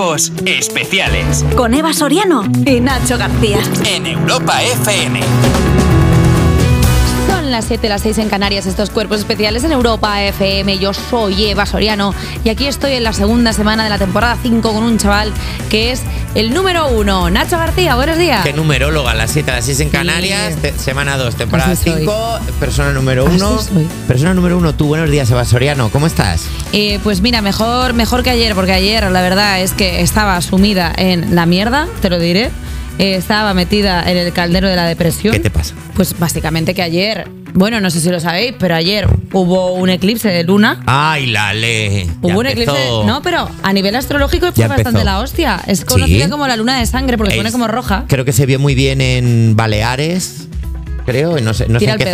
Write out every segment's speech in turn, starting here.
Cuerpos Especiales. Con Eva Soriano y Nacho García. En Europa FM. Son las 7, las 6 en Canarias, estos Cuerpos Especiales en Europa FM. Yo soy Eva Soriano y aquí estoy en la segunda semana de la temporada 5 con un chaval que es el número 1. Nacho García, buenos días. Qué numeróloga, las 7, las 6 en Canarias, semana 2, temporada 5, persona número 1. Persona número 1, tú, buenos días, Eva Soriano, ¿cómo estás? Pues mira, mejor que ayer, porque ayer la verdad es que estaba sumida en la mierda, te lo diré. Estaba metida en el caldero de la depresión. ¿Qué te pasa? Pues básicamente que ayer, bueno, no sé si lo sabéis, pero ayer hubo un eclipse de luna. ¡Ay, la ley! Hubo un eclipse, no, pero a nivel astrológico fue bastante la hostia. Es conocida como la luna de sangre porque se pone como roja. Creo que se vio muy bien en Baleares. Creo, y no sé en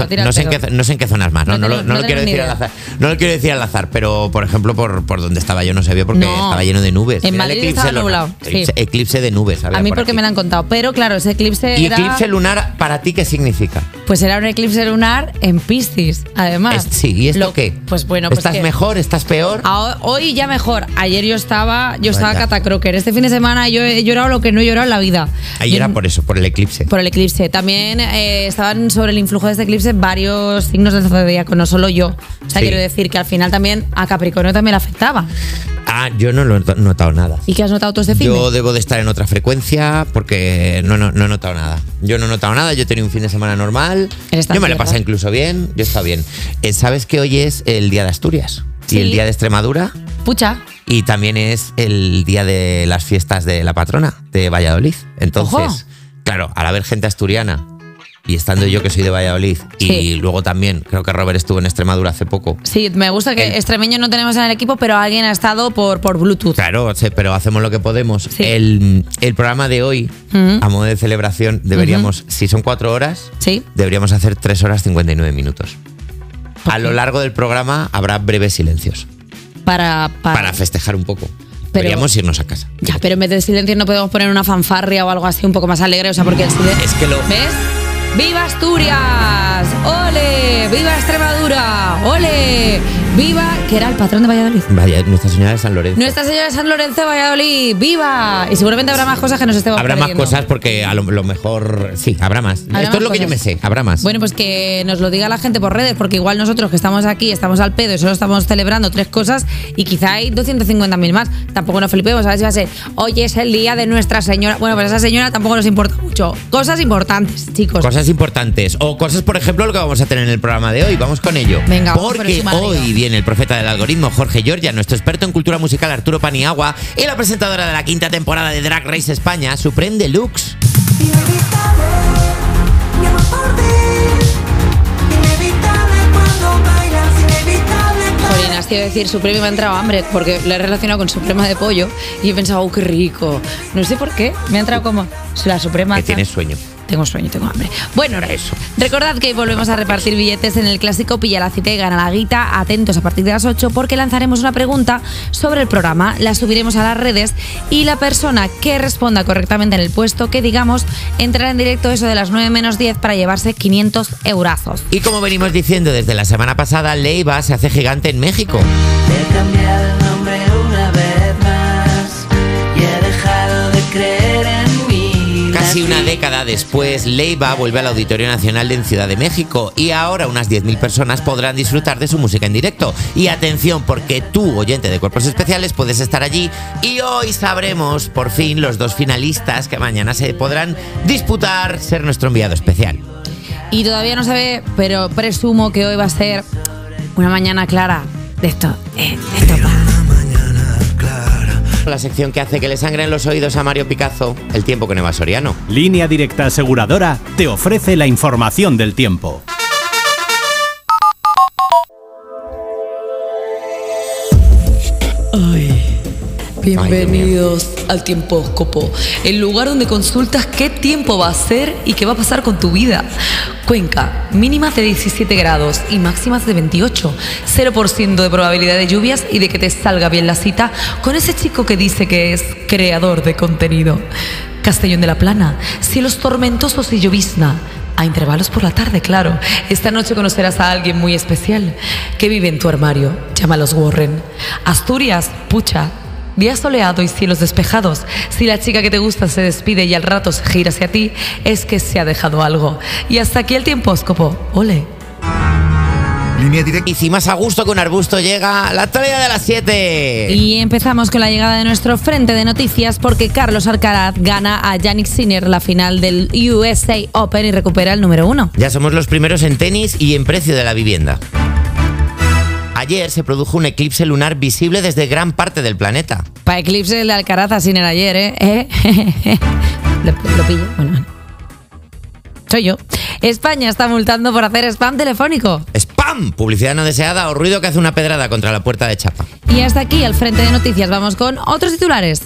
qué zonas más, no lo quiero decir al azar. No lo quiero decir al azar, pero por ejemplo por donde estaba yo no se vio porque estaba lleno de nubes. En Madrid estaba nublado. Eclipse de nubes. A mí porque me lo han contado, pero claro, ese eclipse ¿Y eclipse lunar para ti qué significa? Pues era un eclipse lunar en Piscis, además. Sí, ¿y esto qué? Pues bueno, pues ¿estás mejor? ¿Estás peor? Hoy ya mejor. Ayer yo estaba catacroker. Este fin de semana yo he llorado lo que no he llorado en la vida. Ayer era por eso, por el eclipse. Por el eclipse. También estaban sobre el influjo de este eclipse varios signos del zodíaco, no solo yo. O sea, quiero decir que al final también a Capricornio también le afectaba. Yo no lo he notado nada. ¿Y qué has notado tú este fin de? Yo debo de estar en otra frecuencia porque no he notado nada. Yo no he notado nada, yo he tenido un fin de semana normal. Yo me lo he pasado incluso bien, yo he estado bien. ¿Sabes que hoy es el día de Asturias? Sí. Y el día de Extremadura. Pucha. Y también es el día de las fiestas de la patrona de Valladolid. Entonces, claro, al haber gente asturiana y estando yo que soy de Valladolid y luego también creo que Robert estuvo en Extremadura hace poco. Sí, me gusta que extremeño no tenemos en el equipo, pero alguien ha estado por Bluetooth. Claro, pero hacemos lo que podemos. Sí. El programa de hoy, a modo de celebración, deberíamos, si son 4 horas, deberíamos hacer 3 horas 59 minutos. A lo largo del programa habrá breves silencios. Para festejar un poco. Deberíamos irnos a casa. Ya, pero en vez de silencio no podemos poner una fanfarria o algo así un poco más alegre, o sea, porque el silencio... Es que ¿ves? ¡Viva Asturias! ¡Ole! ¡Viva Extremadura! ¡Ole! ¡Viva! Que era el patrón de Valladolid. Vaya, Nuestra Señora de San Lorenzo. Nuestra Señora de San Lorenzo de Valladolid. ¡Viva! Y seguramente habrá más cosas que nos estemos perdiendo. Habrá más cosas porque a lo mejor... Sí, habrá más. Esto es lo que yo me sé. Habrá más. Bueno, pues que nos lo diga la gente por redes, porque igual nosotros que estamos aquí, estamos al pedo y solo estamos celebrando 3 cosas y quizá hay 250.000 más. Tampoco nos flipemos. A ver si va a ser, hoy es el día de Nuestra Señora. Bueno, pues a esa señora tampoco nos importa mucho. Cosas importantes, chicos. Cosas importantes. O cosas, por ejemplo, lo que vamos a tener en el programa de hoy. Vamos con ello. Venga, porque hoy viene el profeta del algoritmo, Jorge Giorgia, nuestro experto en cultura musical, Arturo Paniagua, y la presentadora de la 5ª temporada de Drag Race España, Supreme Deluxe. Jolín, quiero decir, Supreme me ha entrado hambre porque lo he relacionado con Suprema de pollo y he pensado, oh, qué rico. No sé por qué, me ha entrado como la Suprema. Que tienes sueño. Tengo sueño, tengo hambre. Bueno, recordad que volvemos a repartir billetes en el clásico Pilla la cita y gana la guita. Atentos a partir de las 8 porque lanzaremos una pregunta sobre el programa, la subiremos a las redes y la persona que responda correctamente en el puesto que digamos entrará en directo eso de las 9 menos 10 para llevarse 500 eurazos. Y como venimos diciendo desde la semana pasada, Leiva se hace gigante en México. He cambiado el nombre una vez más y he dejado de creer en mí. Casi una década después, Leiva vuelve al Auditorio Nacional de Ciudad de México y ahora unas 10.000 personas podrán disfrutar de su música en directo. Y atención, porque tú, oyente de Cuerpos Especiales, puedes estar allí y hoy sabremos, por fin, los 2 finalistas que mañana se podrán disputar ser nuestro enviado especial. Y todavía no se ve, pero presumo que hoy va a ser una mañana clara de esto. La sección que hace que le sangren los oídos a Mario Picazo, el tiempo con Eva Soriano. Línea Directa Aseguradora te ofrece la información del tiempo. Bienvenidos al Tiempóscopo, el lugar donde consultas qué tiempo va a ser y qué va a pasar con tu vida. Cuenca, mínimas de 17 grados y máximas de 28. 0% de probabilidad de lluvias y de que te salga bien la cita con ese chico que dice que es creador de contenido. Castellón de la Plana, cielos tormentosos y llovizna. A intervalos por la tarde, claro. Esta noche conocerás a alguien muy especial que vive en tu armario. Llámalos Warren. Asturias, pucha. día soleado y cielos despejados. Si la chica que te gusta se despide y al rato se gira hacia ti, es que se ha dejado algo. Y hasta aquí el tiempóscopo. ¡Ole! Línea directa. Y si más a gusto que un arbusto llega la actualidad de las 7. Y empezamos con la llegada de nuestro frente de noticias porque Carlos Alcaraz gana a Jannik Sinner la final del USA Open y recupera el número 1. Ya somos los primeros en tenis y en precio de la vivienda. Ayer se produjo un eclipse lunar visible desde gran parte del planeta. Para eclipse el de Alcaraz a Sinner ayer, ¿eh? Lo pillo. Bueno. Soy yo. España está multando por hacer spam telefónico. ¡Spam! Publicidad no deseada o ruido que hace una pedrada contra la puerta de chapa. Y hasta aquí el frente de noticias. Vamos con otros titulares.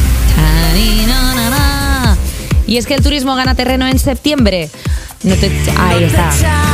Y es que el turismo gana terreno en septiembre. Ahí está.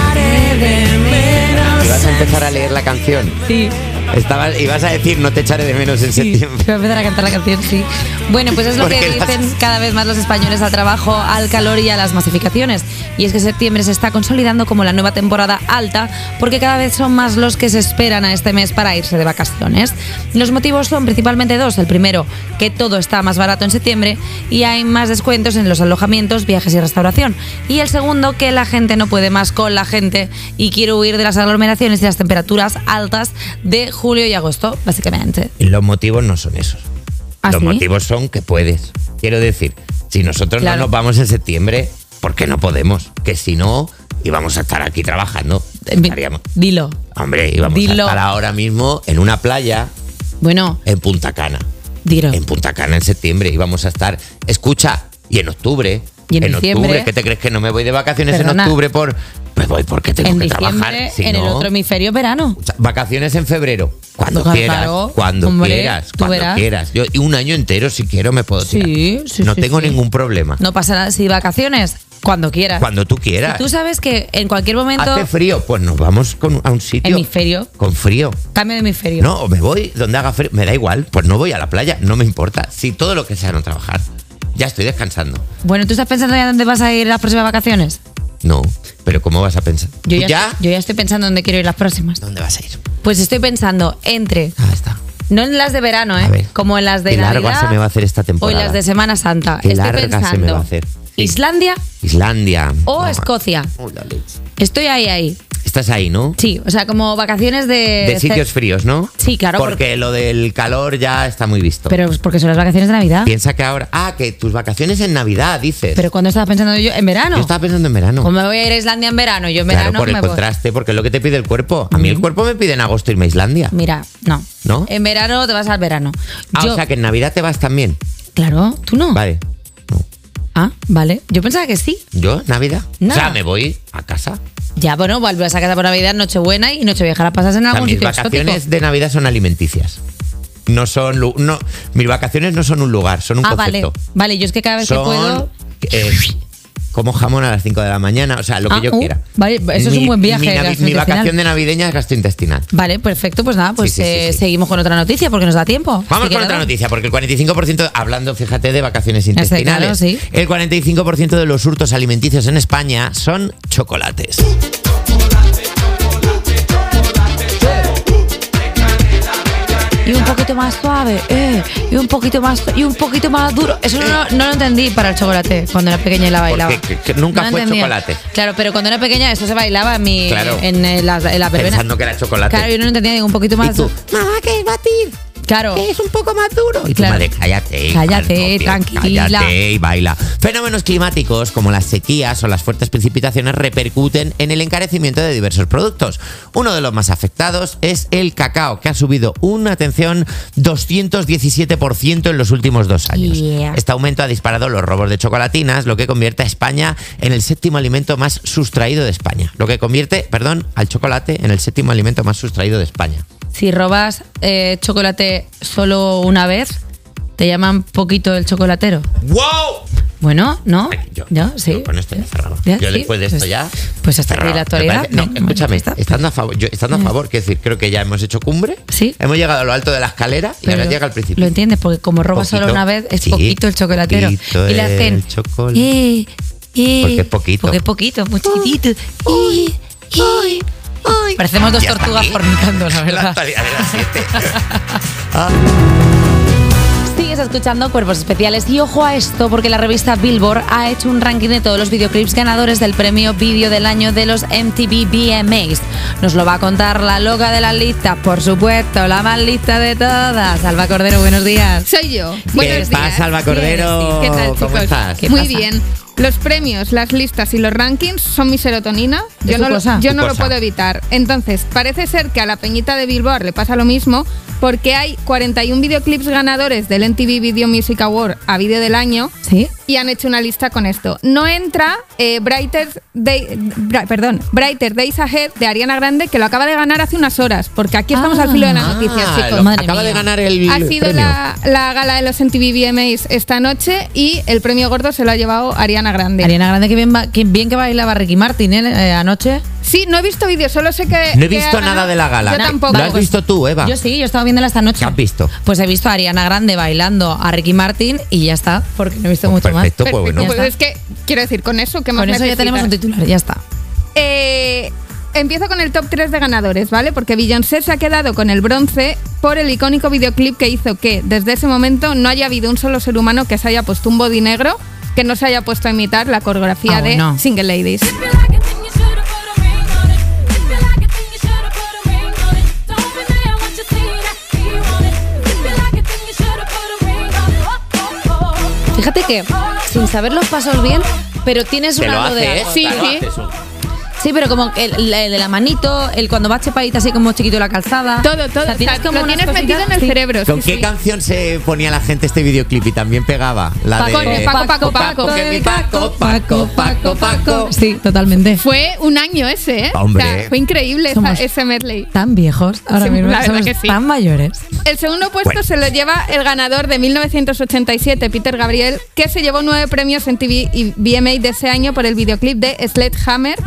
¿Ibas a empezar a leer la canción? Sí. Ibas a decir no te echaré de menos en septiembre. Voy a empezar a cantar la canción, sí. Bueno, pues es lo que dicen cada vez más los españoles al trabajo, al calor y a las masificaciones. Y es que septiembre se está consolidando como la nueva temporada alta porque cada vez son más los que se esperan a este mes para irse de vacaciones. Los motivos son principalmente dos. El primero, que todo está más barato en septiembre y hay más descuentos en los alojamientos, viajes y restauración. Y el segundo, que la gente no puede más con la gente y quiere huir de las aglomeraciones y las temperaturas altas de julio y agosto, básicamente. Y los motivos no son esos. ¿Ah, los sí? motivos son que puedes. Quiero decir, si nosotros Claro. no nos vamos en septiembre, ¿por qué no podemos? Que si no, íbamos a estar aquí trabajando. Estaríamos. Dilo. Hombre, íbamos Dilo. a estar ahora mismo en una playa Bueno, en Punta Cana. dilo. En Punta Cana en septiembre íbamos a estar. Escucha, y en octubre. Y en diciembre. octubre, ¿qué te crees que no me voy de vacaciones Perdona. en octubre por? Pues voy porque tengo En que diciembre, trabajar. Si en el no, otro hemisferio, verano. vacaciones en febrero. Cuando Claro, quieras. claro. Cuando Hombre, quieras. tú Cuando verás. quieras. Yo y un año entero, si quiero, me puedo tirar. Sí, No sí, tengo sí. ningún problema. No pasa nada. Si vacaciones, cuando quieras. Cuando tú quieras. Tú sabes que en cualquier momento. Hace frío, pues nos vamos a un sitio. Hemisferio. Con frío. Cambio de hemisferio. No, o me voy donde haga frío. Me da igual, pues no voy a la playa, no me importa. Si todo lo que sea no trabajar. Ya estoy descansando. Bueno, ¿tú estás pensando ya dónde vas a ir las próximas vacaciones? No, pero ¿cómo vas a pensar? Yo ¿Tú ya estoy pensando dónde quiero ir las próximas. ¿Dónde vas a ir? Pues estoy pensando entre. Ah, está. No en las de verano, A ver, como en las de qué Navidad. larga se me va a hacer esta O temporada. en las de Semana Santa. Qué Estoy larga pensando. se me va a hacer. Sí. Islandia Islandia. o No, Escocia. oh, la leche. Estoy ahí. Estás ahí, ¿no? Sí, o sea, como vacaciones De sitios fríos, ¿no? Sí, claro. Porque lo del calor ya está muy visto. Pero porque son las vacaciones de Navidad. Piensa que ahora... Ah, que tus vacaciones en Navidad, dices. Pero ¿cuándo estaba pensando yo? ¿En verano? Yo estaba pensando en verano. ¿Cómo me voy a ir a Islandia en verano? Yo en Claro, verano por el me voy. contraste, porque es lo que te pide el cuerpo. A mí el cuerpo me pide en agosto irme a Islandia. Mira, no. ¿No? En verano te vas al verano. Ah, Yo- o sea que en Navidad te vas también. Claro, tú no. Vale. No. Ah, vale. Yo pensaba que sí. ¿Yo? ¿Navidad? Nada. O sea, me voy a casa. Ya, bueno, vuelves a casa por Navidad, Nochebuena y Nochevieja la pasas en O sea, algún mis sitio vacaciones exótico. de Navidad son alimenticias. No son... No, mis vacaciones no son un lugar, son un Ah, vale. concepto. Vale, yo es que cada vez Son... que puedo. como jamón a las 5 de la mañana, o sea, lo que Ah, yo quiera. vale, eso es un buen viaje Mi gastrointestinal. vacación de navideña es gastrointestinal. Vale, perfecto, pues nada, pues Sí, sí, sí. seguimos con otra noticia porque nos da tiempo. Vamos Así que con otra nada. noticia, porque el 45%, hablando, fíjate, de vacaciones intestinales, claro, sí. el 45% de los hurtos alimenticios en España son chocolates. Y un poquito más suave, y un poquito más duro. Eso no lo entendí para el chocolate cuando era pequeña y la bailaba. Porque que nunca No fue entendía. chocolate. Claro, pero cuando era pequeña eso se bailaba en Claro. la verbena. Pensando que era chocolate. Claro, yo no entendía, digo, un poquito Y más. tú, mamá, ¿qué es batir? Claro. Que es un poco más duro. Y tu Claro. madre, cállate. Cállate, tranquila. Cállate y baila. Fenómenos climáticos como las sequías o las fuertes precipitaciones repercuten en el encarecimiento de diversos productos. Uno de los más afectados es el cacao, que ha subido una atención 217% en los últimos 2 años. Yeah. Este aumento ha disparado los robos de chocolatinas, lo que convierte a España en el séptimo alimento más sustraído de España. Lo que convierte, al chocolate en el séptimo alimento más sustraído de España. Si robas chocolate solo una vez, te llaman poquito el chocolatero. ¡Wow! Bueno, ¿no? Yo Sí. con esto ya cerrado. Ya, Yo sí, después de esto pues- ya. pues hasta aquí cerrado. la actualidad. Me parece- No, Venga, escúchame, bueno, ya está. estando a favor, quiero decir, creo que ya hemos hecho cumbre. Sí. Hemos llegado a lo alto de la escalera y ahora llega al principio. Lo entiendes, porque como robas Poquito. solo una vez, es Sí, poquito el chocolatero. poquito Y le hacen. el chocolate. Porque es poquito. Porque es poquito, muy chiquitito. Parecemos dos Y hasta tortugas aquí fornicando, la La verdad. actualidad de las 7. Sigues escuchando Cuerpos Especiales y ojo a esto porque la revista Billboard ha hecho un ranking de todos los videoclips ganadores del premio Vídeo del Año de los MTV VMAs. Nos lo va a contar la loca de las listas, por supuesto, la más lista de todas. Alba Cordero, buenos días. Soy yo. ¿Qué Buenos días. pasa, Alba Cordero? ¿Qué tal, ¿Cómo chicos? estás? ¿Qué Muy pasa? bien. Los premios, las listas y los rankings son mi serotonina. ¿Es tu cosa? Yo no Tu lo cosa. puedo evitar. Entonces, parece ser que a la peñita de Billboard le pasa lo mismo porque hay 41 videoclips ganadores del MTV Video Music Award a Vídeo del Año. ¿Sí? Y han hecho una lista con esto. No entra Brighter Days Ahead de Ariana Grande, que lo acaba de ganar hace unas horas, porque aquí estamos al filo de la noticia, chicos. Madre Acaba de mía. ganar el Ha sido premio. la gala de los MTV VMAs esta noche y el premio gordo se lo ha llevado Ariana Grande. Ariana Grande, que bien que bailaba Ricky Martin anoche. Sí, no he visto vídeos, solo sé que... No he que visto ha nada ganado. de la gala. Yo tampoco. ¿Lo has visto tú, Eva? Yo sí, yo estaba viéndola esta noche. ¿Qué has visto? Pues he visto a Ariana Grande bailando a Ricky Martin y ya está, porque no he visto mucho Perfecto, más. pues bueno. Pues Ya es que, quiero decir, con eso, ¿qué más Con eso ya necesitas? tenemos un titular, ya está. Empiezo con el top 3 de ganadores, ¿vale? Porque Beyoncé se ha quedado con el bronce por el icónico videoclip que hizo que desde ese momento no haya habido un solo ser humano que se haya puesto un body negro que no se haya puesto a imitar la coreografía de bueno. Single Ladies. Fíjate que, sin saber los pasos bien, pero tienes Te un lo algo de hace, algo. Sí, claro, sí. hace eso. Sí, pero como el de la manito, el cuando va chepadita así como chiquito la calzada. Todo. O sea, O sea, como lo unas tienes metido cositas, en el sí. cerebro. ¿Con sí, qué sí. canción se ponía la gente este videoclip y también pegaba? La Paco, de Paco. que mi Paco. Sí, totalmente. Fue un año ese, ¿eh? Hombre. O sea, fue increíble Somos- ese medley. Tan viejos ahora Sí, mismo. la verdad Somos que sí. tan mayores. El segundo puesto Bueno. se lo lleva el ganador de 1987, Peter Gabriel, que se llevó 9 premios en TV y VMA de ese año por el videoclip de Sledgehammer.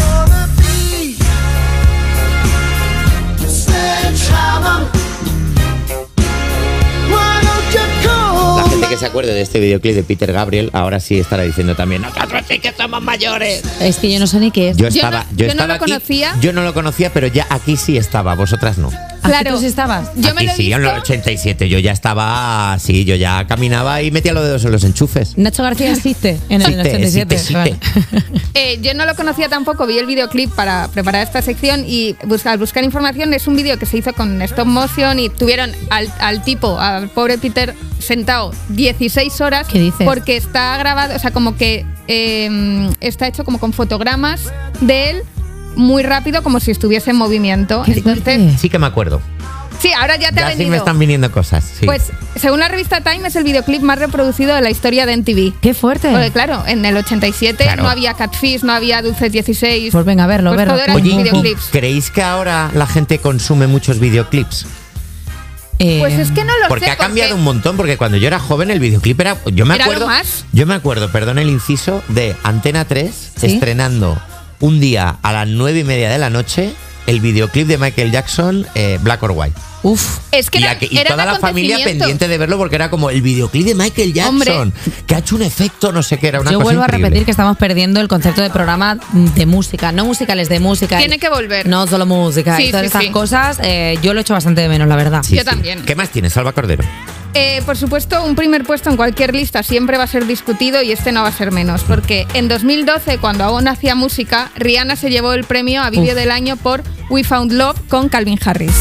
La gente que se acuerde de este videoclip de Peter Gabriel ahora sí estará diciendo también nosotros sí que somos mayores. Es que yo no sé ni qué es. Yo no- estaba yo no estaba lo aquí, conocía. Yo no lo conocía, pero ya aquí sí estaba, vosotras no. Claro. ¿Tú sí estabas? Yo me Aquí lo he sí, en el visto. 87 yo ya estaba, sí, yo ya caminaba y metía los dedos en los enchufes. Nacho García existe en el Existe, 87. existe. Vale. Yo no lo conocía tampoco, vi el videoclip para preparar esta sección y al buscar información es un vídeo que se hizo con stop motion y tuvieron al tipo, al pobre Peter, sentado 16 horas. ¿Qué dices? Porque está grabado, o sea, como que está hecho como con fotogramas de él muy rápido, como si estuviese en movimiento. Qué fuerte. Sí que me acuerdo. Sí, ahora ya te ha Ya venido. sí me están viniendo cosas. Sí. Pues, según la revista Time, es el videoclip más reproducido de la historia de MTV. Qué fuerte. Porque, claro, en el 87 Claro. no había Catfish, no había Dulces 16. Pues venga, a verlo, Pues verlo. todo era Oye, videoclips. ¿Creéis que ahora la gente consume muchos videoclips? Pues es que no lo Porque sé. ha cambiado un montón, porque cuando yo era joven el videoclip era... Yo me Era lo acuerdo, más. yo me acuerdo, perdón el inciso, de Antena 3 ¿Sí? estrenando un día a las 9:30 de la noche el videoclip de Michael Jackson, Black or White. Uf. Es que Y, era, y era toda un la familia acontecimiento. pendiente de verlo porque era como el videoclip de Michael Jackson, Hombre. que ha hecho un efecto, no sé qué, era una Yo cosa vuelvo a increíble. repetir que estamos perdiendo el concepto de programa de música, no musicales, de música. Tiene que volver. No solo música. Sí, y todas sí, estas sí. cosas, yo lo echo bastante de menos, la verdad. Sí, Yo sí. también. ¿Qué más tienes, Alba Cordero? Por supuesto, un primer puesto en cualquier lista siempre va a ser discutido y este no va a ser menos, porque en 2012, cuando aún hacía música, Rihanna se llevó el premio a Vídeo del Año por We Found Love con Calvin Harris.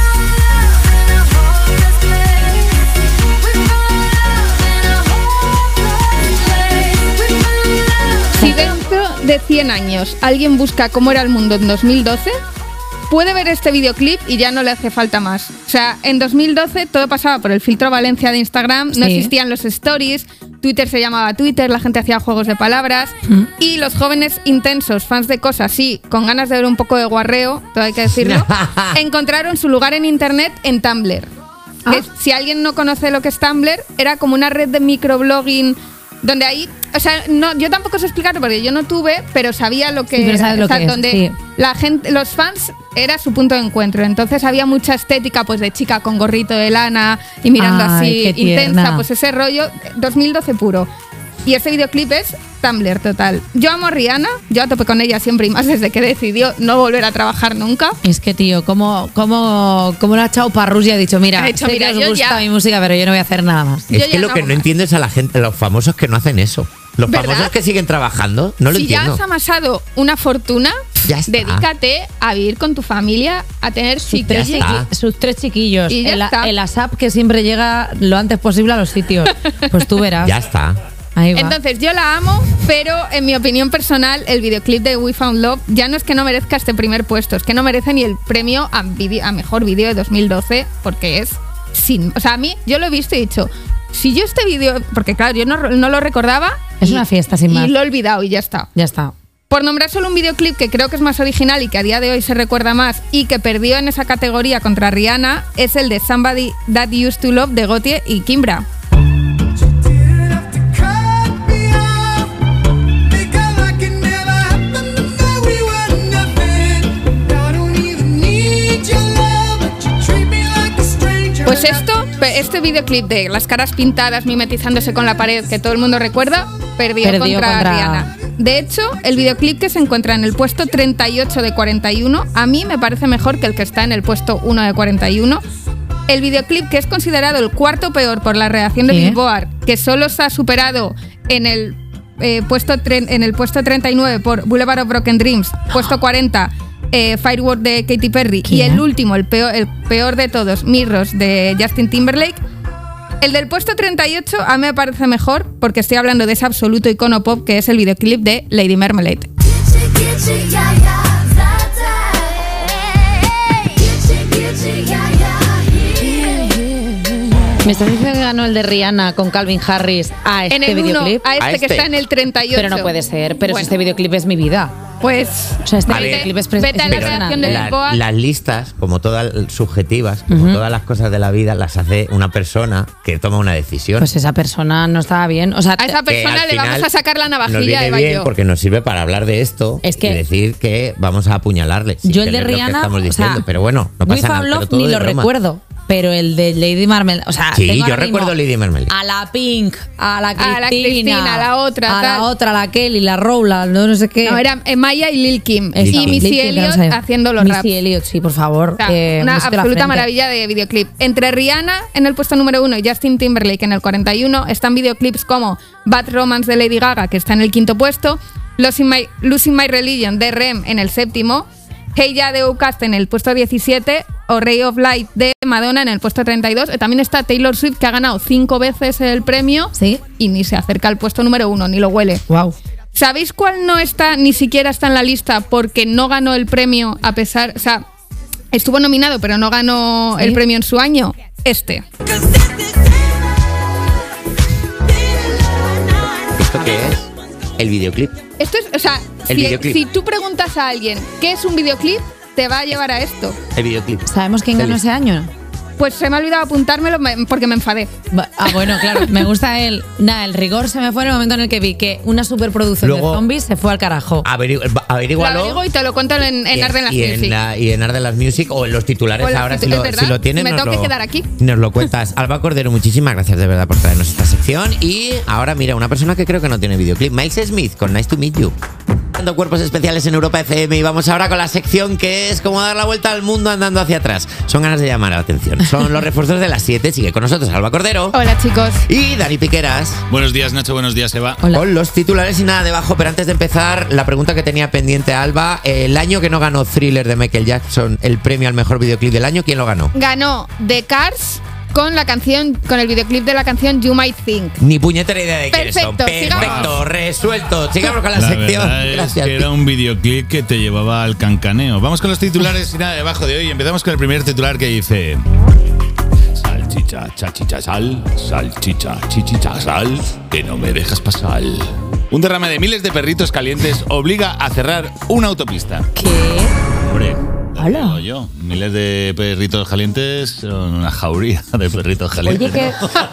Si dentro de 100 años alguien busca cómo era el mundo en 2012, puede ver este videoclip y ya no le hace falta más. O sea, en 2012 todo pasaba por el filtro Valencia de Instagram, no Sí. existían los stories, Twitter se llamaba Twitter, la gente hacía juegos de palabras y los jóvenes intensos, fans de cosas, sí, con ganas de ver un poco de guarreo, todo hay que decirlo, encontraron su lugar en internet en Tumblr. Que si alguien no conoce lo que es Tumblr, era como una red de microblogging donde ahí, o sea, no, yo tampoco sé explicarlo porque yo no tuve, pero sabía lo que Sí, pero sabes lo o sea, que es, donde sí. la gente, los fans era su punto de encuentro. Entonces había mucha estética pues de chica con gorrito de lana y mirando Ay, así qué tierna. intensa, pues ese rollo 2012 puro. Y este videoclip es Tumblr total. Yo amo a Rihanna, yo a tope con ella siempre y más desde que decidió no volver a trabajar nunca. Es que, tío, ¿cómo lo ha echado Parrus y ha dicho, mira, Ha dicho, sé mira, que os yo gusta ya- mi música, pero yo no voy a hacer nada más? Yo Es que ya lo no que hago no más. entiendo es a la gente, los famosos que no hacen eso. Los ¿Verdad? famosos que siguen trabajando, no lo Si ya entiendo. has amasado una fortuna, Ya está. dedícate a vivir con tu familia, a tener Sus tres, está. sus 3 chiquillos. Y ya está. El ASAP que siempre llega lo antes posible a los sitios. Pues tú verás. Ya está. Ahí va. Entonces yo la amo, pero en mi opinión personal el videoclip de We Found Love ya no es que no merezca este primer puesto, es que no merece ni el premio a mejor vídeo de 2012 porque es sin... O sea, a mí, yo lo he visto y he dicho, si yo este vídeo... Porque claro, yo no lo recordaba. Es una fiesta, sin más. Y lo he olvidado y ya está. Ya está. Por nombrar solo un videoclip que creo que es más original y que a día de hoy se recuerda más y que perdió en esa categoría contra Rihanna, es el de Somebody That Used to Love de Gotye y Kimbra. Pues este videoclip de las caras pintadas mimetizándose con la pared que todo el mundo recuerda, perdió contra Rihanna. De hecho, el videoclip que se encuentra en el puesto 38 de 41, a mí me parece mejor que el que está en el puesto 1 de 41. El videoclip que es considerado el cuarto peor por la redacción de Billboard, que solo se ha superado en el puesto 39 por Boulevard of Broken Dreams, puesto 40 Firework de Katy Perry y el último, el peor de todos, Mirrors de Justin Timberlake. El del puesto 38 a mí me parece mejor porque estoy hablando de ese absoluto icono pop que es el videoclip de Lady Marmalade. ¿Me estás diciendo que ganó el de Rihanna con Calvin Harris a este En el videoclip? uno, a este que está en el 38. Pero no puede ser, pero Bueno. si este videoclip es mi vida. Pues O sea, este A ver, videoclip es vete a la impresionante. redacción de Billboard. Las listas, como todas subjetivas, como todas las cosas de la vida, las hace una persona que toma una decisión. Pues esa persona no estaba bien. O sea, a esa persona al le vamos final a sacar la nos navajilla viene de bien Bayo. porque nos sirve para hablar de esto Es que- y decir que vamos a apuñalarle. sin yo el de tener lo que Rihanna, estamos o diciendo, sea, pero bueno, no We pasa nada. Found pero Love todo ni de lo broma. recuerdo. Pero el de Lady Marmalade, o sea, Sí, tengo yo ahora recuerdo mismo Lady Marmalade. a la Pink, a la Cristina, A la Cristina, a la otra, a tal. la otra, la Kelly, la Rowland, no sé qué. No, era Maya y Lil Kim. Esa. Y Missy Lil Kim, que no Elliott sé. haciendo los raps. Missy Elliott, sí, por favor. O sea, música una a la absoluta frente. maravilla de videoclip. Entre Rihanna en el puesto número 1 y Justin Timberlake en el 41 están videoclips como Bad Romance de Lady Gaga, que está en el quinto puesto, Losing My Religion de Rem en el séptimo, Hey Ya de Outkast en el puesto 17 o Ray of Light de Madonna en el puesto 32. También está Taylor Swift, que ha ganado 5 veces el premio Sí. y ni se acerca al puesto número 1, ni lo huele. Wow. ¿Sabéis cuál no está, ni siquiera está en la lista porque no ganó el premio a pesar... O sea, estuvo nominado pero no ganó el premio en su año? Este. ¿Esto qué es? El videoclip. Esto es, o sea, El videoclip. si tú preguntas a alguien qué es un videoclip, te va a llevar a esto. El videoclip. ¿Sabemos quién ganó ese año? Pues se me ha olvidado apuntármelo porque me enfadé. Bueno, claro, me gusta el rigor se me fue en el momento en el que vi que una superproducción Luego- de zombies se fue al carajo. Lo Averígualo. averiguo y te lo cuento en Arde en las Music. Y en Arde las Music o en los titulares O en los ahora es verdad, si lo tienes me nos tengo que lo- quedar aquí. Nos lo cuentas. Alba Cordero, muchísimas gracias de verdad por traernos esta sección. Y ahora mira, una persona que creo que no tiene videoclip, Miles Smith con Nice to Meet You. Dando cuerpos especiales en Europa FM y vamos ahora con la sección que es como dar la vuelta al mundo andando hacia atrás. Son ganas de llamar la atención. Son los refuerzos de las 7. Sigue con nosotros Alba Cordero. Hola, chicos. Y Dani Piqueras. Buenos días, Nacho. Buenos días, Eva. Hola. Con los titulares y nada debajo, pero antes de empezar, la pregunta que tenía pendiente Alba, el año que no ganó Thriller de Michael Jackson el premio al mejor videoclip del año, ¿quién lo ganó? Ganó The Cars con la canción, con el videoclip de la canción You Might Think. Ni puñetera idea de quiénes son. Perfecto, sigamos. Perfecto, resuelto. Sigamos con la La sección. verdad es Gracias. que era un videoclip que te llevaba al cancaneo. Vamos con los titulares y nada debajo de hoy. Empezamos con el primer titular que dice: salchicha, chachicha, sal, salchicha, chichicha, sal, que no me dejas pasar. Un derrame de miles de perritos calientes obliga a cerrar una autopista. ¿Qué? Hombre, A ¡Hala! Digo yo, miles de perritos calientes son una jauría de perritos calientes. Oye,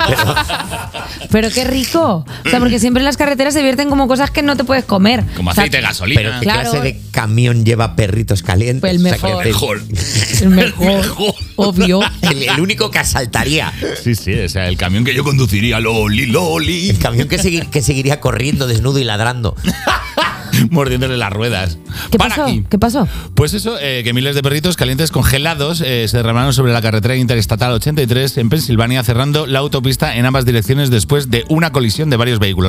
pero qué rico. O sea, porque siempre en las carreteras se vierten como cosas que no te puedes comer. Como O sea, aceite, gasolina. Pero ¿qué Claro. clase de camión lleva perritos calientes? Pues el mejor. El mejor. Obvio. El único que asaltaría. Sí, o sea, el camión que yo conduciría, Loli. El camión que seguiría corriendo desnudo y ladrando. Mordiéndole las ruedas. ¿Qué pasó? Aquí. ¿Qué pasó? Pues eso, que miles de perritos calientes congelados se derramaron sobre la carretera interestatal 83 en Pensilvania, cerrando la autopista en ambas direcciones después de una colisión de varios vehículos.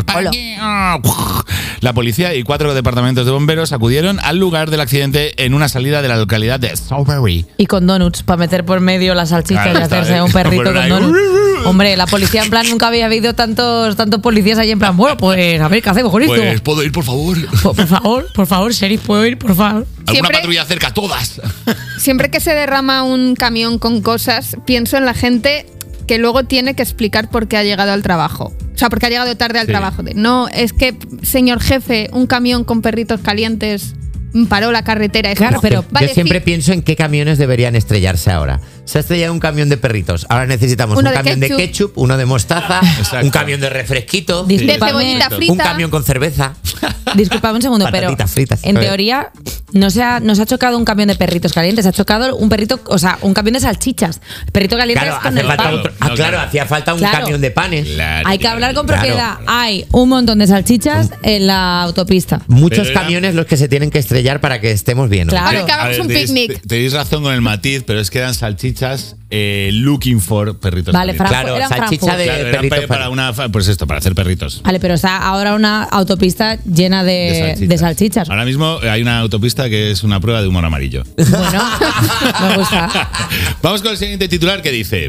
La policía y 4 departamentos de bomberos acudieron al lugar del accidente en una salida de la localidad de Strawberry. Y con donuts, para meter por medio las salchichas Claro, y está hacerse bien. un perrito Poner con ahí. donuts. Hombre, la policía en plan nunca había habido tantos policías ahí en plan, bueno, pues a ver qué hacemos con esto. Pues, ¿puedo ir, por favor? Por favor, sheriff, ¿puedo ir, por favor? ¿Alguna Siempre- patrulla cerca? Todas. Siempre que se derrama un camión con cosas, pienso en la gente que luego tiene que explicar por qué ha llegado al trabajo. O sea, porque ha llegado tarde al Sí. trabajo. No, es que, señor jefe, un camión con perritos calientes paró la carretera. Es Claro, como, pero va a Yo siempre decir- pienso en qué camiones deberían estrellarse ahora. Se ha estrellado un camión de perritos. Ahora necesitamos Uno un de camión de ketchup, uno de mostaza, Exacto. un camión de refresquito, de Discúlpame, cebollita frita. un camión con cerveza. Disculpame un segundo, pero Patatitas fritas. en teoría no se ha chocado un camión de perritos calientes, se ha chocado un perrito, o sea, un camión de salchichas. El perrito caliente Claro, es con hace el falta pan. No, claro, claro. hacía falta un Claro. camión de panes. Claro, Hay que hablar con Claro. propiedad. Hay un montón de salchichas en la autopista. Muchos Pero era- camiones los que se tienen que estrellar para que estemos bien. Claro. Ahora que hagamos un picnic. Tenéis razón con el matiz, pero es que eran salchichas looking for perritos Vale, calientes. Claro, eran salchicha Frankfurt. de Claro, eran perritos para una, pues esto, para hacer perritos. Vale, pero está ahora una autopista llena de salchichas. Ahora mismo hay una autopista que es una prueba de humor amarillo. Bueno, me gusta. Vamos con el siguiente titular que dice: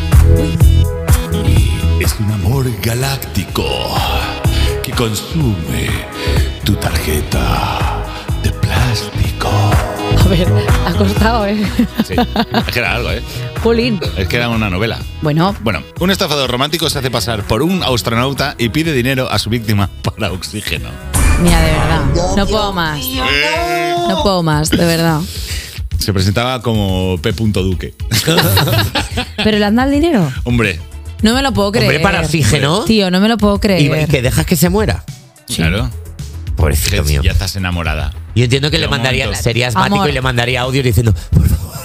es un amor galáctico que consume tu tarjeta de plástico. A ver, ha costado, ¿eh? Sí, es que era algo, ¿eh? Jolín. Es que era una novela. Bueno, Bueno, un estafador romántico se hace pasar por un astronauta y pide dinero a su víctima para oxígeno. mira, de verdad. No puedo más. No puedo más, de verdad. Se presentaba como P. Duque. Pero le han dado el dinero. Hombre, No me lo puedo creer. Hombre, para oxígeno. Tío, no me lo puedo Y creer. que dejas que se muera. claro. Pobrecito mío. Ya estás enamorada. Yo entiendo que Llega le un mandaría, momento. sería asmático Amor. y le mandaría audios diciendo, por favor.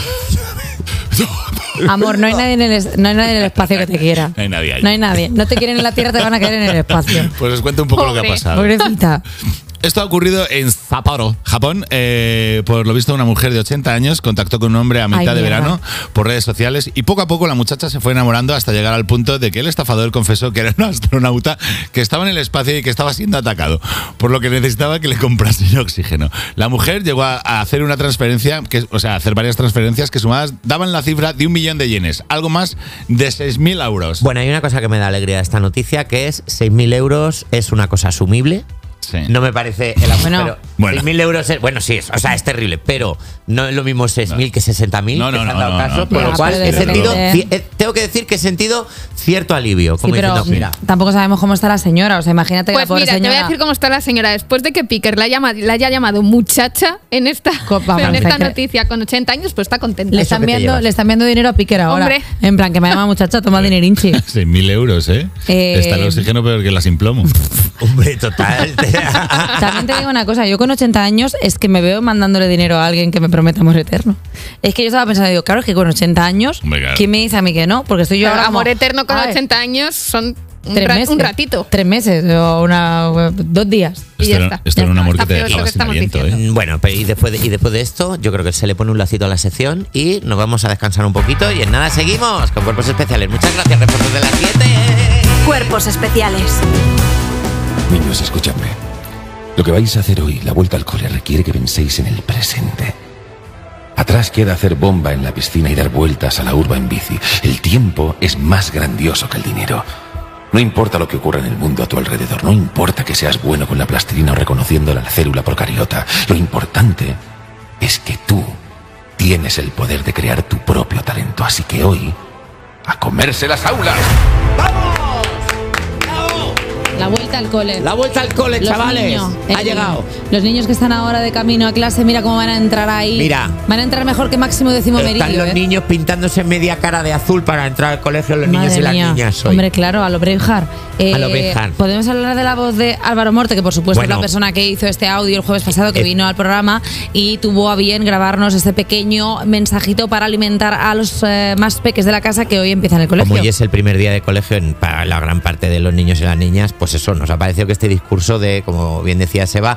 Amor, no hay nadie en el espacio que te quiera. No hay nadie ahí. No hay nadie. No te quieren en la Tierra, te van a querer en el espacio. Pues os cuento un poco lo que ha Pobre. pasado. Pobrecita. Esto ha ocurrido en Sapporo, Japón. Por lo visto, una mujer de 80 años contactó con un hombre a mitad Ay, de mierda. verano por redes sociales y poco a poco la muchacha se fue enamorando hasta llegar al punto de que el estafador confesó que era un astronauta que estaba en el espacio y que estaba siendo atacado, por lo que necesitaba que le comprasen oxígeno. La mujer llegó a hacer una transferencia, a hacer varias transferencias que sumadas daban la cifra de 1 millón de yenes, algo más de 6.000 euros. Bueno, hay una cosa que me da alegría de esta noticia, que es 6.000 euros es una cosa asumible. Sí. No me parece el agujero. Bueno. 6.000 euros es, bueno, sí, es terrible, pero no es lo mismo 6.000 que 60.000. No, que se han dado caso, no. por lo Ya, cual pero he sentido, depende. tengo que decir que he sentido cierto alivio. Sí, Como pero diciendo, mira, tampoco sabemos cómo está la señora. O sea, imagínate que Pues la pobre mira, te voy señora. a decir cómo está la señora. Después de que Piquer la haya llamado muchacha en esta Vamos, es que- noticia con 80 años, pues está contenta. Le Eso están, que te viendo, llevas. le están viendo dinero a Piquer ahora. Hombre. En plan, que me llama muchacha, toma dinerinchi. 6.000 euros, ¿eh? Está el oxígeno peor que la sin plomo. hombre, total. También te digo una cosa, yo con 80 años es que me veo mandándole dinero a alguien que me prometa amor eterno. Es que yo estaba pensando, digo, claro, es que con 80 años, Hombre, claro. ¿quién me dice a mí que no? Porque estoy yo Pero ahora como, amor eterno con "Ay, 80 años son un, 3 meses, un ratito. 3 meses o 2 días. Y ya Esto está. era un Ya amor está. que te Está peor dejaba lo que sin estamos aliento, diciendo. ¿eh? Bueno, pero y después de esto, yo creo que se le pone un lacito a la sección y nos vamos a descansar un poquito. Y en nada seguimos con Cuerpos Especiales. Muchas gracias, refuerzos de las 7. Cuerpos especiales. Niños, escuchadme. Lo que vais a hacer hoy, la vuelta al cole, requiere que penséis en el presente. Atrás queda hacer bomba en la piscina y dar vueltas a la urba en bici. El tiempo es más grandioso que el dinero. No importa lo que ocurra en el mundo a tu alrededor, no importa que seas bueno con la plastilina o reconociendo la célula procariota. Lo importante es que tú tienes el poder de crear tu propio talento. Así que hoy, a comerse las aulas. La vuelta al cole. La vuelta al cole, Los chavales. niños, Ha llegado. Los niños que están ahora de camino a clase, mira cómo van a entrar ahí. Mira. Van a entrar mejor que Máximo Décimo Meridio. Están los niños pintándose media cara de azul para entrar al colegio, los niños Madre y las mía. niñas hoy. Hombre, claro, a lo Braveheart. A lo Braveheart. Podemos hablar de la voz de Álvaro Morte, que por supuesto Bueno. es la persona que hizo este audio el jueves pasado, que vino al programa y tuvo a bien grabarnos este pequeño mensajito para alimentar a los más peques de la casa que hoy empiezan el colegio. Como hoy es el primer día de colegio para la gran parte de los niños y las niñas, pues eso, nos ha parecido que este discurso de, como bien decía Seba,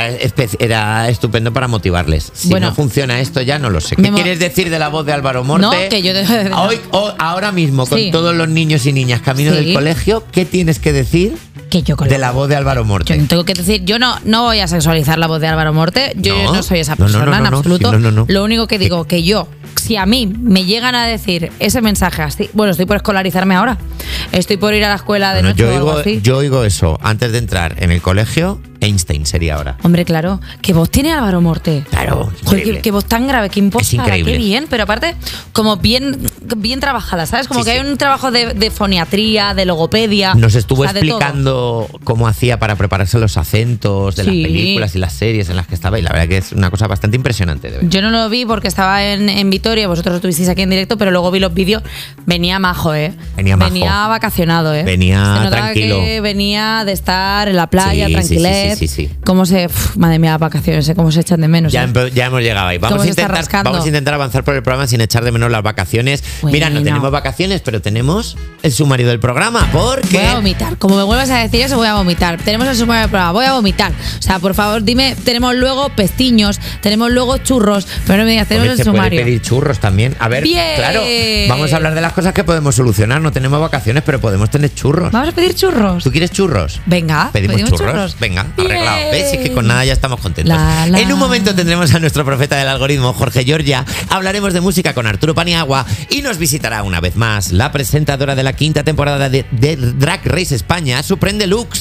era estupendo para motivarles. Si Bueno. no funciona esto ya no lo sé. ¿Qué quieres decir de la voz de Álvaro Morte? No, que yo Ahora mismo, con Sí. todos los niños y niñas camino Sí. del colegio, ¿qué tienes que decir que yo de la voz de Álvaro Morte? Yo tengo que decir, yo no voy a sexualizar la voz de Álvaro Morte. Yo no soy esa persona en absoluto. No. Lo único que digo que yo, si a mí me llegan a decir ese mensaje así, bueno, estoy por escolarizarme ahora. Estoy por ir a la escuela de noche o algo así. Yo oigo eso antes de entrar en el colegio. Einstein sería ahora. Hombre, claro, ¿qué voz tiene Álvaro Morte? Claro, Joder, qué voz tan grave, qué impostada, increíble. qué bien, pero aparte, como bien trabajada, ¿sabes? Como Sí, que hay un trabajo de foniatría, de logopedia. Nos estuvo o sea, de todo. explicando cómo hacía para prepararse los acentos de las Sí. películas y las series en las que estaba, y la verdad que es una cosa bastante impresionante de ver. Yo no lo vi porque estaba en Vitoria, vosotros lo estuvisteis aquí en directo, pero luego vi los vídeos. Venía majo, ¿eh? Venía majo. Venía vacacionado, ¿eh? Venía Se notaba tranquilo. que venía de estar en la playa, Sí, tranquilet. sí. Cómo se... madre mía, las vacaciones, ¿eh? Cómo se echan de menos. Ya, ¿eh? ya hemos llegado ahí. Cómo Vamos a, se está rascando. intentar avanzar por el programa sin echar de menos las vacaciones. Mira, no Bueno. tenemos vacaciones, pero tenemos el sumario del programa. Porque Voy a vomitar. Como me vuelvas a decir eso, voy a vomitar. Tenemos el sumario del programa, voy a vomitar. O sea, por favor, dime, tenemos luego pestiños, tenemos luego churros, pero no me digas, tenemos Hombre, el se sumario. puede pedir churros también. A ver, Bien. claro, vamos a hablar de las cosas que podemos solucionar. No tenemos vacaciones, pero podemos tener churros. Vamos a pedir churros. ¿Tú quieres churros? Venga, ¿Pedimos churros? Venga, arreglado. Bien. ¿Ves? Es que con nada ya estamos contentos. En un momento tendremos a nuestro profeta del algoritmo, Jorge Giorgia. Hablaremos de música con Arturo Paniagua y nos visitará una vez más la presentadora de la 5ª temporada de Drag Race España, Supreme Deluxe.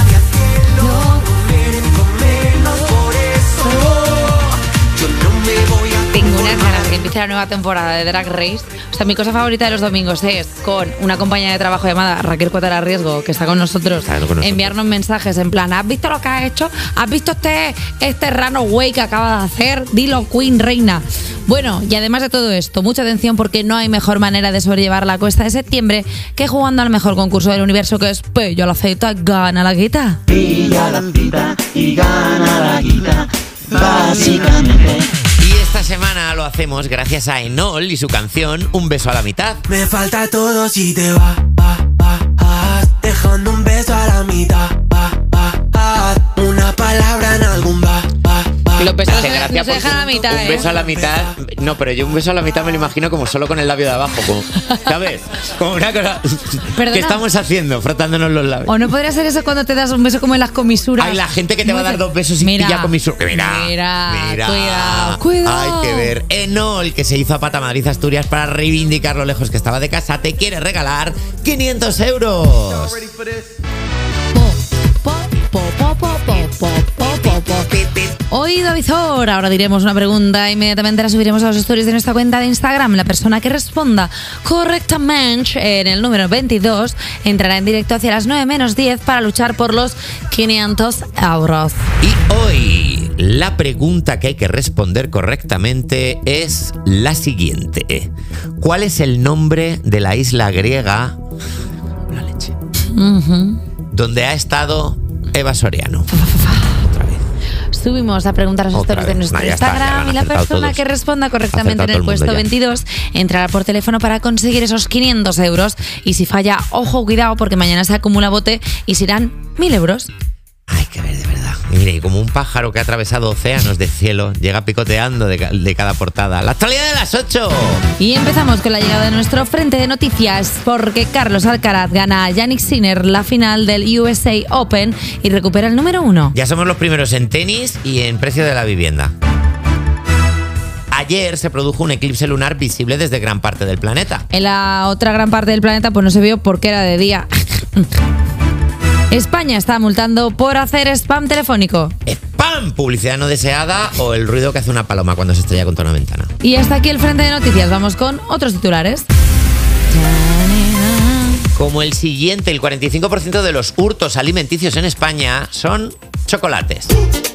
Tengo unas ganas de que empiece la nueva temporada de Drag Race. O sea, mi cosa favorita de los domingos es con una compañera de trabajo llamada Raquel Cuatara Riesgo, que está con nosotros, enviarnos mensajes en plan, ¿has visto lo que has hecho? ¿Has visto este runaway que acaba de hacer? Dilo, Queen, reina. Bueno, y además de todo esto, mucha atención porque no hay mejor manera de sobrellevar la cuesta de septiembre que jugando al mejor concurso del universo, que es Pilla la cita, gana la guita. Pilla la cita y gana la guita, básicamente. Y esta semana lo hacemos gracias a Enol y su canción Un beso a la mitad. Me falta todo si te vas, dejando un beso a la mitad, una palabra en algún Los besos Hace no gracia se dejan a la mitad, Un beso a la mitad. No, pero yo un beso a la mitad me lo imagino como solo con el labio de abajo. Como, ¿sabes? Como una cosa. Perdona. ¿Qué estamos haciendo? Frotándonos los labios. ¿O no podría ser eso cuando te das un beso como en las comisuras? Hay la gente que te va a dar dos besos y pilla comisura. Mira. Cuidado. Hay que ver. Enol, que se hizo a Pata Madrid Asturias para reivindicar lo lejos que estaba de casa, te quiere regalar 500 euros. Oído avizor, ahora diremos una pregunta, inmediatamente la subiremos a los stories de nuestra cuenta de Instagram. La persona que responda correctamente en el número 22 entrará en directo hacia las 9 menos 10 para luchar por los 500 euros. Y hoy la pregunta que hay que responder correctamente es la siguiente. ¿Cuál es el nombre de la isla griega la leche, donde ha estado Eva Soriano? Subimos a preguntar a los stories de nuestro Instagram y la persona que responda correctamente en el puesto 22 entrará por teléfono para conseguir esos 500 euros. Y si falla, ojo, cuidado, porque mañana se acumula bote y serán 1.000 euros. Hay que ver, de verdad. Y mire, como un pájaro que ha atravesado océanos de cielo, llega picoteando de cada portada. La actualidad de las 8. Y empezamos con la llegada de nuestro frente de noticias, porque Carlos Alcaraz gana a Jannik Sinner la final del USA Open y recupera el número 1. Ya somos los primeros en tenis y en precio de la vivienda. Ayer se produjo un eclipse lunar visible desde gran parte del planeta. En la otra gran parte del planeta pues no se vio porque era de día. España está multando por hacer spam telefónico. ¡Spam! Publicidad no deseada o el ruido que hace una paloma cuando se estrella contra una ventana. Y hasta aquí el frente de noticias. Vamos con otros titulares. Como el siguiente, el 45% de los hurtos alimenticios en España son chocolates.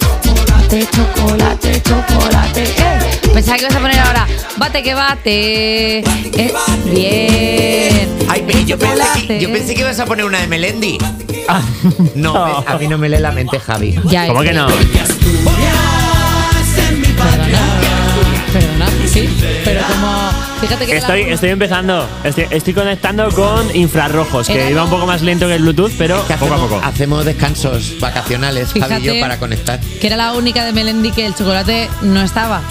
Chocolate. Pensaba que ibas a poner ahora bate que bate. Bien. Ay, yo pensé que ibas a poner una de Melendi. No, a mí no me lee la mente, Javi. ¿Cómo que no? Perdona, sí, pero como... Fíjate que estoy empezando, estoy conectando con infrarrojos, que iba un poco más lento que el Bluetooth, pero poco a poco. Hacemos descansos vacacionales, Javi y yo, para conectar. Que era la única de Melendi que el chocolate no estaba.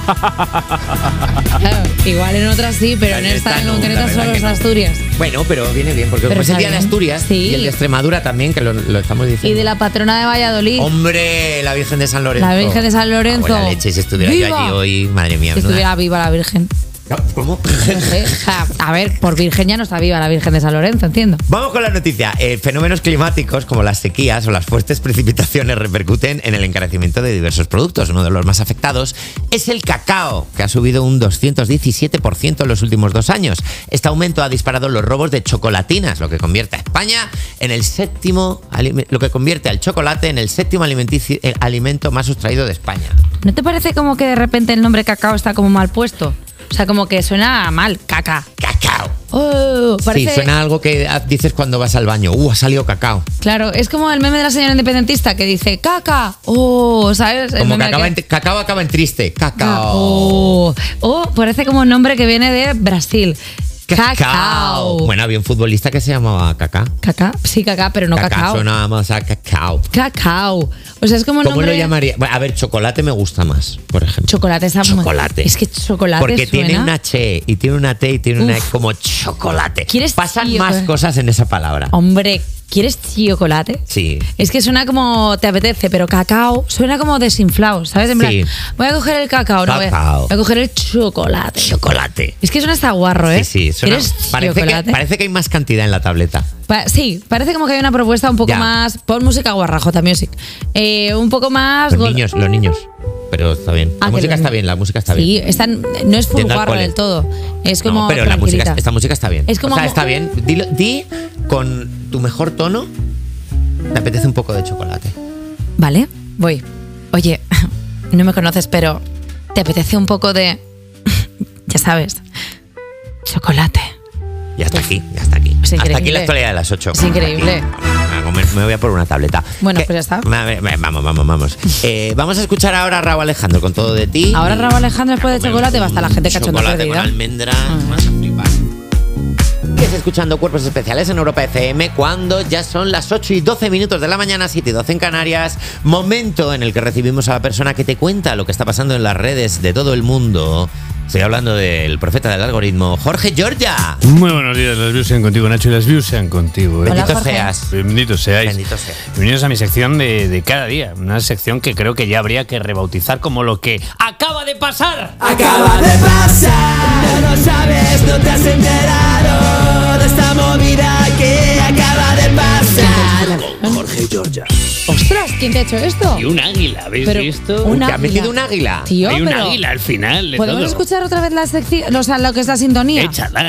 Claro, igual en otras sí, pero en esta en concreto solo es Asturias. Bueno, pero viene bien, porque es el día de Asturias y el de Extremadura también, que lo estamos diciendo. Y de la patrona de Valladolid. ¡Hombre! La Virgen de San Lorenzo. La Virgen de San Lorenzo. La leche, si estuviera yo allí hoy, madre mía. Si estuviera viva la Virgen. ¿Cómo? A ver, por Virgen ya no está viva la Virgen de San Lorenzo, entiendo. Vamos con la noticia. Fenómenos climáticos como las sequías o las fuertes precipitaciones repercuten en el encarecimiento de diversos productos. Uno de los más afectados es el cacao, que ha subido un 217% en los últimos 2 años. Este aumento ha disparado los robos de chocolatinas, lo que convierte a España en el al chocolate en el séptimo alimento más sustraído de España. ¿No te parece como que de repente el nombre cacao está como mal puesto? O sea, como que suena mal, cacao. Sí, suena algo que dices cuando vas al baño. Ha salido cacao. Claro, es como el meme de la señora independentista que dice caca. ¿Sabes? Como cacao acaba en triste. Cacao. Parece como un nombre que viene de Brasil. Cacao. Bueno, había un futbolista que se llamaba Kaká. ¿Kaká? Sí, Kaká, pero no cacao. Sonábamos a cacao. Cacao. O sea, es como un ¿Cómo nombre... lo llamaría? Bueno, a ver, chocolate me gusta más, por ejemplo. Chocolate está Chocolate. Es que chocolate porque suena... tiene una H y tiene una T y tiene una E, como chocolate. Pasan más cosas en esa palabra. Hombre, ¿quieres chocolate? Sí. Es que suena como te apetece, pero cacao suena como desinflado, ¿sabes? En plan, voy a coger el cacao, no voy a coger el chocolate. Chocolate. Es que suena hasta guarro, ¿eh? Sí, suena, parece que hay más cantidad en la tableta. Sí, parece como que hay una propuesta un poco más... Pon música guarrajo, también sí. Un poco más... Los niños. Pero está bien. La música está bien, Sí, no es full guarro del todo. Es como... No, pero esta música está bien. Es como... O sea, está bien. Di con tu mejor tono, te apetece un poco de chocolate. Vale, voy. Oye, no me conoces, pero te apetece un poco de... ya sabes, chocolate. Ya está aquí. Es hasta aquí la actualidad de las 8. Es increíble. Me voy a por una tableta. Bueno, pues ya está. Vamos. Vamos a escuchar ahora a Raúl Alejandro con Todo de ti. Ahora Raúl Alejandro después de chocolate va a estar la gente cachonda perdida. Chocolate con almendras, vas a flipar. Estás escuchando Cuerpos Especiales en Europa FM cuando ya son las 8:12 de la mañana, 7:12 en Canarias. Momento en el que recibimos a la persona que te cuenta lo que está pasando en las redes de todo el mundo. Estoy hablando del profeta del algoritmo, Jorge Giorgia. Muy buenos días, las views sean contigo, Nacho, y las views sean contigo. Bendito seas. Bendito seáis. Bienvenidos a mi sección de cada día. Una sección que creo que ya habría que rebautizar como lo que acaba de pasar. Acaba de pasar, no sabes, no te has enterado de esta movida que acaba de pasar. Con Jorge Giorgia. ¡Ostras! ¿Quién te ha hecho esto? Y un águila, ¿habéis visto? ¿Te ha metido un águila? Tío, hay un águila al final de ¿podemos todo. escuchar otra vez la sección? O sea, lo que es la sintonía. Échala.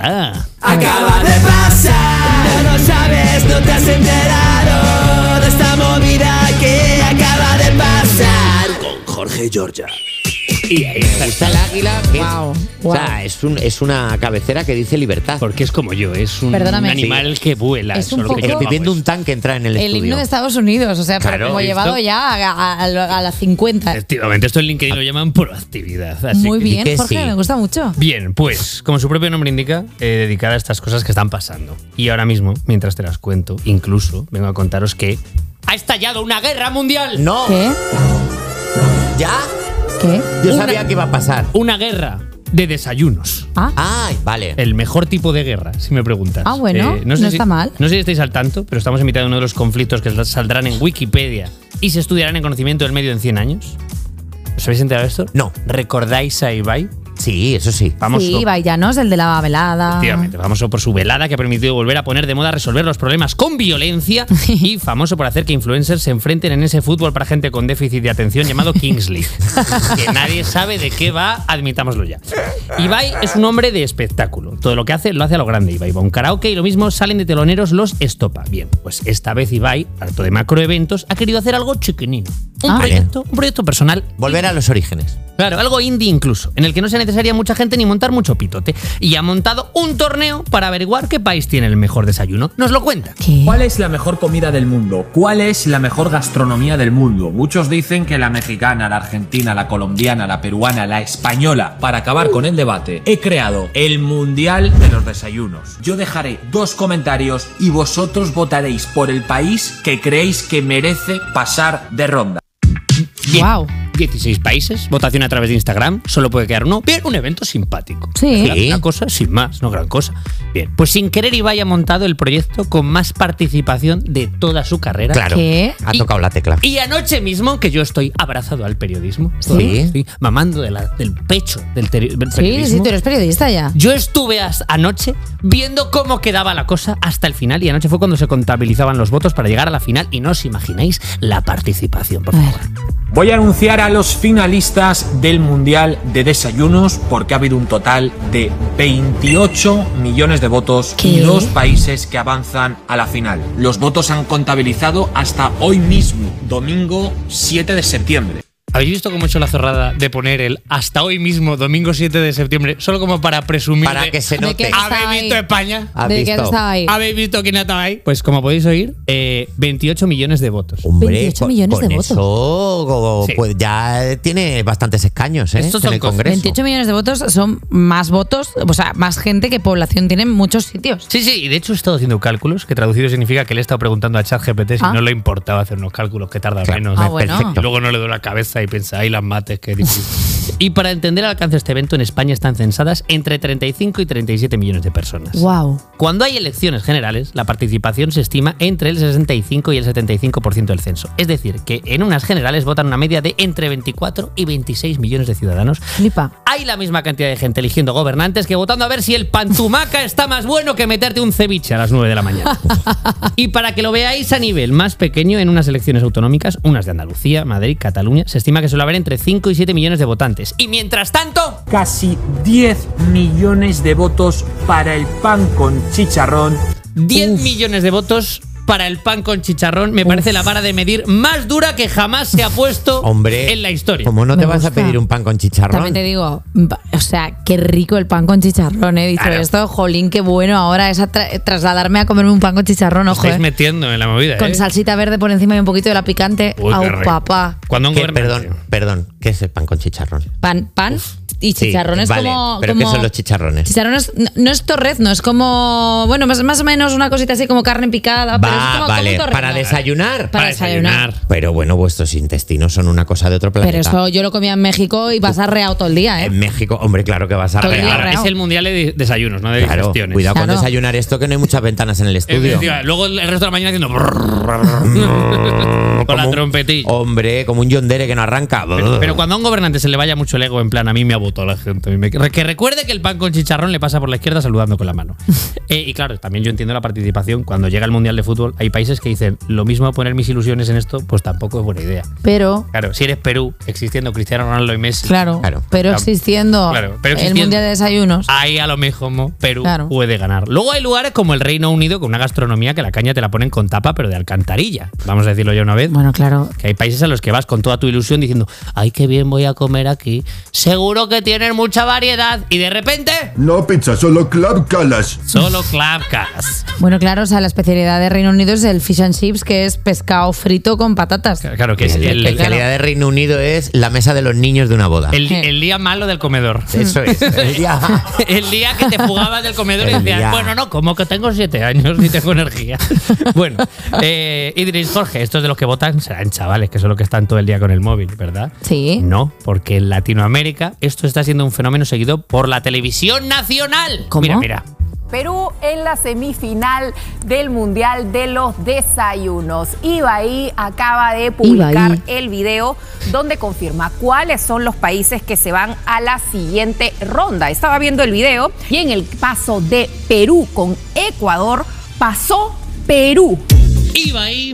Acaba de pasar, no sabes, no te has enterado de esta movida que acaba de pasar. Con Jorge Giorgia. Y ahí está el águila. Wow. O sea, es una cabecera que dice libertad. Porque es como yo, es un animal que vuela. Es un poco... Estoy viendo un tanque entrar en el estudio. El himno de Estados Unidos, o sea, claro, como llevado ya a las 50. Efectivamente, esto en LinkedIn lo llaman proactividad. Muy bien, Jorge, me gusta mucho. Bien, pues, como su propio nombre indica, dedicada a estas cosas que están pasando. Y ahora mismo, mientras te las cuento, incluso vengo a contaros que ha estallado una guerra mundial. ¡No! ¿Qué? ¿Ya? ¿Qué? Yo sabía que iba a pasar. Una guerra de desayunos. Ay, vale. El mejor tipo de guerra, si me preguntas. Bueno, no está mal. No sé si estáis al tanto, pero estamos en mitad de uno de los conflictos que saldrán en Wikipedia y se estudiarán en conocimiento del medio en 100 años. ¿Os habéis enterado de esto? No. ¿Recordáis a Ibai? sí, eso sí. Sí, Ibai Llanos, el de la velada. Efectivamente, famoso por su velada que ha permitido volver a poner de moda resolver los problemas con violencia y famoso por hacer que influencers se enfrenten en ese fútbol para gente con déficit de atención llamado Kings League. Que nadie sabe de qué va, admitámoslo ya. Ibai es un hombre de espectáculo. Todo lo que hace, lo hace a lo grande. Ibai va a un karaoke y lo mismo salen de teloneros los Estopa. Bien, pues esta vez Ibai, harto de macroeventos, ha querido hacer algo chiquinino. Un proyecto personal. Volver a los orígenes. Claro, algo indie incluso, en el que no sea necesaria mucha gente ni montar mucho pitote. Y ha montado un torneo para averiguar qué país tiene el mejor desayuno. Nos lo cuenta. ¿Cuál es la mejor comida del mundo? ¿Cuál es la mejor gastronomía del mundo? Muchos dicen que la mexicana, la argentina, la colombiana, la peruana, la española. Para acabar con el debate, he creado el Mundial de los Desayunos. Yo dejaré 2 comentarios y vosotros votaréis por el país que creéis que merece pasar de ronda. Wow. 16 países, votación a través de Instagram, solo puede quedar uno. Bien, un evento simpático. Sí. Una cosa sin más, no gran cosa. Bien, pues sin querer Ibai ha montado el proyecto con más participación de toda su carrera. Claro, ha tocado la tecla. Y anoche mismo, que yo estoy abrazado al periodismo, ¿Sí? estoy mamando del pecho del periodismo. Sí, tú eres periodista ya. Yo estuve anoche viendo cómo quedaba la cosa hasta el final y anoche fue cuando se contabilizaban los votos para llegar a la final y no os imagináis la participación, por favor. Voy a anunciar a los finalistas del Mundial de Desayunos porque ha habido un total de 28 millones de votos y 2 países que avanzan a la final. Los votos han contabilizado hasta hoy mismo, domingo 7 de septiembre. ¿Habéis visto cómo he hecho la zorrada de poner el hasta hoy mismo, domingo 7 de septiembre, solo como para presumir? Para que se note. ¿Habéis visto España? ¿Habéis visto quién estaba ahí? Pues como podéis oír, 28 millones de votos. Hombre, 28 millones de votos. Eso, pues ya tiene bastantes escaños, ¿eh? Estos en el Congreso. 28 millones de votos son más votos, o sea, más gente que población tiene en muchos sitios. Sí, y de hecho he estado haciendo cálculos, que traducido significa que le he estado preguntando a ChatGPT si no le importaba hacer unos cálculos que tardan menos. Bueno. Y luego no le doy la cabeza y piensa, ay, las mates, qué difícil. Y para entender el alcance de este evento, en España están censadas entre 35 y 37 millones de personas. Wow. Cuando hay elecciones generales, la participación se estima entre el 65 y el 75% del censo. Es decir, que en unas generales votan una media de entre 24 y 26 millones de ciudadanos. Flipa. Hay la misma cantidad de gente eligiendo gobernantes que votando a ver si el pantumaca está más bueno que meterte un ceviche a las 9 de la mañana. Y para que lo veáis a nivel más pequeño, en unas elecciones autonómicas, unas de Andalucía, Madrid, Cataluña, se estima que suele haber entre 5 y 7 millones de votantes. Y mientras tanto, casi 10 millones de votos para el pan con chicharrón. 10 millones de votos para el pan con chicharrón. Me parece la vara de medir más dura que jamás se ha puesto en la historia. ¿Cómo no te vas a pedir un pan con chicharrón? También te digo, o sea, qué rico el pan con chicharrón, ¿eh? Dicho esto, jolín, qué bueno ahora es trasladarme a comerme un pan con chicharrón, ojo. Estáis metiendo en la movida, con salsita verde por encima y un poquito de la picante. Uy, ¡Au, papá! Perdón, ¿qué es el pan con chicharrón? Pan y chicharrones, vale, como... ¿pero qué son los chicharrones? Chicharrones no es torrezno, es como... Bueno, más o menos una cosita así como carne picada, pero es como vale, como para desayunar. Para desayunar. Pero bueno, vuestros intestinos son una cosa de otro planeta. Pero eso yo lo comía en México y vas arreado todo el día, ¿eh? En México, hombre, claro que vas arreado. Es el mundial de desayunos, no de digestiones. Cuidado con desayunar esto, que no hay muchas ventanas en el estudio. Luego el resto de la mañana haciendo... con la trompetilla. Hombre, como un yondere que no arranca. Pero cuando a un gobernante se le vaya mucho el ego, en plan, a mí me ha votado la gente. Que recuerde que el pan con chicharrón le pasa por la izquierda saludando con la mano. Y claro, también yo entiendo la participación. Cuando llega el Mundial de Fútbol, hay países que dicen, lo mismo poner mis ilusiones en esto, pues tampoco es buena idea. Pero... Claro, si eres Perú, existiendo Cristiano Ronaldo y Messi... Claro, pero existiendo el Mundial de Desayunos... Ahí a lo mejor Perú puede ganar. Luego hay lugares como el Reino Unido con una gastronomía que la caña te la ponen con tapa, pero de alcantarilla. Vamos a decirlo ya una vez. Bueno, claro. Que hay países a los que vas con toda tu ilusión diciendo, ay, qué bien voy a comer aquí. Seguro que tienen mucha variedad. Y de repente... No pizza, solo clavcalas. Solo clavcalas. Bueno, claro, o sea, la especialidad de Reino Unido es el fish and chips, que es pescado frito con patatas. Claro, que es la especialidad de Reino Unido es la mesa de los niños de una boda. El día malo del comedor. Eso es. El día que te fugabas del comedor y decías, bueno, no, como que tengo 7 años y tengo energía. Bueno, y diréis, Jorge, estos de los que votan serán chavales, que son los que están todo el día con el móvil, ¿verdad? Sí. No, porque en Latinoamérica esto está siendo un fenómeno seguido por la televisión nacional. ¿Cómo? Mira. Perú en la semifinal del Mundial de los Desayunos. Ibai acaba de publicar el video donde confirma cuáles son los países que se van a la siguiente ronda. Estaba viendo el video y en el paso de Perú con Ecuador, pasó Perú. Ibai.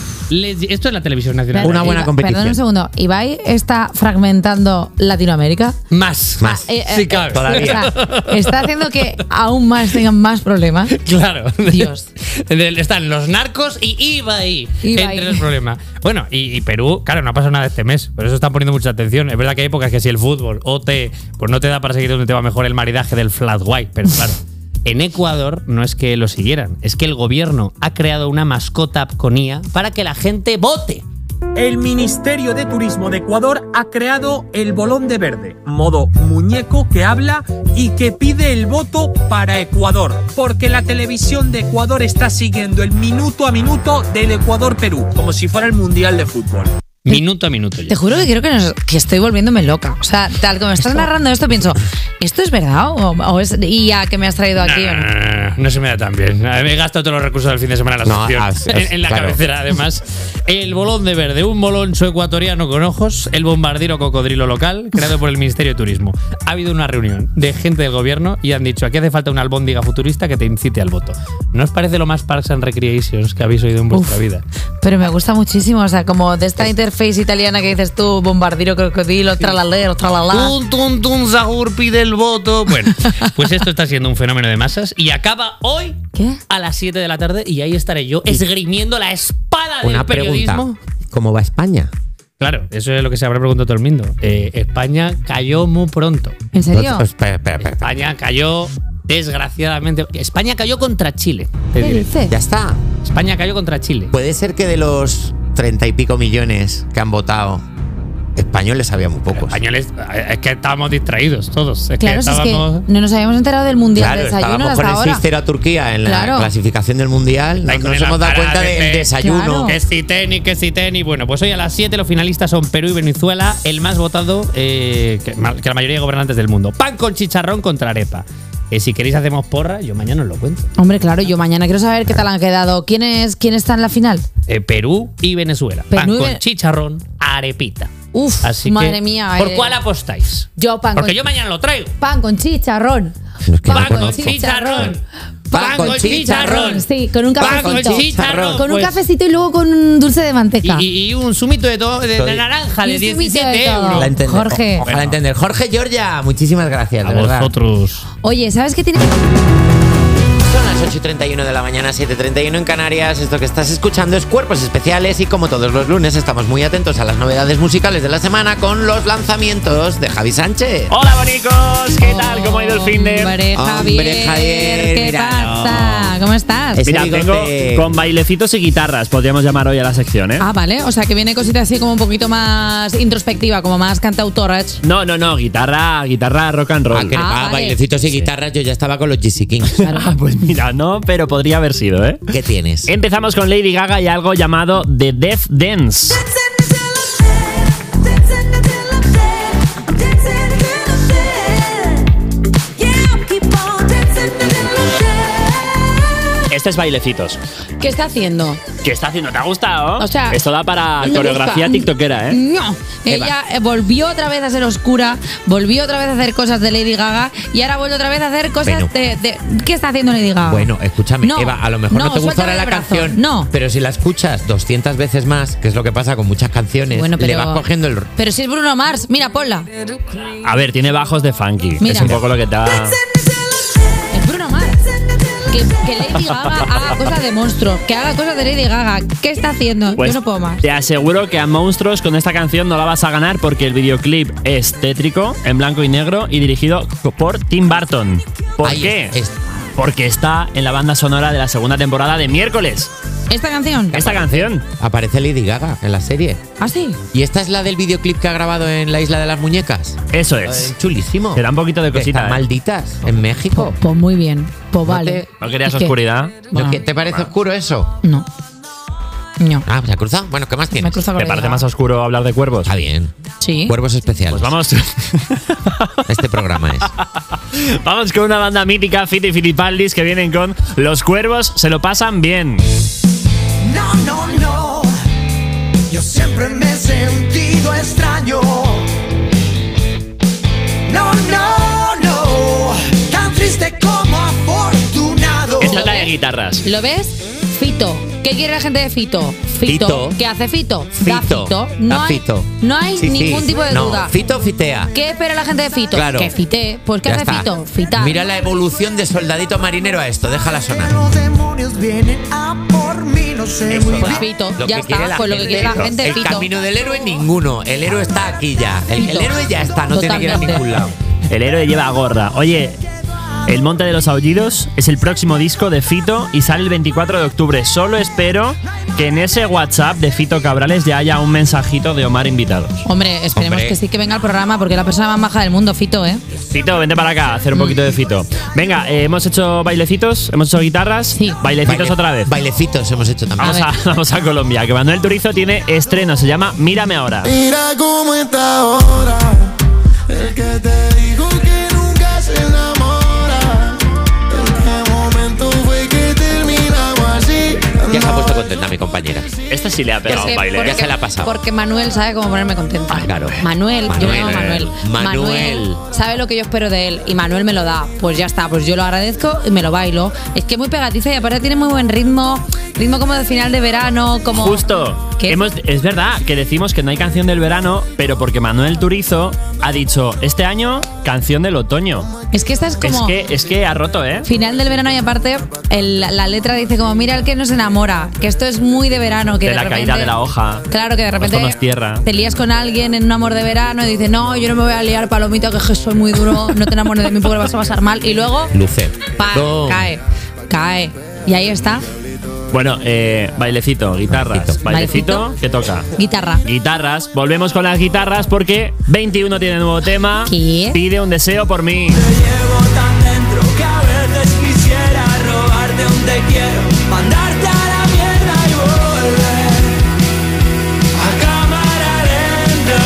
Esto es la televisión nacional. Una buena competición. Perdón un segundo. ¿Ibai está fragmentando Latinoamérica? Más. Sí, claro. Todavía. Está haciendo que aún más tengan más problemas. Claro. Dios. Están los narcos y Ibai. Entre los problemas. Bueno, y Perú, claro, no ha pasado nada este mes. Por eso están poniendo mucha atención. Es verdad que hay épocas que si el fútbol pues no te da para seguir donde te va mejor el maridaje del flat white. Pero claro. En Ecuador no es que lo siguieran, es que el gobierno ha creado una mascota con IA para que la gente vote. El Ministerio de Turismo de Ecuador ha creado el Bolón de Verde, modo muñeco que habla y que pide el voto para Ecuador, porque la televisión de Ecuador está siguiendo el minuto a minuto del Ecuador-Perú, como si fuera el Mundial de Fútbol. Minuto a minuto ya. Te juro que creo que estoy volviéndome loca. O sea, tal como estás narrando esto, pienso, ¿esto es verdad o es IA que me has traído aquí? No se me da tan bien. Me he gastado todos los recursos del fin de semana en la sección. En la cabecera, además. El bolón de verde, un boloncho ecuatoriano con ojos, el bombardero cocodrilo local, creado por el Ministerio de Turismo. Ha habido una reunión de gente del gobierno y han dicho, aquí hace falta una albóndiga futurista que te incite al voto. ¿No os parece lo más Parks and Recreations que habéis oído en vuestra vida? Pero me gusta muchísimo, o sea, como de esta interface italiana que dices tú, bombardero cocodrilo, tralalero, tralala. Tun, Zahur pide el voto. Bueno, pues esto está siendo un fenómeno de masas y acaba hoy a las 7 de la tarde y ahí estaré yo esgrimiendo la espada del periodismo. Pregunta, ¿cómo va España? Claro, eso es lo que se habrá preguntado todo el mundo. España cayó muy pronto. ¿En serio? Espera. España cayó, desgraciadamente. España cayó contra Chile. ¿Qué dices? Ya está. España cayó contra Chile. Puede ser que de los 30 y pico millones que han votado, españoles había muy pocos. Españoles, es que estábamos distraídos todos. Claro, es que no nos habíamos enterado del Mundial de Desayuno hasta ahora. Estábamos con el 6-0 a Turquía en la clasificación del Mundial. No nos hemos dado cuenta del desayuno. Claro. Que si tenis. Bueno, pues hoy a las 7 los finalistas son Perú y Venezuela, el más votado que la mayoría de gobernantes del mundo. Pan con chicharrón contra arepa. Si queréis hacemos porra, yo mañana os lo cuento. Hombre, claro, yo mañana quiero saber qué tal han quedado. ¿Quién está en la final? Perú y Venezuela. Pan con chicharrón, arepita. Uf, así madre que, mía. ¿por cuál apostáis? Yo Porque yo mañana lo traigo. Pan con chicharrón. Pan con chicharrón. Pan con chicharrón. Sí, con un cafecito. Pan con chicharrón. Con un cafecito y luego con un dulce de manteca. Y un zumito de naranja de 17 euros. Jorge. Ojalá entender. Jorge Giorgia, muchísimas gracias, de verdad. Vosotros. Oye, ¿sabes qué tiene? Son las 8:31 de la mañana, 7:31 en Canarias. Esto que estás escuchando es Cuerpos Especiales y como todos los lunes estamos muy atentos a las novedades musicales de la semana con los lanzamientos de Javi Sánchez. Hola, bonicos. ¿Qué tal? ¿Cómo ha ido el fin de? Hombre, Javier. ¿Qué pasa? ¿Cómo estás? Mira, vengo con bailecitos y guitarras, podríamos llamar hoy a la sección, ¿eh? Ah, vale. O sea, que viene cosita así como un poquito más introspectiva, como más cantautora. No. Guitarra rock and roll. Vale. Bailecitos y guitarras, yo ya estaba con los GC Kings. Claro. Pues mira, no, pero podría haber sido, ¿eh? ¿Qué tienes? Empezamos con Lady Gaga y algo llamado The Death Dance. Este es bailecitos. ¿Qué está haciendo? ¿Qué está haciendo? ¿Te ha gustado? O sea, esto da para coreografía tiktokera, ¿eh? No. Ella volvió otra vez a ser oscura, volvió otra vez a hacer cosas de Lady Gaga y ahora vuelve otra vez a hacer cosas de ¿qué está haciendo Lady Gaga? Bueno, escúchame, Eva, a lo mejor no te gustará la canción, pero si la escuchas 200 veces más, que es lo que pasa con muchas canciones, le vas cogiendo el... Pero si es Bruno Mars, mira, ponla. A ver, tiene bajos de funky. Mira. Es un poco lo que te da... Es Bruno Mars. Que Lady Gaga haga cosas de monstruo, que haga cosas de Lady Gaga. ¿Qué está haciendo? Pues yo no puedo más. Te aseguro que a Monstruos con esta canción no la vas a ganar porque el videoclip es tétrico, en blanco y negro y dirigido por Tim Burton. ¿Por qué? Porque está en la banda sonora de la segunda temporada de Miércoles. ¿Esta canción? Esta canción. Aparece Lady Gaga en la serie. ¿Ah, sí? ¿Y esta es la del videoclip que ha grabado en la Isla de las Muñecas? Eso es. Chulísimo. Te da un poquito de cosita. Están malditas en México. Pues muy bien. Pues vale. ¿No querías oscuridad? ¿Te parece oscuro eso? No. Ah, ¿se ha cruzado? Bueno, ¿qué más tienes? ¿Te parece más oscuro hablar de cuervos? Está bien. Sí. Cuervos especiales. Pues vamos. Este programa es. Vamos con una banda mítica, Fito y Fitipaldis, que vienen con Los Cuervos se lo pasan bien. No, no, no. Yo siempre me he sentido extraño. No, no, no. Tan triste como afortunado. Esta es la de guitarras. ¿Lo ves? Fito. ¿Qué quiere la gente de Fito? Fito. ¿Qué hace Fito? Da Fito. Da Fito. No hay Sí, ningún sí. tipo de No, duda. Fito fitea. ¿Qué espera la gente de Fito? Claro. Que fite. Pues ¿qué Ya hace está. Fito? Fitar. Mira la evolución de soldadito marinero a esto, déjala sonar. Los demonios vienen a por mí, no sé muy Pues bien. Fito, Lo ya que quiere está. la Pues lo que quiere la gente. gente, El Fito. camino del héroe ninguno. El héroe está aquí ya. El Fito. héroe ya está, no tiene que ir a Totalmente. ningún lado. El héroe lleva gorra. Oye, El Monte de los Aullidos es el próximo disco de Fito y sale el 24 de octubre. Solo espero que en ese WhatsApp de Fito Cabrales ya haya un mensajito de Omar invitados. Hombre, esperemos que sí que venga al programa porque es la persona más maja del mundo, Fito, ¿eh? Fito, vente para acá a hacer un poquito de Fito. Venga, hemos hecho bailecitos, hemos hecho guitarras. Sí. Bailecitos otra vez. Bailecitos hemos hecho también. Vamos a Colombia, que Manuel Turizo tiene estreno, se llama Mírame Ahora. Mira cómo está ahora. El que te dijo que nunca se enamora. ¿En qué momento fue que terminamos así? Ya se ha puesto contenta mi compañera. Esta sí le ha pegado Porque- baile. Ya se la ha pasado. Porque Manuel sabe cómo ponerme contenta. Claro. Manuel, yo me llamo Manuel. Manuel. Manuel. sabe lo que yo espero de él y Manuel me lo da. Pues ya está, pues yo lo agradezco y me lo bailo. Es que es muy pegadiza y aparte tiene muy buen ritmo. Ritmo como de final de verano, como... Justo. ¿Qué? Es verdad que decimos que no hay canción del verano, pero porque Manuel Turizo ha dicho este año canción del otoño. Es que esta es como... Es que ha roto, ¿eh? Final del verano y aparte la letra dice como mira el que no se enamora, que esto es muy de verano, que De de la repente, caída de la hoja. Claro, que de repente Esto no es tierra. te lías con alguien en un amor de verano y dices no, yo no me voy a liar, palomita, que soy muy duro, no te enamores de mí porque lo vas a pasar mal y luego Luce. cae y ahí está, Bueno, bailecito, guitarras. Bailecito, ¿qué toca? guitarra. Guitarras. Volvemos con las guitarras porque 21 tiene nuevo tema. ¿Qué? Pide un deseo por mí. Llevo tan dentro que a veces quisiera robarte un te quiero, mandarte a la mierda y volver a cámara lenta.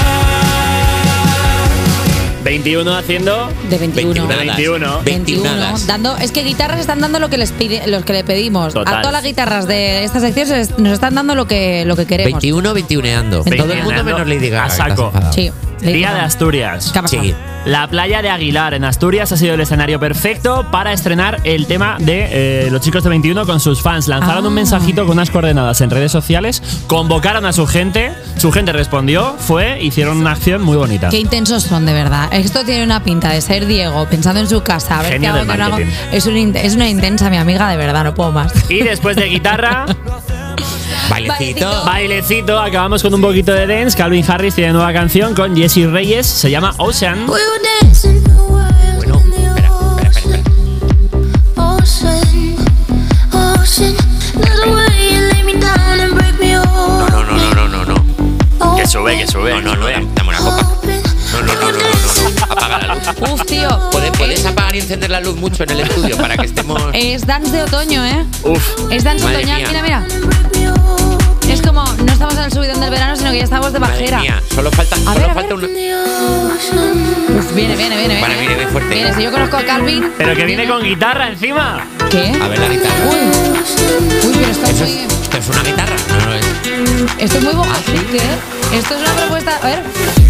21 haciendo De 21. 21. Dando, es que guitarras están dando lo que les pide, los que le pedimos. Total. A todas las guitarras de esta sección nos están dando lo que queremos. 21, 21eando. Todo el mundo menos Lady Gaga. A saco. Sí. Día de Asturias. ¿Qué ha pasado? Sí. La playa de Aguilar en Asturias ha sido el escenario perfecto para estrenar el tema de los chicos de 21 con sus fans. Lanzaron un mensajito con unas coordenadas en redes sociales, convocaron a su gente respondió, hicieron una acción muy bonita. Qué intensos son, de verdad. Esto tiene una pinta de ser Diego pensando en su casa. A ver Genio qué hago, del qué no hago. marketing. Es una intensa, mi amiga, de verdad, no puedo más. Y después de guitarra, Bailecito. bailecito, acabamos con un poquito de dance. Calvin Harris tiene nueva canción con Jessie Reyes, se llama Ocean. Bueno, espera. No. Que sube. No, dame una copa. No. Apaga la luz. Uf, tío. ¿Puedes apagar y encender la luz mucho en el estudio para que estemos... Es dance de otoño, ¿eh? Uf. Es dance Madre otoñal. mía. Mira. Es como, no estamos en el subidón del verano, sino que ya estamos de Madre bajera. mía, solo falta A ver. una... Uf, viene. Para mí viene fuerte. Viene, si yo conozco a Calvin. Pero que viene con guitarra encima. ¿Qué? A ver la guitarra. Uy, pero esto es muy... ¿Esto es una guitarra? No es. Esto es muy bombastique, ¿eh? Esto es una propuesta... A ver.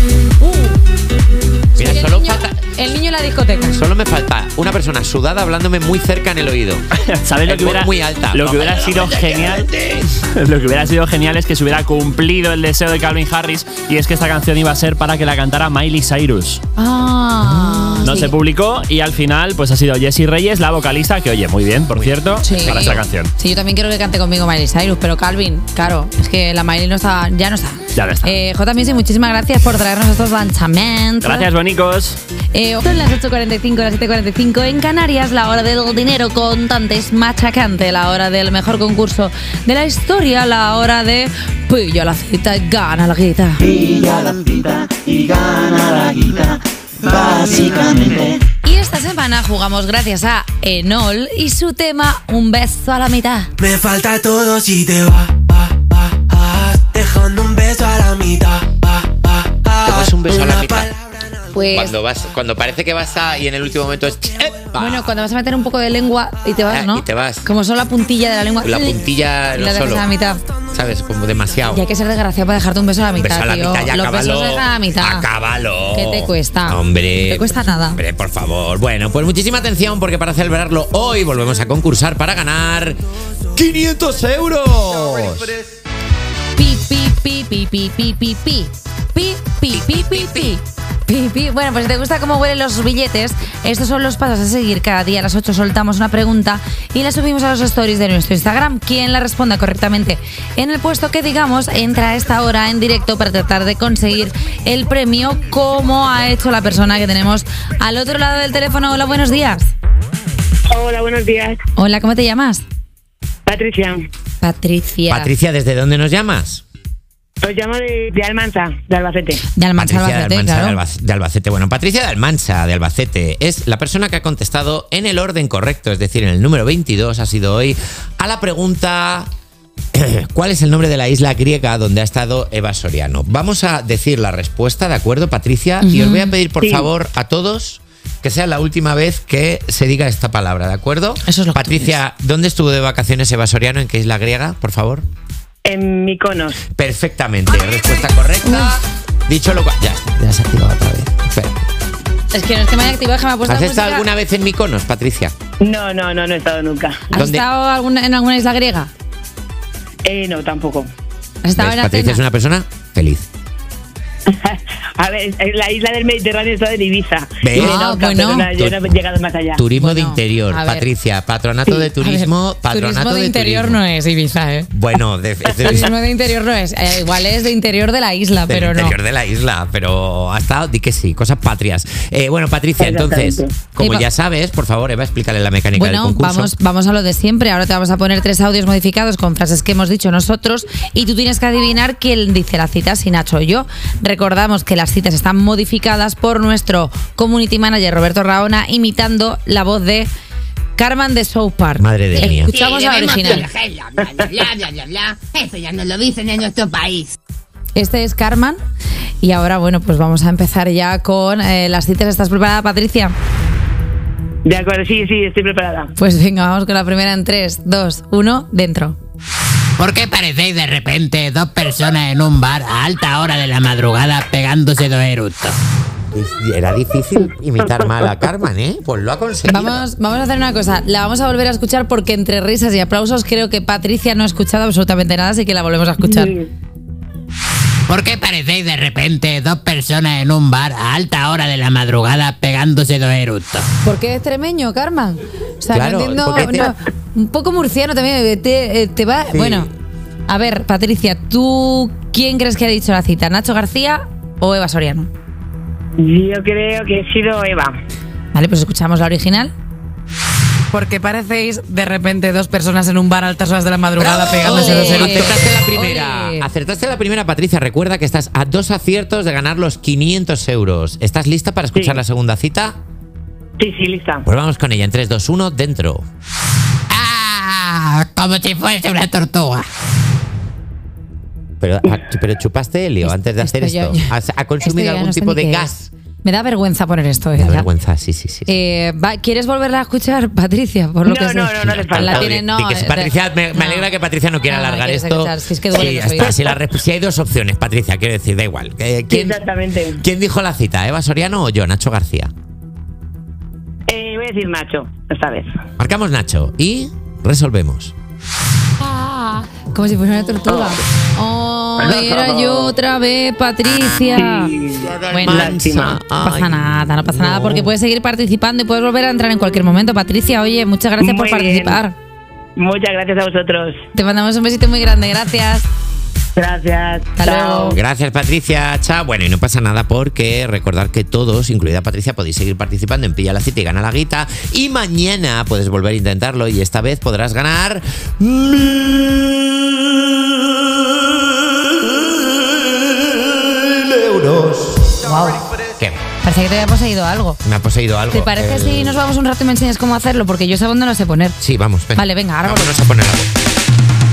Mira, Soy solo falta... el niño en la discoteca. Solo me falta una persona sudada hablándome muy cerca en el oído. ¿Sabes lo que hubiera, muy alta? lo que hubiera sido genial? Lo que hubiera sido genial es que se hubiera cumplido el deseo de Calvin Harris y es que esta canción iba a ser para que la cantara Miley Cyrus. No sí. se publicó y al final pues ha sido Jessie Reyes, la vocalista, que oye, muy bien, por cierto, Sí. para esta canción. Sí, yo también quiero que cante conmigo Miley Cyrus, pero Calvin, claro, es que la Miley ya no está. Ya no está. J Music, muchísimas gracias por traernos estos lanzamientos. Gracias, bonicos. Son las 8:45, las 7:45 en Canarias, la hora del dinero contante es machacante, la hora del mejor concurso de la historia, la hora de pilla la cita y gana la guita. Pilla la cita y gana la guita, básicamente. Y esta semana jugamos gracias a Enol y su tema Un beso a la mitad. Me falta todo si te vas, dejando un beso a la mitad, ¿Cómo es un beso a la mitad? Pues- Cuando parece que vas a... y en el último momento es... Bueno, cuando vas a meter un poco de lengua y te vas, ¿no? Y te vas. Como solo la puntilla de la lengua. La puntilla y no la dejas solo. a la mitad. ¿Sabes? Como demasiado. Y hay que ser desgraciado para dejarte un beso a la mitad, Beso a la tío. mitad, ya Los acábalo. besos dejan a la mitad. Acábalo. ¿Qué te cuesta? Hombre. No te cuesta nada. Hombre, por favor. Bueno, pues muchísima atención porque para celebrarlo hoy volvemos a concursar para ganar 500 euros. Pi, pi, pi, pi, pi, pi, pi, pi. Pi, pi, pi, pi, pi. Pi, pi. Bueno, pues si te gusta cómo huelen los billetes, estos son los pasos a seguir. Cada día a las 8 soltamos una pregunta y la subimos a los stories de nuestro Instagram. Quien la responda correctamente en el puesto que digamos entra a esta hora en directo para tratar de conseguir el premio, como ha hecho la persona que tenemos al otro lado del teléfono. Hola, buenos días. Hola, buenos días. Hola, ¿cómo te llamas? Patricia. Patricia, ¿desde dónde nos llamas? Os llamo de Almansa, de Albacete. De Almansa, Patricia Albacete, de Almansa, claro. de Albacete. Bueno, Patricia de Almansa, de Albacete, es la persona que ha contestado en el orden correcto, es decir, en el número 22 ha sido hoy, a la pregunta ¿cuál es el nombre de la isla griega donde ha estado Eva Soriano? Vamos a decir la respuesta, ¿de acuerdo, Patricia? Y os voy a pedir, por favor, a todos que sea la última vez que se diga esta palabra, ¿de acuerdo? Eso es lo que Patricia, ¿dónde estuvo de vacaciones Eva Soriano? ¿En qué isla griega, por favor? En Mykonos. Perfectamente, respuesta correcta. Dicho lo cual, ya se ha activado otra vez. Espera. Es que no es que me haya activado, es que me ha puesto ¿Has la estado música. alguna vez en Mykonos, Patricia? No he estado nunca. ¿Has estado en alguna isla griega? No, tampoco. ¿Has estado en Patricia Atenas? es una persona feliz. A ver, en la isla del Mediterráneo está en Ibiza. ¿Ves? Y Menorca, bueno. pero yo no he llegado más allá. Turismo de interior, a ver. Patricia. Patronato de turismo, patronato Turismo de interior turismo. no es Ibiza, ¿eh? Bueno, Turismo de interior no es. Igual es de interior de la isla, del pero no. interior de la isla, pero ha estado, di que sí, cosas patrias. Bueno, Patricia, entonces, como Eva- ya sabes, por favor, Eva, explícale la mecánica del Bueno, concurso. vamos a lo de siempre. Ahora te vamos a poner 3 audios modificados con frases que hemos dicho nosotros y tú tienes que adivinar quién dice la cita, si Nacho o yo. Recordamos que las citas están modificadas por nuestro community manager Roberto Raona, imitando la voz de Carmen de South Park. Madre de mía. Escuchamos la original. Eso ya nos lo dicen en nuestro país. Este es Carmen. Y ahora, bueno, pues vamos a empezar ya con las citas. ¿Estás preparada, Patricia? De acuerdo, sí, estoy preparada. Pues venga, vamos con la primera en 3, 2, 1, dentro. ¿Por qué parecéis de repente dos personas en un bar a alta hora de la madrugada pegándose dos eructos? Era difícil imitar mal a Carmen, ¿eh? Pues lo ha conseguido. Vamos a hacer una cosa. La vamos a volver a escuchar porque entre risas y aplausos creo que Patricia no ha escuchado absolutamente nada, así que la volvemos a escuchar. ¿Por qué parecéis de repente dos personas en un bar a alta hora de la madrugada pegándose dos eructos? ¿Por qué extremeño, Carmen? O sea, Claro, no entiendo. porque te- no, un poco murciano también. Te va. Sí. Bueno, a ver, Patricia, ¿tú quién crees que ha dicho la cita? ¿Nacho García o Eva Soriano? Yo creo que he sido Eva. Vale, pues escuchamos la original. Porque parecéis de repente dos personas en un bar a altas horas de la madrugada pegándose dos eructos. Acertaste la primera. Acertaste la primera, Patricia. Recuerda que estás a 2 aciertos de ganar los 500 euros. ¿Estás lista para escuchar la segunda cita? Sí, lista. Pues vamos con ella. En 3, 2, 1, dentro. ¡Ah! Como si fuese una tortuga. Pero chupaste helio antes de hacer esto esto. ya- ¿Ha consumido esto ya algún no sé tipo ni de qué gas? Me da vergüenza poner esto. Me da vergüenza, sí. ¿Quieres volverla a escuchar, Patricia? Por lo que sé. La tiene, no. Di que sí, Patricia, me alegra que Patricia no quiera alargar quieres esto. escuchar, si es que duele Sí, los ya está, oídos. si hay dos opciones, Patricia, quiero decir, da igual. Exactamente. ¿Quién dijo la cita? ¿Eva Soriano o yo, Nacho García? Voy a decir Nacho, esta vez. Marcamos Nacho y resolvemos. Como si fuera una tortuga. Oh, era yo otra vez, Patricia. Bueno, lástima. no pasa nada, porque puedes seguir participando y puedes volver a entrar en cualquier momento. Patricia, oye, muchas gracias por Muy bien. participar. Muchas gracias a vosotros. Te mandamos un besito muy grande, gracias. Gracias. Hasta luego. Gracias, Patricia. Chao. Bueno, y no pasa nada porque recordad que todos, incluida Patricia, podéis seguir participando en Pilla la Cita y Gana la Guita. Y mañana puedes volver a intentarlo y esta vez podrás ganar 1.000 euros. Wow. ¿Qué? Parece que te había poseído algo. Me ha poseído algo. ¿Te parece si nos vamos un rato y me enseñas cómo hacerlo? Porque yo esa voz no lo sé poner. Sí, vamos. Ven. Vale, venga, ahora vámonos a poner la voz.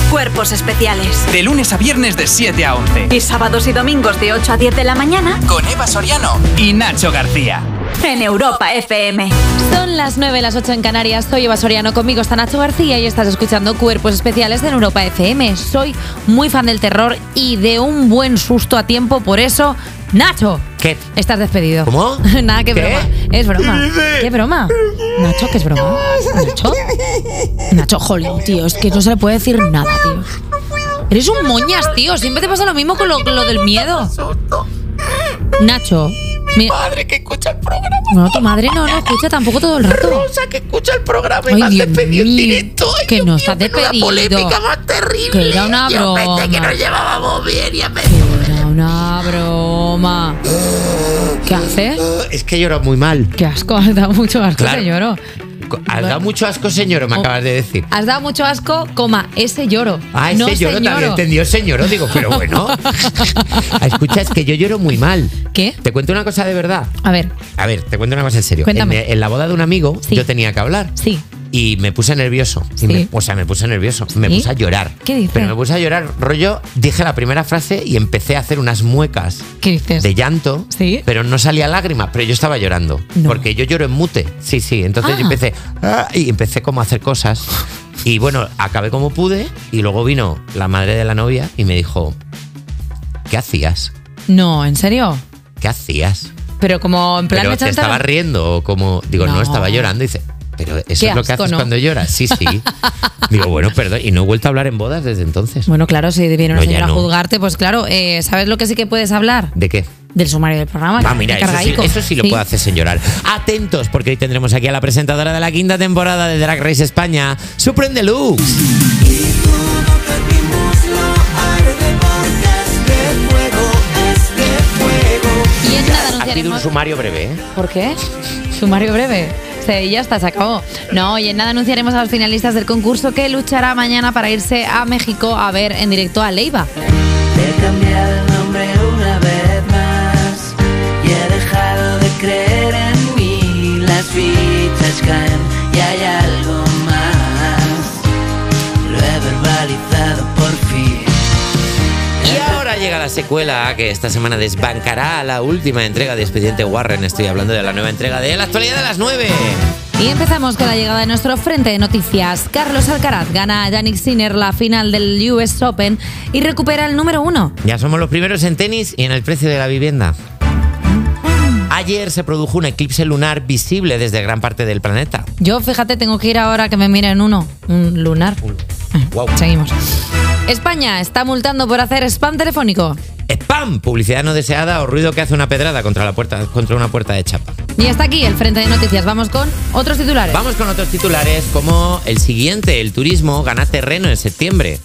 Cuerpos especiales. De lunes a viernes de 7 a 11. Y sábados y domingos de 8 a 10 de la mañana. Con Eva Soriano y Nacho García. En Europa FM. Son las 9, las 8 en Canarias. Soy Eva Soriano, conmigo está Nacho García y estás escuchando Cuerpos Especiales en Europa FM. Soy muy fan del terror y de un buen susto a tiempo, por eso, Nacho. ¿Qué? Estás despedido. ¿Cómo? Nada, que ¿Qué? broma. Es broma. ¿Qué broma? Nacho, ¿qué es broma? Nacho. Nacho, jolín, tío, es que no se le puede decir nada, tío. Eres un moñas, tío. Siempre te pasa lo mismo con lo del miedo. Nacho. Madre que escucha el programa. No, tu madre no escucha tampoco todo el rato. Rosa que escucha el programa y Ay, me has Dios despedido en mío, directo. Ay, que Dios no mío, estás menuda despedido. polémica más terrible. Que era una Yo broma. pensé que nos llevábamos bien y Era una broma. ¿Qué haces? Es que lloro muy mal. Qué asco, has dado mucho asco, Claro. señoro. Has dado mucho asco, señor, me acabas de decir. Has dado mucho asco, ese lloro. Ah, ese no, lloro señoro. también entendió, señor. Digo, pero bueno. Escucha, es que yo lloro muy mal. ¿Qué? ¿Te cuento una cosa de verdad? A ver, te cuento una cosa en serio. Cuéntame. En la boda de un amigo, Sí. yo tenía que hablar. Sí. Y me puse nervioso. Sí. Me puse nervioso. Me ¿Sí? puse a llorar. ¿Qué dices? Pero me puse a llorar, rollo, dije la primera frase y empecé a hacer unas muecas ¿qué dices? de llanto. ¿Sí? Pero no salía lágrima, pero yo estaba llorando. No. Porque yo lloro en mute. Sí. Entonces yo empecé como a hacer cosas. Y bueno, acabé como pude. Y luego vino la madre de la novia y me dijo, ¿qué hacías? No, ¿en serio? ¿Qué hacías? Pero como en plan ¿Pero de te chántara. estabas riendo o como...? Digo, no, No. estaba llorando. Y dice, pero eso Qué es lo que asco, haces ¿no? cuando lloras. Sí. Digo, bueno, perdón. Y no he vuelto a hablar en bodas desde entonces. Bueno, claro, si viene una No, ya señora no. a juzgarte, pues claro, ¿sabes lo que sí que puedes hablar? ¿De qué? Del sumario del programa. Ah, mira, eso sí lo puedo hacer sin llorar. Atentos, porque hoy tendremos aquí a la presentadora de la 5ª temporada de Drag Race España, Supreme Deluxe. Y en nada Ha sido un anunciaremos... sumario breve, ¿eh? ¿Por qué? Sumario breve. Sí, ya está, se acabó. No, y en nada anunciaremos a los finalistas del concurso que luchará mañana para irse a México a ver en directo a Leiva. He cambiado el nombre una vez más y he dejado de creer en mí. Las fichas caen y hay algo más. Lo he verbalizado por fin. Y ahora llega la secuela que esta semana desbancará la última entrega de Expediente Warren. Estoy hablando de la nueva entrega de La Actualidad de las 9. Y empezamos con la llegada de nuestro frente de noticias. Carlos Alcaraz gana a Jannik Sinner la final del US Open y recupera el número 1. Ya somos los primeros en tenis y en el precio de la vivienda. Ayer se produjo un eclipse lunar visible desde gran parte del planeta. Yo, fíjate, tengo que ir ahora que me miren un lunar. Wow. Seguimos. España está multando por hacer spam telefónico. ¡Spam! Publicidad no deseada o ruido que hace una pedrada contra una puerta de chapa. Y hasta aquí el frente de noticias. Vamos con otros titulares. Vamos con otros titulares como el siguiente. El turismo gana terreno en septiembre.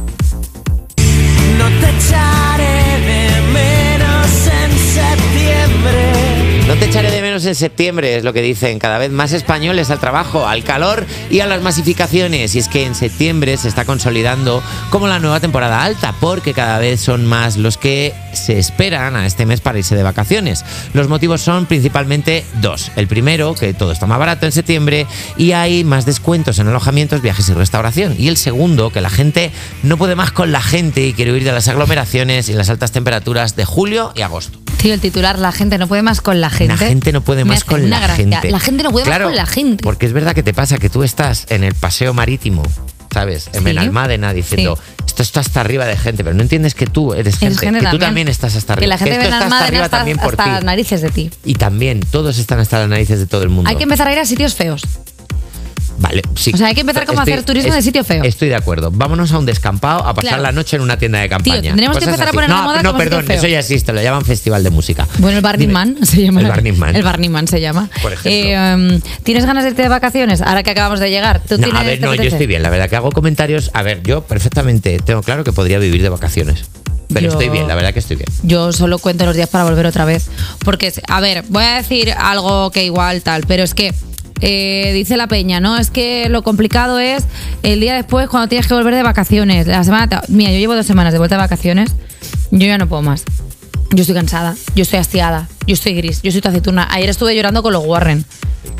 No te echaré de menos en septiembre. No te echaré de menos en septiembre, es lo que dicen cada vez más españoles al trabajo, al calor y a las masificaciones. Y es que en septiembre se está consolidando como la nueva temporada alta, porque cada vez son más los que se esperan a este mes para irse de vacaciones. Los motivos son principalmente dos. El primero, que todo está más barato en septiembre y hay más descuentos en alojamientos, viajes y restauración. Y el segundo, que la gente no puede más con la gente y quiere huir de las aglomeraciones y las altas temperaturas de julio y agosto. Tío, el titular, la gente no puede más con la gente. La gente no puede Me más hace con una la gracia. gente. La gente no puede Claro, más con la gente. Porque es verdad que te pasa que tú estás en el paseo marítimo, ¿sabes? En Sí. Benalmádena diciendo, esto está hasta arriba de gente, pero no entiendes que tú eres gente, gente que tú también. también estás hasta arriba. Que la gente esto de está hasta Benalmádena arriba está también por hasta ti. las narices de ti. Y también, todos están hasta las narices de todo el mundo. Hay que empezar a ir a sitios feos. Vale, sí. O sea, hay que empezar como a hacer turismo de sitio feo. Estoy de acuerdo. Vámonos a un descampado a pasar Claro. la noche en una tienda de campaña. Tío, tendríamos que Cosas empezar a así. poner la moda No, como sitio perdón, feo. eso ya existe, lo llaman festival de música. Bueno, el Burning Man se llama. El Burning Man. El Burning Man se llama. Por ejemplo. ¿Tienes ganas de irte de vacaciones? Ahora que acabamos de llegar. ¿Tú No, tienes, a ver, te no, yo apetece? estoy bien. La verdad que hago comentarios. A ver, yo perfectamente tengo claro que podría vivir de vacaciones. Pero Yo- estoy bien, la verdad que estoy bien. Yo solo cuento los días para volver otra vez. Porque, a ver, voy a decir algo que igual tal, pero es que dice la peña, ¿no? Es que lo complicado es el día después cuando tienes que volver de vacaciones. La semana, mira, yo llevo 2 semanas de vuelta de vacaciones. Yo ya no puedo más. Yo estoy cansada, yo estoy hastiada, yo estoy gris, yo estoy taciturna. Ayer estuve llorando con los Warren.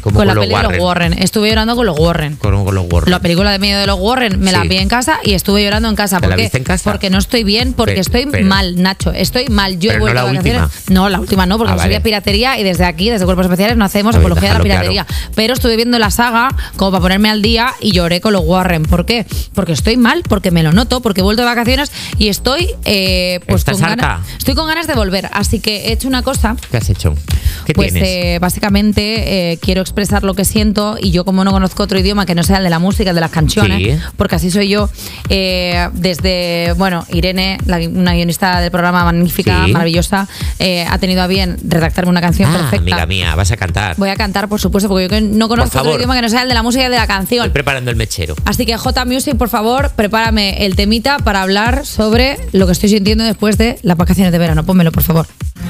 Como con la peli de los Warren. Estuve llorando con los Warren. Con los Warren. La película de miedo de los Warren me la vi en casa y estuve llorando en casa. ¿Te la ¿Por qué? viste en casa? Porque no estoy bien, porque estoy mal, Nacho. Estoy mal. Yo he Pero vuelto no de la vacaciones. última. No, la última no, porque no sería piratería y desde aquí, desde Cuerpos Especiales, no hacemos apología de la piratería. Pero estuve viendo la saga como para ponerme al día y lloré con los Warren. ¿Por qué? Porque estoy mal, porque me lo noto, porque he vuelto de vacaciones y estoy pues con ganas. Estoy con ganas de volver. Así que he hecho una cosa. ¿Qué has hecho? ¿Qué pues tienes? Básicamente quiero expresar lo que siento y yo como no conozco otro idioma que no sea el de la música, el de las canciones, porque así soy yo, desde, Irene, una guionista del programa magnífica, maravillosa, ha tenido a bien redactarme una canción perfecta. Amiga mía, vas a cantar. Voy a cantar, por supuesto, porque yo no conozco otro idioma que no sea el de la música y el de la canción. Estoy preparando el mechero. Así que J Music, por favor, prepárame el temita para hablar sobre lo que estoy sintiendo después de las vacaciones de verano. Pónmelo, por favor.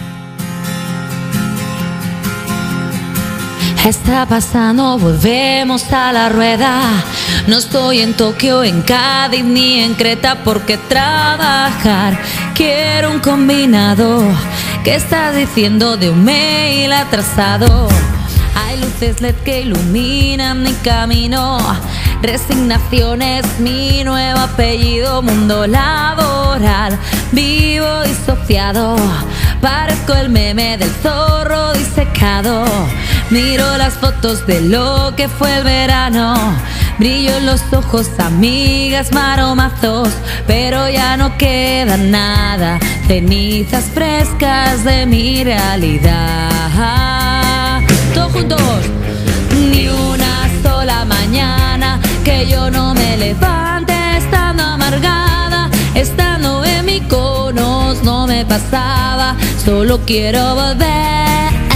Está pasando, volvemos a la rueda. No estoy en Tokio, en Cádiz ni en Creta porque trabajar. Quiero un combinado. ¿Qué estás diciendo de un mail atrasado? Hay luces LED que iluminan mi camino. Resignación es mi nuevo apellido. Mundo laboral, vivo disociado. Parezco el meme del zorro disecado. Miro las fotos de lo que fue el verano. Brillo en los ojos, amigas, maromazos. Pero ya no queda nada. Cenizas frescas de mi realidad. Todos juntos. Ni una sola mañana que yo no me levante estando amargada. Estando en Mykonos no me pasaba. Solo quiero volver.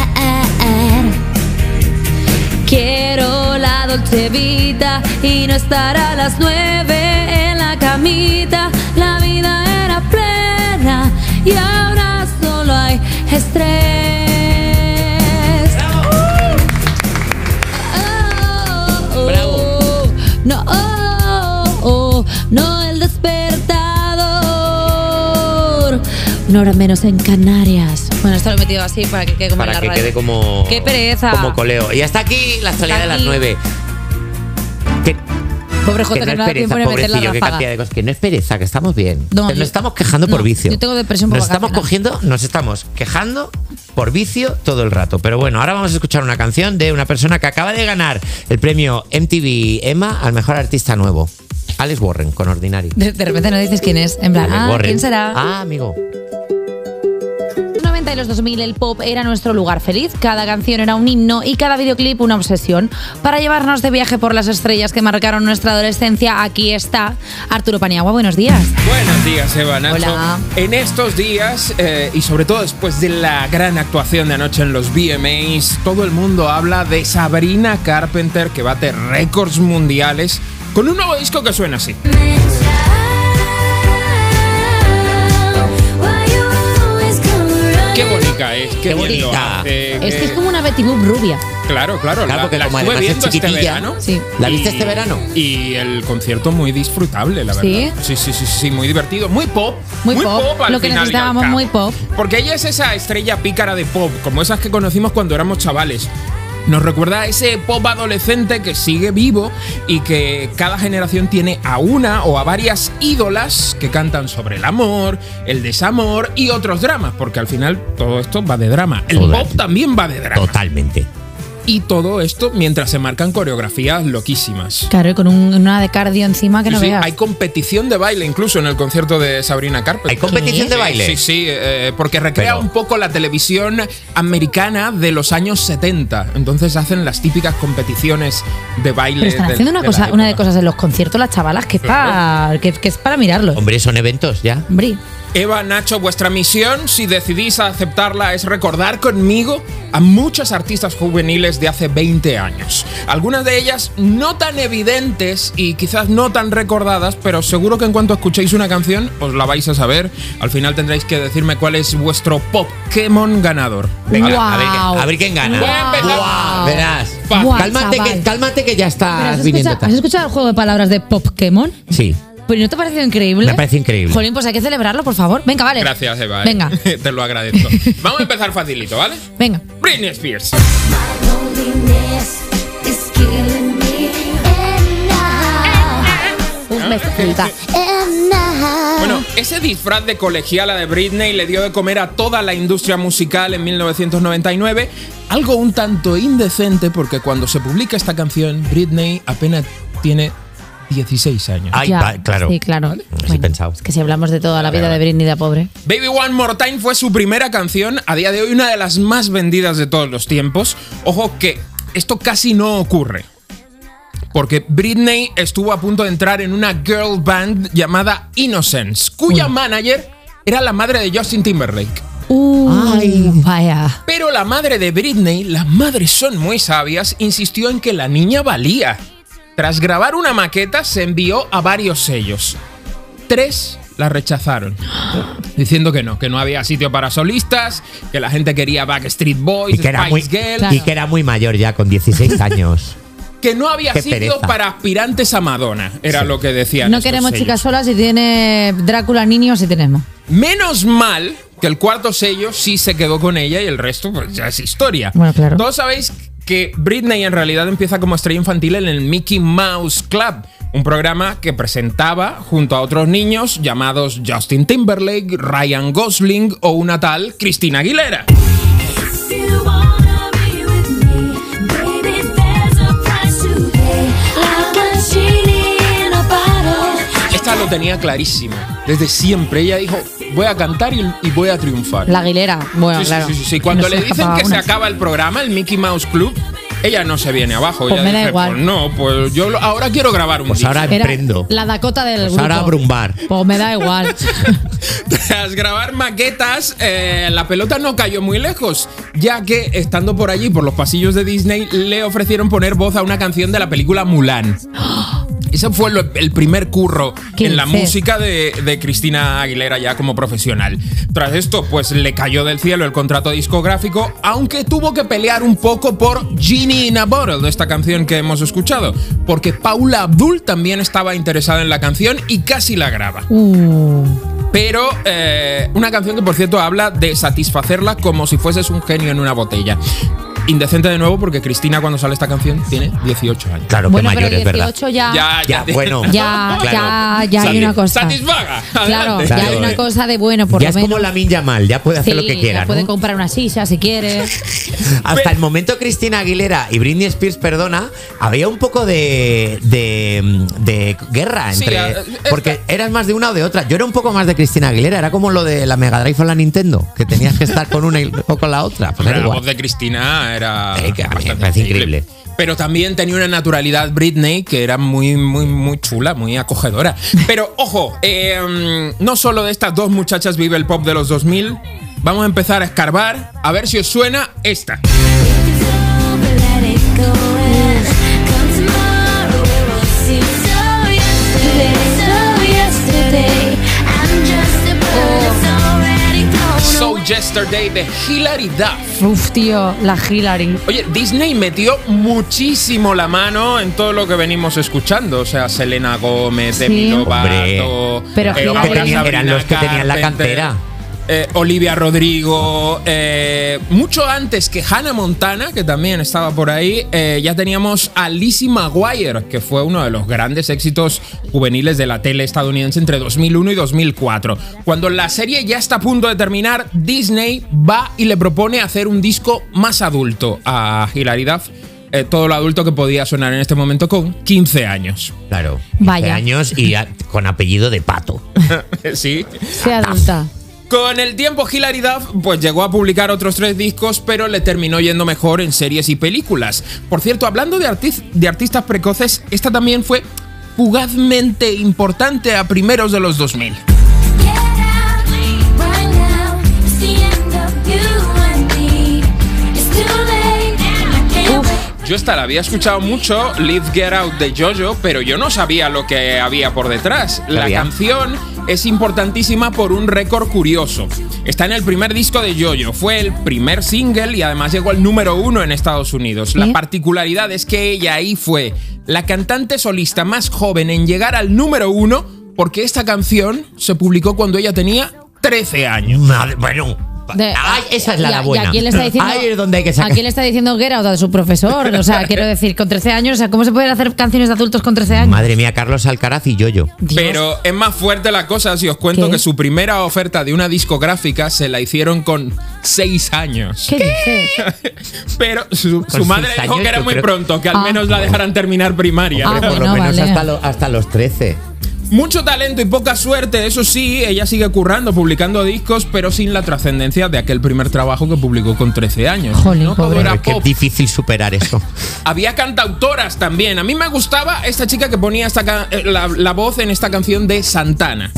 Quiero la Dolce Vita y no estar a las 9 en la camita. La vida era plena y ahora solo hay estrés. ¡Bravo! No el despertador. Una hora menos en Canarias. Bueno, esto lo he metido así para que quede como en la radio. Quede como... ¡Qué pereza! Como coleo. Y hasta aquí la actualidad de las 9. Pobre Jota, que no da tiempo de meter la qué ráfaga. cantidad de cosas. Que no es pereza, que estamos bien. No, Nos estamos quejando por vicio. Yo tengo depresión por vacaciones. Nos estamos quejando por vicio todo el rato. Pero bueno, ahora vamos a escuchar una canción de una persona que acaba de ganar el premio MTV EMA al mejor artista nuevo. Alex Warren, con Ordinary. De repente no dices quién es. En plan, ¿quién será? Amigo. Y los 2000 el pop era nuestro lugar feliz, cada canción era un himno y cada videoclip una obsesión. Para llevarnos de viaje por las estrellas que marcaron nuestra adolescencia, aquí está Arturo Paniagua. Buenos días. Buenos días, Eva, Nacho. Hola. En estos días, y sobre todo después de la gran actuación de anoche en los VMAs, todo el mundo habla de Sabrina Carpenter, que bate récords mundiales con un nuevo disco que suena así. Qué bonita es, qué bien lo hace. Es que es como una Betty Boop rubia. Claro, porque la como estuve además es viendo este chiquitilla, verano. Sí. ¿La viste este verano? Y el concierto muy disfrutable, la ¿Sí? verdad. Sí, muy divertido. Muy pop. Muy pop, al lo que final y al necesitábamos, cabo. muy pop. Porque ella es esa estrella pícara de pop, como esas que conocimos cuando éramos chavales. Nos recuerda a ese pop adolescente que sigue vivo y que cada generación tiene a una o a varias ídolas que cantan sobre el amor, el desamor y otros dramas, porque al final todo esto va de drama. El pop también va de drama. Totalmente. Y todo esto mientras se marcan coreografías loquísimas. Claro, con una de cardio encima que no Sí, veas. hay competición de baile incluso en el concierto de Sabrina Carpenter. ¿Hay competición de baile? Sí, porque recrea un poco la televisión americana de los años 70. Entonces hacen las típicas competiciones de baile. Pero están haciendo una de cosas en los conciertos las chavalas que es para mirarlo. Hombre, son eventos ya. Hombre. Eva, Nacho, vuestra misión, si decidís aceptarla, es recordar conmigo a muchas artistas juveniles de hace 20 años. Algunas de ellas no tan evidentes y quizás no tan recordadas, pero seguro que en cuanto escuchéis una canción os la vais a saber. Al final tendréis que decirme cuál es vuestro Pokémon ganador. Venga, Wow. a ver quién gana. Voy a empezar. Wow. Verás. Guau, Cálmate que ya estás ¿Has viniendo. escuchado el juego de palabras de Pokémon? Sí. Pues ¿no te ha parecido increíble? Me parece increíble. Jolín, pues hay que celebrarlo, por favor. Venga, vale. Gracias, Eva. Venga. Te lo agradezco. Vamos a empezar facilito, ¿vale? Venga. Britney Spears. loneliness Me explica. Bueno, ese disfraz de colegiala de Britney le dio de comer a toda la industria musical en 1999, algo un tanto indecente porque cuando se publica esta canción, Britney apenas tiene 16 años. Ay, claro. Sí, claro. Así pensado. Es que si hablamos de toda la vida de Britney, la pobre. Baby One More Time fue su primera canción, a día de hoy una de las más vendidas de todos los tiempos. Ojo que esto casi no ocurre, porque Britney estuvo a punto de entrar en una girl band llamada Innocence, cuya manager era la madre de Justin Timberlake. Ay, vaya. Pero la madre de Britney, las madres son muy sabias, insistió en que la niña valía. Tras grabar una maqueta, se envió a varios sellos. 3 la rechazaron, diciendo que no había sitio para solistas, que la gente quería Backstreet Boys, y que era Spice Girls. Y que era muy mayor ya, con 16 años. Que no había Qué sitio pereza. para aspirantes a Madonna, era lo que decían. No estos queremos sellos. chicas solas, si tiene Drácula niños, sí tenemos. Menos mal que el cuarto sello sí se quedó con ella y el resto pues ya es historia. Bueno, claro. Todos sabéis que Britney en realidad empieza como estrella infantil en el Mickey Mouse Club, un programa que presentaba junto a otros niños llamados Justin Timberlake, Ryan Gosling o una tal Christina Aguilera. Esta lo tenía clarísimo. Desde siempre ella dijo, voy a cantar y voy a triunfar. La Aguilera, bueno, Sí, claro. sí. Cuando No se le dicen escapaba que se una. acaba el programa, el Mickey Mouse Club, ella no se viene abajo. Pues Ella me da dice, igual. pues no, pues yo ahora quiero grabar un Pues disco. ahora Era emprendo. la Dakota del Pues grupo. ahora Brumbar. Pues me da igual. Tras grabar maquetas, la pelota no cayó muy lejos, ya que estando por allí, por los pasillos de Disney, le ofrecieron poner voz a una canción de la película Mulan. Ese fue el primer curro en la música de Christina Aguilera ya como profesional. Tras esto, pues le cayó del cielo el contrato discográfico, aunque tuvo que pelear un poco por Genie in a Bottle, de esta canción que hemos escuchado, porque Paula Abdul también estaba interesada en la canción y casi la graba. Pero una canción que, por cierto, habla de satisfacerla como si fueses un genio en una botella. Indecente de nuevo porque Cristina, cuando sale esta canción, tiene 18 años. Claro, Bueno, que pero mayor es verdad. 18 ya. Ya, bueno. Ya hay una cosa. Satisfaga. Claro, Adelante. ya hay una cosa de bueno, por Ya lo es menos. como Lamine Yamal, ya puede hacer lo que quiera, ya puede ¿no? comprar una silla si quiere. Hasta el momento Cristina Aguilera y Britney Spears, perdona, había un poco de guerra Sí, entre... porque eras más de una o de otra. Yo era un poco más de Cristina Aguilera, era como lo de la Mega Drive o la Nintendo, que tenías que estar con una y luego con la otra. Pues era La igual. voz de Cristina era Me parece increíble. Pero también tenía una naturalidad Britney que era muy, muy, muy chula, muy acogedora. Pero ojo, no solo de estas dos muchachas vive el pop de los 2000. Vamos a empezar a escarbar, a ver si os suena esta. So Yesterday de Hilary Duff. Uf, tío, la Hilary. Oye, Disney metió muchísimo la mano en todo lo que venimos escuchando. O sea, Selena Gómez, Demi Sí. Lovato, Pero Hilary- eran los que tenían la cantera. Olivia Rodrigo, mucho antes que Hannah Montana, que también estaba por ahí, ya teníamos a Lizzie McGuire, que fue uno de los grandes éxitos juveniles de la tele estadounidense entre 2001 y 2004. Cuando la serie ya está a punto de terminar, Disney va y le propone hacer un disco más adulto a Hilary Duff. Todo lo adulto que podía sonar en este momento con 15 años. Claro, 15 Vaya. años y con apellido de pato. Sí. Sea adulta. Con el tiempo, Hilary Duff pues llegó a publicar otros 3 discos, pero le terminó yendo mejor en series y películas. Por cierto, hablando de artistas precoces, esta también fue fugazmente importante a primeros de los 2000. Yo esta la había escuchado mucho, Live Get Out de JoJo, pero yo no sabía lo que había por detrás. La ¿Sabía? canción es importantísima por un récord curioso. Está en el primer disco de JoJo, fue el primer single y además llegó al número 1 en Estados Unidos. La particularidad es que ella ahí fue la cantante solista más joven en llegar al número 1 porque esta canción se publicó cuando ella tenía 13 años. Bueno, Ay, esa es la buena. ¿Y a quién le está diciendo? Ahí es donde hay que sacar. ¿A quién le está diciendo Get Out? A su profesor. O sea, quiero decir, con 13 años, o sea, ¿cómo se pueden hacer canciones de adultos con 13 años? Madre mía, Carlos Alcaraz y Yoyo. Pero es más fuerte la cosa si os cuento que su primera oferta de una discográfica se la hicieron con 6 años. ¿Qué dices? Pero su madre dijo que era muy pronto, que al menos la dejaran terminar primaria. Por lo menos hasta los 13. Mucho talento y poca suerte, eso sí, ella sigue currando, publicando discos, pero sin la trascendencia de aquel primer trabajo que publicó con 13 años. Jolín, ¿no? Todo era Qué pop. difícil superar eso. Había cantautoras también. A mí me gustaba esta chica que ponía la voz en esta canción de Santana.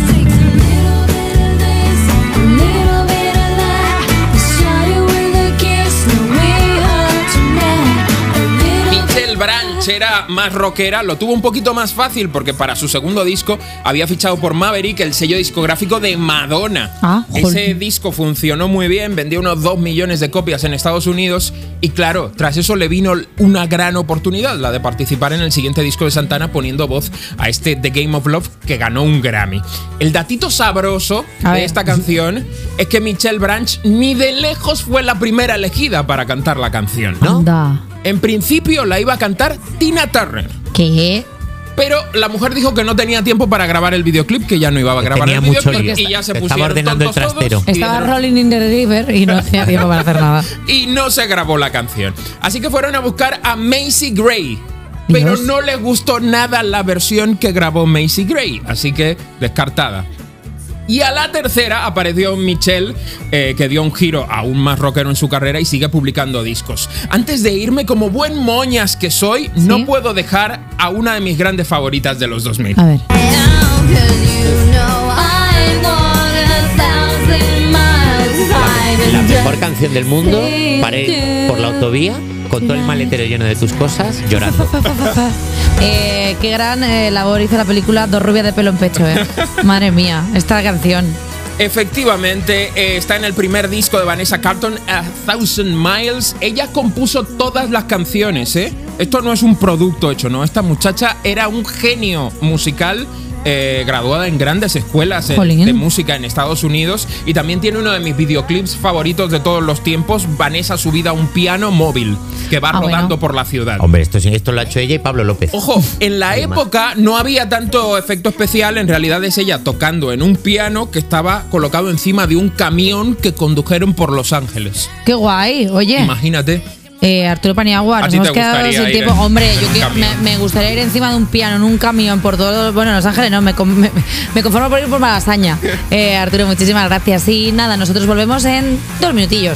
Michelle Branch era más rockera, lo tuvo un poquito más fácil porque para su segundo disco había fichado por Maverick, el sello discográfico de Madonna. Ese disco funcionó muy bien, vendió unos 2 millones de copias en Estados Unidos y claro, tras eso le vino una gran oportunidad, la de participar en el siguiente disco de Santana poniendo voz a este The Game of Love que ganó un Grammy. El datito sabroso de esta canción es que Michelle Branch ni de lejos fue la primera elegida para cantar la canción. Anda. En principio la iba a cantar Tina Turner. ¿Qué? Pero la mujer dijo que no tenía tiempo para grabar el videoclip, que ya no iba a grabar el videoclip y ya se pusieron ordenando el tontos trastero. todos. Estaba rolling in the river y no tenía tiempo para hacer nada. Y no se grabó la canción. Así que fueron a buscar a Macy Gray. Pero no le gustó nada la versión que grabó Macy Gray. Así que descartada. Y a la tercera apareció Michelle, que dio un giro aún más rockero en su carrera y sigue publicando discos. Antes de irme, como buen moñas que soy, no puedo dejar a una de mis grandes favoritas de los 2000. A ver. La mejor canción del mundo para ir por la autovía con todo el maletero lleno de tus cosas, llorando. Qué gran labor hizo la película Dos rubias de pelo en pecho, Madre mía, esta canción. Efectivamente, está en el primer disco de Vanessa Carlton, A Thousand Miles. Ella compuso todas las canciones, Esto no es un producto hecho, ¿no? Esta muchacha era un genio musical. Graduada en grandes escuelas de música en Estados Unidos y también tiene uno de mis videoclips favoritos de todos los tiempos, Vanessa subida a un piano móvil que va rodando por la ciudad. Hombre, esto lo ha hecho ella y Pablo López. Ojo, en la época no había tanto efecto especial, en realidad es ella tocando en un piano que estaba colocado encima de un camión que condujeron por Los Ángeles. Qué guay, oye. Imagínate. Arturo Paniagua, nos hemos quedado sin tiempo. Hombre, me gustaría ir encima de un piano, en un camión, por todo. Bueno, Los Ángeles no, me conformo por ir por Malasaña. Arturo, muchísimas gracias. Y nada, nosotros volvemos en 2 minutillos.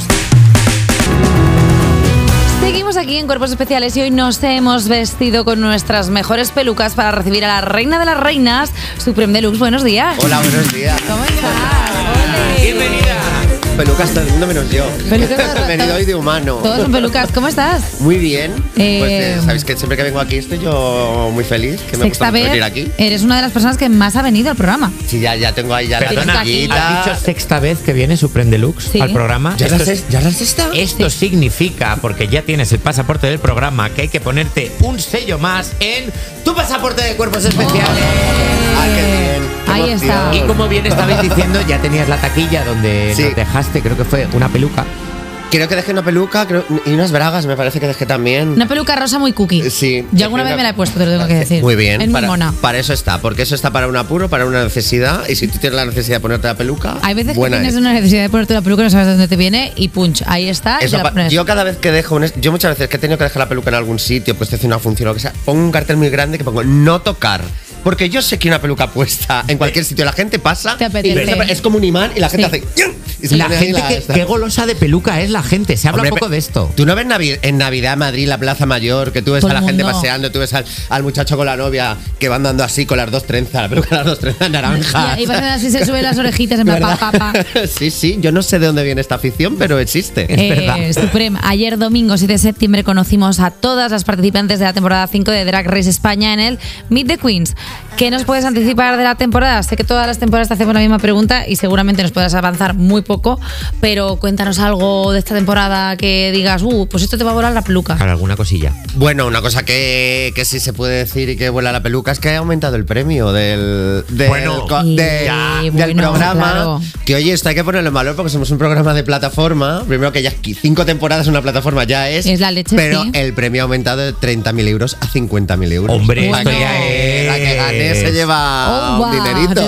Seguimos aquí en Cuerpos Especiales y hoy nos hemos vestido con nuestras mejores pelucas para recibir a la reina de las reinas, Supreme Deluxe. Buenos días. Hola, buenos días. ¿Cómo estás? Bienvenida. Pelucas todo el mundo menos yo. He venido hoy de humano. Todos son pelucas. ¿Cómo estás? Muy bien. Pues sabéis que siempre que vengo aquí estoy yo muy feliz, que me gusta mucho venir aquí. Eres una de las personas que más ha venido al programa. Sí, ya tengo ahí ya Perdona, la ¿has dicho sexta vez que viene Supreme Deluxe al programa? ¿Ya la sexta? Esto significa, porque ya tienes el pasaporte del programa, que hay que ponerte un sello más en tu pasaporte de Cuerpos Especiales. ¡Ah, qué bien! Ahí está. Y como bien estabais diciendo, ya tenías la taquilla donde nos dejaste, creo que fue una peluca. Creo que dejé una peluca y unas bragas, me parece que dejé también. Una peluca rosa muy cookie. Sí. Yo alguna vez me la he puesto, te lo tengo que decir. Muy bien. Es muy mona. Para eso está, porque eso está para un apuro, para una necesidad. Y si tú tienes la necesidad de ponerte la peluca, hay veces que tienes una necesidad de ponerte la peluca y no sabes de dónde te viene y punch, ahí está. Eso, y te la pones. yo cada vez que dejo yo muchas veces que he tenido que dejar la peluca en algún sitio, pues te hace una función o lo que sea, pongo un cartel muy grande que pongo no tocar. Porque yo sé que una peluca puesta en cualquier sitio, la gente pasa, y es como un imán y la gente hace... Y se la pone gente, ahí qué golosa de peluca es la gente, se habla poco de esto. ¿Tú no ves en Navidad en Madrid, la Plaza Mayor, que tú ves Todo a la el gente mundo. paseando, tú ves al muchacho con la novia que van dando así con las dos trenzas, la peluca las dos trenzas naranjas? Y pasan así, se suben las orejitas en plan pa. Sí, yo no sé de dónde viene esta afición, pero existe. Es verdad. Supreme, ayer domingo 7 de septiembre conocimos a todas las participantes de la temporada 5 de Drag Race España en el Meet the Queens. ¿Qué nos puedes anticipar de la temporada? Sé que todas las temporadas te hacemos la misma pregunta y seguramente nos podrás avanzar muy poco, pero cuéntanos algo de esta temporada que digas, pues esto te va a volar la peluca. Para alguna cosilla. Bueno, una cosa que sí se puede decir y que vuela la peluca es que ha aumentado el premio del programa. Claro. Que oye, esto hay que ponerlo en valor porque somos un programa de plataforma. Primero que ya 5 temporadas en una plataforma ya es la leche, pero sí. El premio ha aumentado de 30.000 euros a 50.000 euros. Hombre, esto ya es. La que gane se lleva un dinerito.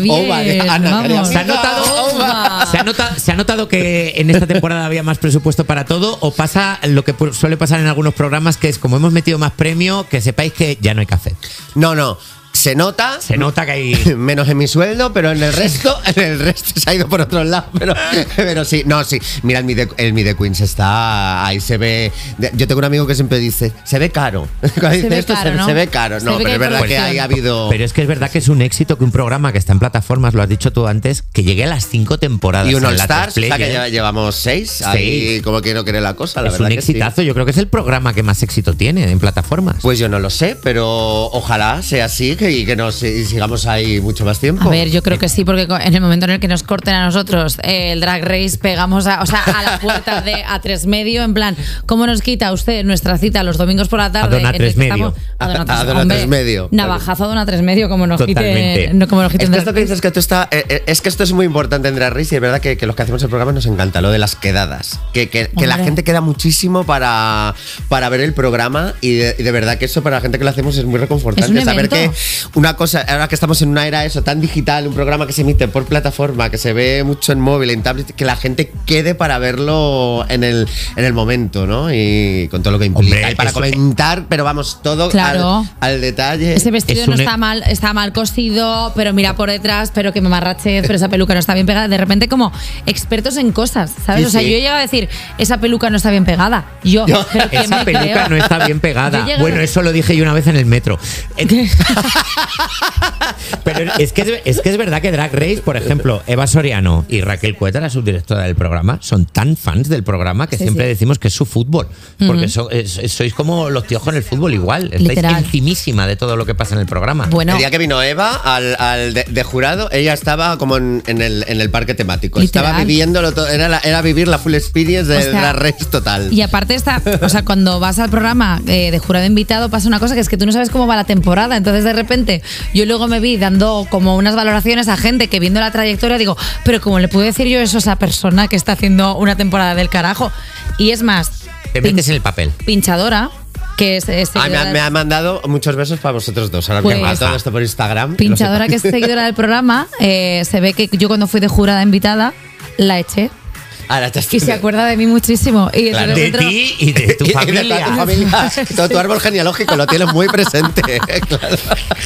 ¿Se ha notado que en esta temporada había más presupuesto para todo? ¿O pasa lo que suele pasar en algunos programas, que es como hemos metido más premio, que sepáis que ya no hay café? No. Se nota que hay menos en mi sueldo, pero en el resto se ha ido por otro lado. Pero sí, mira, el Meet the Queens está ahí, se ve. Yo tengo un amigo que siempre dice, se ve caro. Se ve caro. No, pero es verdad que ahí ha habido. Pero es que es verdad que es un éxito que un programa que está en plataformas, lo has dicho tú antes, que llegue a las 5 temporadas. Y un All Stars, que ya llevamos 6. Ahí como que no quiere la cosa, la verdad. Es un exitazo, sí. Yo creo que es el programa que más éxito tiene en plataformas. Pues yo no lo sé, pero ojalá sea así y que nos sigamos ahí mucho más tiempo. A ver, yo creo que sí, porque en el momento en el que nos corten a nosotros el Drag Race, pegamos a la puerta de A3 Medio, en plan, ¿cómo nos quita usted nuestra cita los domingos por la tarde? A Don A3 Medio. A Don A3 Medio. Navajazo a Don A3 Medio, como nos Totalmente. quite. Como nos quite es que esto que dices es que esto es muy importante en Drag Race y es verdad que los que hacemos el programa nos encanta, lo de las quedadas. Que la gente queda muchísimo para ver el programa y de verdad que eso para la gente que lo hacemos es muy reconfortante. Es saber que una cosa, ahora que estamos en una era tan digital, un programa que se emite por plataforma, que se ve mucho en móvil, en tablet, que la gente quede para verlo en el momento, ¿no? Y con todo lo que implica. Hombre, y para comentar, pero vamos, todo al detalle. Ese vestido no está mal cosido, pero mira por detrás, pero que mamarrachez, pero esa peluca no está bien pegada. De repente como expertos en cosas, ¿sabes? Sí, o sea, yo he llegado a decir, esa peluca no está bien pegada. Esa peluca no está bien pegada. Bueno, eso lo dije yo una vez en el metro. Pero es que es verdad que Drag Race, por ejemplo, Eva Soriano y Raquel Cueta, la subdirectora del programa, son tan fans del programa que siempre decimos que es su fútbol. Porque sois como los tíos con el fútbol igual. Estáis encimísima de todo lo que pasa en el programa. Bueno. El día que vino Eva de jurado, ella estaba como en el parque temático. Literal. Estaba viviéndolo todo. Era vivir la full experience de Drag Race total. Y aparte cuando vas al programa de jurado invitado pasa una cosa que es que tú no sabes cómo va la temporada. Entonces de repente yo luego me vi dando como unas valoraciones a gente que viendo la trayectoria digo, pero ¿cómo le puedo decir yo eso a esa persona que está haciendo una temporada del carajo? Y es más, te metes en el papel. Pinchadora, que es me ha mandado muchos besos para vosotros dos. Ahora me ha todo esto por Instagram. Pinchadora, que es seguidora del programa, se ve que yo cuando fui de jurada invitada la eché. Y se acuerda de mí muchísimo. Y claro, de ti y de tu familia. Todo tu árbol genealógico lo tienes muy presente. Claro.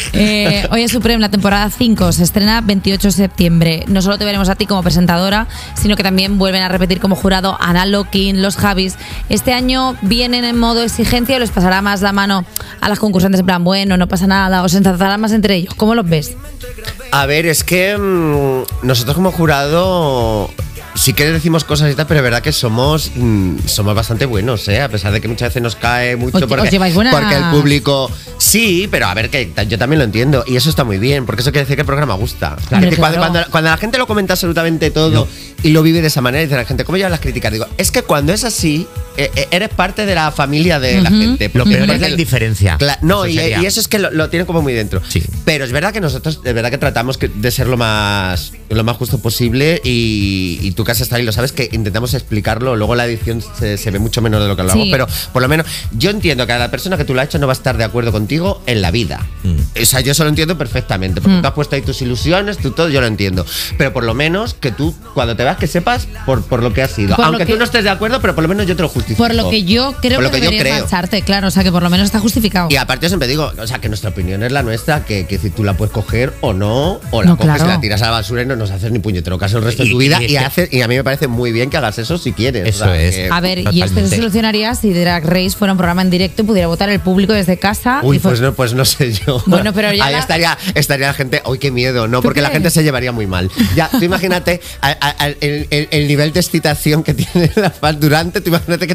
Hoy es Supreme, la temporada 5 se estrena 28 de septiembre. No solo te veremos a ti como presentadora, sino que también vuelven a repetir como jurado Ana Lokin, los Javis. Este año vienen en modo exigencia y les pasará más la mano a las concursantes en plan, bueno, no pasa nada, o se ensalzarán más entre ellos. ¿Cómo los ves? A ver, es que nosotros como jurado sí que decimos cosas y tal, pero es verdad que somos bastante buenos, ¿eh? A pesar de que muchas veces nos cae mucho porque el público... Sí, pero a ver, que yo también lo entiendo. Y eso está muy bien, porque eso quiere decir que el programa gusta. Claro, cuando la gente lo comenta absolutamente todo y lo vive de esa manera, dice la gente, ¿cómo llevan las críticas? Digo, es que cuando es así, eres parte de la familia de la gente. Lo peor es la indiferencia. Y eso es que lo tienen como muy dentro. Sí. Pero es verdad que nosotros, de verdad que tratamos de ser lo más justo posible y tú que has estado ahí lo sabes, que intentamos explicarlo. Luego la edición se ve mucho menos de lo que hablamos, pero por lo menos yo entiendo que a la persona que tú lo has hecho no va a estar de acuerdo contigo en la vida. O sea, yo eso lo entiendo perfectamente, porque tú has puesto ahí tus ilusiones, tú todo, yo lo entiendo. Pero por lo menos que tú, cuando te vas, que sepas por lo que has sido. Aunque tú no estés de acuerdo, pero por lo menos yo te lo justifico. Por lo que yo creo que deberías marcharte, claro, o sea, que por lo menos está justificado. Y aparte yo siempre digo, o sea, que nuestra opinión es la nuestra, que si tú la puedes coger o no, o la coges y la tiras a la basura y no nos haces ni puñetero caso el resto de tu vida. Y a mí me parece muy bien que hagas eso si quieres. Eso es. A ver, y esto se solucionaría si Drag Race fuera un programa en directo y pudiera votar el público desde casa. Uy, pues no sé yo. Bueno, pero ya ahí estaría la gente, uy, qué miedo, ¿no? Porque la gente se llevaría muy mal. Ya, tú imagínate el nivel de excitación que tiene la fan durante, tú imagínate que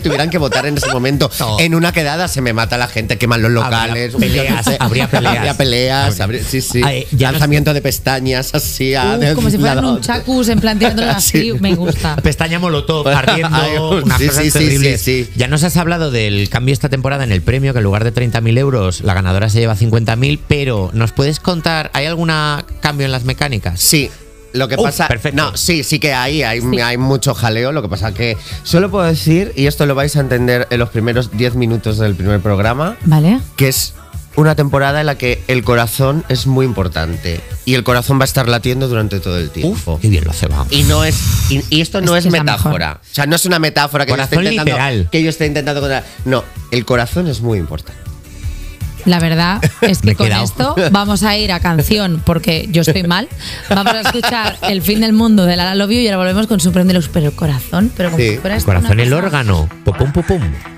tuvieran que votar en ese momento. En una quedada se me mata la gente, queman los locales. Habría peleas. Sí. Lanzamiento de pestañas así. Como si fueran un chacus, en plan tirándolo así. Me gusta. Pestaña molotov ardiendo. Unas cosas terribles. Sí. Ya nos has hablado del cambio esta temporada en el premio, que en lugar de 30.000 euros, la ganadora se lleva 50.000, pero ¿nos puedes contar, hay algún cambio en las mecánicas? Sí. Lo que pasa, perfecto. No, sí que hay mucho jaleo. Lo que pasa que solo puedo decir, y esto lo vais a entender en los primeros 10 minutos del primer programa, ¿vale? Que es una temporada en la que el corazón es muy importante y el corazón va a estar latiendo durante todo el tiempo. Qué bien lo hace, vamos. Y esto no es metáfora. O sea, no es una metáfora que yo esté intentando contar. No, el corazón es muy importante. La verdad es que con esto vamos a ir a canción, porque yo estoy mal. Vamos a escuchar El fin del mundo de Lara Love You y ahora volvemos con Sorprende Luz. Pero el corazón, pero como si fuera corazón, el órgano. Pum, pum, pum.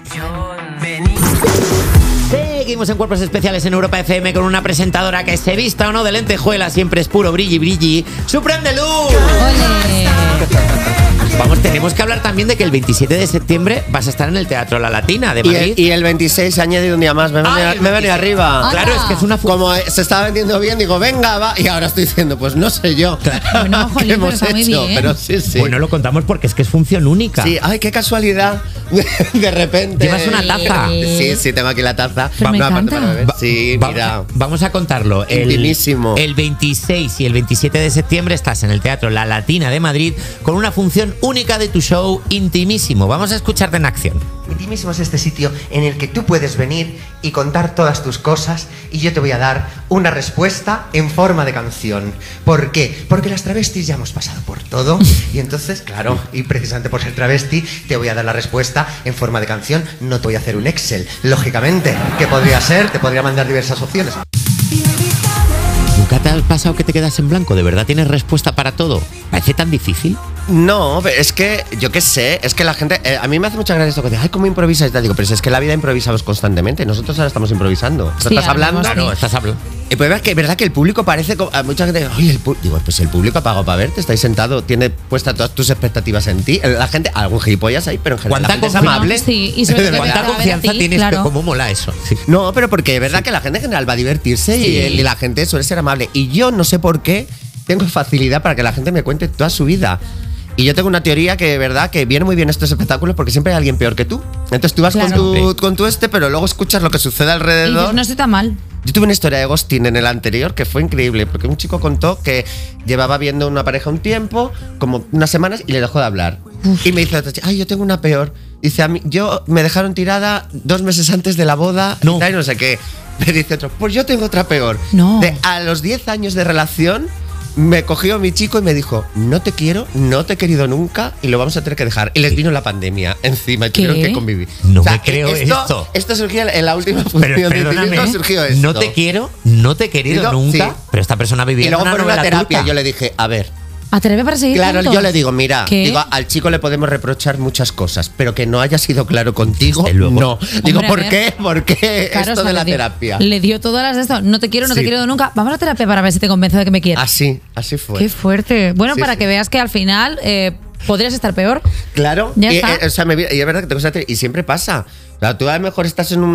Seguimos en Cuerpos Especiales en Europa FM con una presentadora que se vista o no de lentejuela, siempre es puro brilli. ¡Sorprende Luz! ¡Ole! Vamos, tenemos que hablar también de que el 27 de septiembre vas a estar en el Teatro La Latina de Madrid. Y el 26 se ha añadido un día más. Me he venido arriba. Claro, es que es una... Como se estaba vendiendo bien, digo, venga, va. Y ahora estoy diciendo, pues no sé yo. Bueno, jolín, ¿qué hemos pero está hecho? muy bien. Pero sí. Bueno, lo contamos porque es que es función única. Sí, ay, qué casualidad. De repente. ¿Llevas una taza? Sí, tengo aquí la taza. Me encanta. Para beber. Sí, mira. Vamos a contarlo. Intimísimo. El 26 y el 27 de septiembre estás en el Teatro La Latina de Madrid con una función única de tu show Intimísimo. Vamos a escucharte en acción. Intimísimo es este sitio en el que tú puedes venir y contar todas tus cosas y yo te voy a dar una respuesta en forma de canción. ¿Por qué? Porque las travestis ya hemos pasado por todo y entonces, claro, y precisamente por ser travesti te voy a dar la respuesta en forma de canción. No te voy a hacer un Excel, lógicamente. ¿Qué podría ser? Te podría mandar diversas opciones. ¿Nunca te ha pasado que te quedas en blanco? ¿De verdad tienes respuesta para todo? ¿Parece tan difícil? No, es que, yo qué sé, es que la gente... a mí me hace mucha gracia esto que dice, ay, ¿cómo improvisas? Y te digo, pero es que la vida improvisamos constantemente. Nosotros ahora estamos improvisando. Sí, ¿Estás hablando? Claro, estás hablando. Pues es verdad que el público parece... A mucha gente dice, digo, pues el público ha pagado para verte, está ahí sentado, tiene puestas todas tus expectativas en ti. La gente, algún gilipollas ahí, pero en general la gente es amable. Sí, y sobre todo ¿cuánta confianza tienes? Claro. ¿Cómo mola eso? Sí. No, pero porque es verdad que la gente en general va a divertirse y la gente suele ser amable. Y yo no sé por qué tengo facilidad para que la gente me cuente toda su vida. Y yo tengo una teoría que, verdad, que viene muy bien estos espectáculos porque siempre hay alguien peor que tú. Entonces tú vas con tu pero luego escuchas lo que sucede alrededor. Y dices, no estoy tan mal. Yo tuve una historia de ghosting en el anterior que fue increíble, porque un chico contó que llevaba viendo una pareja un tiempo, como unas semanas, y le dejó de hablar. Y me dice, ay, yo tengo una peor. Dice, a mí, me dejaron tirada 2 meses antes de la boda, y no sé qué. Me dice otro, pues yo tengo otra peor. No. A los 10 años de relación, me cogió mi chico y me dijo, no te quiero, no te he querido nunca y lo vamos a tener que dejar. Y les vino la pandemia encima y tuvieron que convivir. No me creo esto. Esto surgió en la última función. Perdóname, surgió esto. No te quiero, no te he querido nunca, sí. Pero esta persona vivía y luego por una terapia turca. Yo le dije, a ver, ¿A terapia para seguir claro, juntos? yo le digo, mira, ¿Qué? al chico le podemos reprochar muchas cosas, pero que no haya sido claro contigo, luego. no. Digo, Hombre, ¿por qué? ¿Por qué Claro, esto o sea, de la le dio- terapia? Le dio todas las de esto. No te quiero, no te Sí. quiero nunca. Vamos a terapia para ver si te convenzo de que me quieras. Así fue. Qué fuerte. Bueno, Sí, para sí. que veas que al final podrías estar peor. Claro, Ya y, está. o sea, y es verdad que tengo esa y siempre pasa. O sea, tú a lo mejor estás en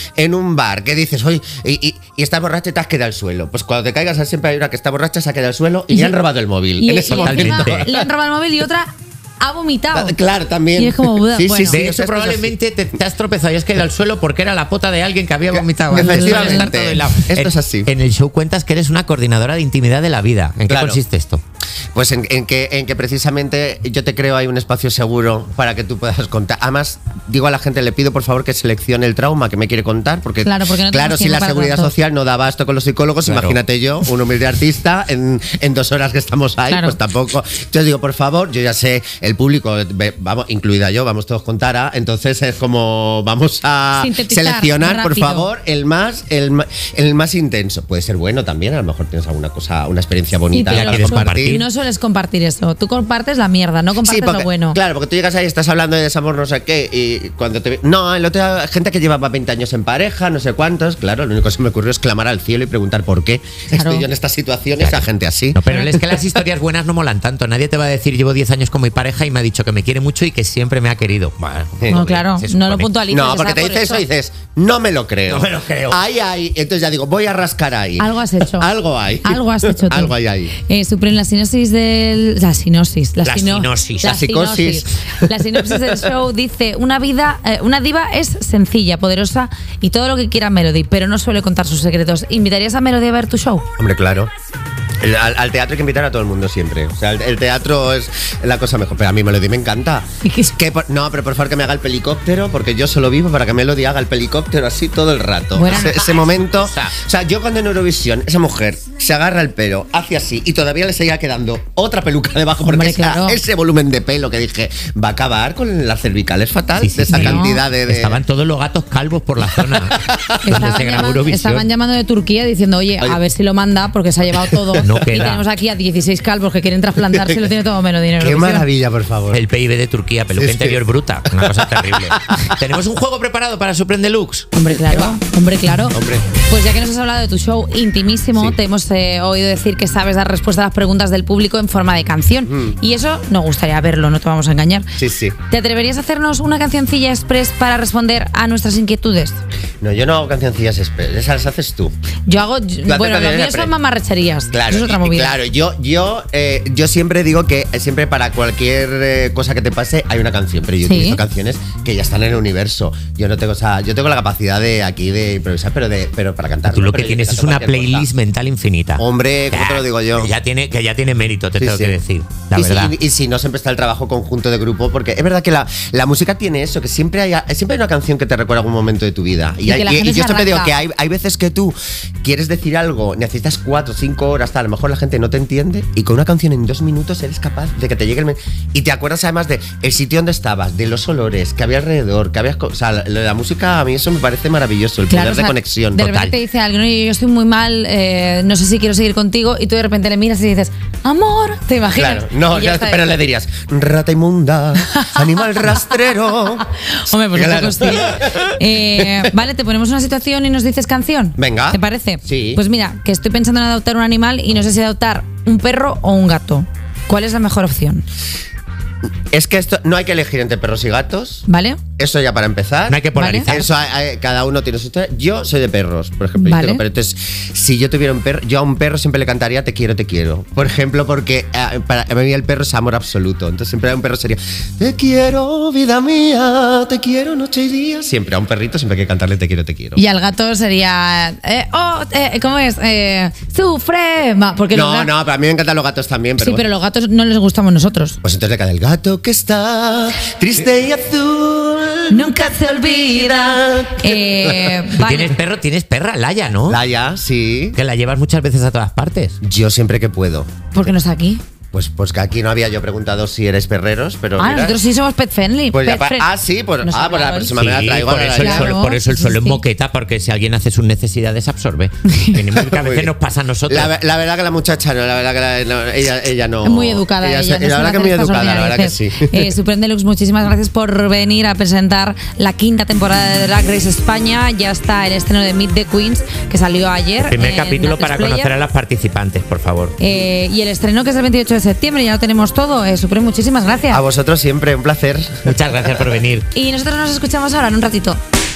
un bar que dices, oye, y estás borracho y te has quedado al suelo. Pues cuando te caigas, siempre hay una que está borracha, se ha quedado al suelo y le han robado el móvil. Y en ese encima momento. le han robado el móvil y otra ha vomitado. Claro, también. Y es como, bueno. Sí, De o sea, hecho, esto es probablemente te has tropezado y has caído al suelo porque era la pota de alguien que había vomitado. Efectivamente. Esto es así. En el show cuentas que eres una coordinadora de intimidad de la vida. ¿En qué Claro. consiste esto? Pues en que precisamente yo te creo hay un espacio seguro para que tú puedas contar. Además, digo a la gente, le pido por favor que seleccione el trauma que me quiere contar, porque Claro, porque no tenemos si tiempo la para seguridad tanto. social no da abasto con los psicólogos, Claro. imagínate yo, un humilde artista, en 2 horas que estamos ahí, Claro. pues tampoco. Yo digo, por favor, yo ya sé, el público, vamos, incluida yo, vamos todos con Tara, entonces es como, vamos a Sintetizar seleccionar, por rápido. favor, el más intenso. Puede ser bueno también, a lo mejor tienes alguna cosa, una experiencia bonita pero para los compartir. no sueles compartir eso. Tú compartes la mierda, no compartes porque, lo bueno. Claro, porque tú llegas ahí, estás hablando de desamor, no sé qué, y cuando te... No, el otro día, gente que llevaba 20 años en pareja, no sé cuántos, claro, lo único que se me ocurrió es clamar al cielo y preguntar por qué estoy yo en estas situaciones a gente así. No, pero es que las historias buenas no molan tanto. Nadie te va a decir, llevo 10 años con mi pareja y me ha dicho que me quiere mucho y que siempre me ha querido. Bueno, no, claro, no lo puntualizas. No, porque te dice eso y dices, no me lo creo. No me lo creo. Ahí. Entonces ya digo, voy a rascar ahí. Algo has hecho. Algo hay. Algo has hecho tú. Algo hay ahí. Supreme, la sinopsis del... La sinopsis. La psicosis. La sinopsis del show dice, una diva es sencilla, poderosa y todo lo que quiera Melody, pero no suele contar sus secretos. ¿Invitarías a Melody a ver tu show? Hombre, claro. Al teatro hay que invitar a todo el mundo siempre. O sea, el teatro es la cosa mejor. Pero a mí Melody me encanta. No, pero por favor que me haga el pelicóptero, porque yo solo vivo para que Melody haga el pelicóptero así todo el rato. Ese momento. O sea, yo cuando en Eurovisión esa mujer se agarra el pelo, hace así y todavía le seguía quedando otra peluca debajo, porque claro, ese volumen de pelo que dije va a acabar con las cervicales fatal de esa cantidad de... Estaban todos los gatos calvos por la zona donde se grabó Eurovisión. Estaban llamando de Turquía diciendo, oye, a ver si lo manda porque se ha llevado todo. No y queda. tenemos aquí a 16 calvos que quieren trasplantarse y lo tiene todo menos dinero. Qué maravilla, por favor. El PIB de Turquía, peluca interior bruta. Una cosa terrible. ¿Tenemos un juego preparado para Supreme Deluxe? Hombre, claro. Pues ya que nos has hablado de tu show intimísimo, te hemos oído decir que sabes dar respuesta a las preguntas del público en forma de canción. Y eso nos gustaría verlo, no te vamos a engañar. Sí. ¿Te atreverías a hacernos una cancioncilla express para responder a nuestras inquietudes? No, yo no hago cancioncillas express, esas las haces tú. Yo hago... Bueno, lo mío son mamarrecherías. Claro, eso es otra movida. Claro, yo siempre digo que siempre para cualquier cosa que te pase hay una canción, pero yo utilizo canciones que ya están en el universo. Yo no tengo, yo tengo la capacidad de improvisar, pero para cantar. Tú lo que tienes es una playlist mental infinita. Hombre, ¿cómo te lo digo yo? Que ya tiene mérito, te tengo que decir. La verdad. Y si no, siempre está el trabajo conjunto de grupo, porque es verdad que la música tiene eso, que siempre hay una canción que te recuerda algún momento de tu vida. Y yo siempre digo que hay veces que tú quieres decir algo, necesitas 4 o 5 horas, a lo mejor la gente no te entiende, y con una canción en 2 minutos eres capaz de que te llegue y te acuerdas además de el sitio donde estabas, de los olores que había alrededor, que había, o sea, la música a mí eso me parece maravilloso, el poder de conexión de total. repente te dice alguien, oye, yo estoy muy mal, no sé si quiero seguir contigo, y tú de repente le miras y dices, amor, ¿te imaginas? Claro, no, pero le dirías, rata inmunda, animal rastrero. Hombre, pues claro. Vale, te ponemos una situación y nos dices canción. Venga. ¿Te parece? Sí. Pues mira, que estoy pensando en adoptar un animal y no sé si adoptar un perro o un gato. ¿Cuál es la mejor opción? Es que esto no hay que elegir entre perros y gatos. ¿Vale? Eso ya para empezar. No hay que polarizar. Eso cada uno tiene su historia. Yo soy de perros, por ejemplo. Vale. Pero entonces, si yo tuviera un perro, yo a un perro siempre le cantaría te quiero, te quiero. Por ejemplo, porque para mí el perro es amor absoluto. Entonces siempre a un perro sería te quiero, vida mía, te quiero noche y día. Siempre a un perrito siempre hay que cantarle te quiero, te quiero. Y al gato sería ¿cómo es? Sufre. Porque no, pero a mí me encantan los gatos también. Pero sí, pero los gatos no les gustamos nosotros. Pues entonces le canta el gato que está triste y azul. Nunca se olvida. Vale. Tienes perra, Laia, ¿no? Laia, sí. Que la llevas muchas veces a todas partes. Yo siempre que puedo. ¿Por qué no está aquí? Pues que aquí no había yo preguntado si eres perreros, pero mira, nosotros sí somos pet friendly. Pues la próxima me la traigo. Por eso el suelo es moqueta, porque si alguien hace sus necesidades absorbe. Que a veces nos pasa a nosotros. La verdad que la muchacha no, la verdad que ella no. Es muy educada. La verdad que es muy educada, la verdad que sí. Supreme Deluxe, muchísimas gracias por venir a presentar la 5ª temporada de Drag Race España. Ya está el estreno de Meet the Queens, que salió ayer. Primer capítulo para conocer a las participantes, por favor. Y el estreno, que es el 28 de septiembre, ya lo tenemos todo. Supreme, muchísimas gracias. A vosotros siempre, un placer. Muchas gracias por venir. Y nosotros nos escuchamos ahora en un ratito.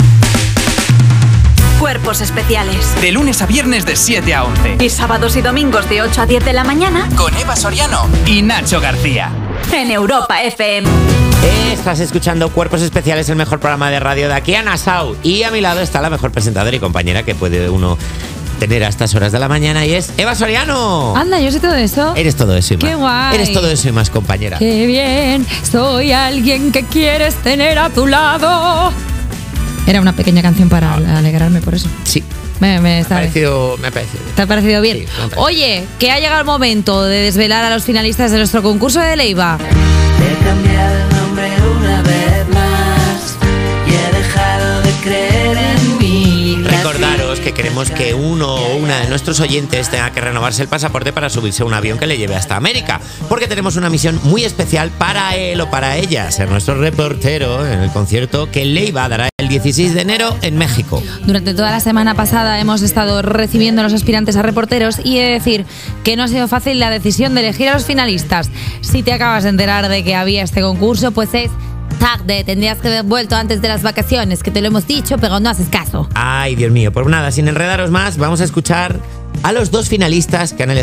Cuerpos especiales. De lunes a viernes de 7 a 11. Y sábados y domingos de 8 a 10 de la mañana. Con Eva Soriano y Nacho García. En Europa FM. Estás escuchando Cuerpos Especiales, el mejor programa de radio de aquí a Nassau. Y a mi lado está la mejor presentadora y compañera que puede uno tener a estas horas de la mañana, y es Eva Soriano. Anda, yo sé todo eso. Eres todo eso y más. Qué guay. Eres todo eso y más, compañera. Qué bien, soy alguien que quieres tener a tu lado. Era una pequeña canción para alegrarme por eso. Sí. Me ha parecido. ¿Te ha parecido bien? Sí, me ha parecido. Oye, que ha llegado el momento de desvelar a los finalistas de nuestro concurso de Leiva. He cambiado el nombre una vez más y he dejado de creer en mí. Recordaros que queremos que uno o una de nuestros oyentes tenga que renovarse el pasaporte para subirse a un avión que le lleve hasta América. Porque tenemos una misión muy especial para él o para ella, ser nuestro reportero en el concierto que Leiva dará el 16 de enero en México. Durante toda la semana pasada hemos estado recibiendo a los aspirantes a reporteros y he de decir que no ha sido fácil la decisión de elegir a los finalistas. Si te acabas de enterar de que había este concurso, pues es tarde, tendrías que haber vuelto antes de las vacaciones, que te lo hemos dicho, pero no haces caso. Ay, Dios mío, pues nada, sin enredaros más, vamos a escuchar a los dos finalistas que han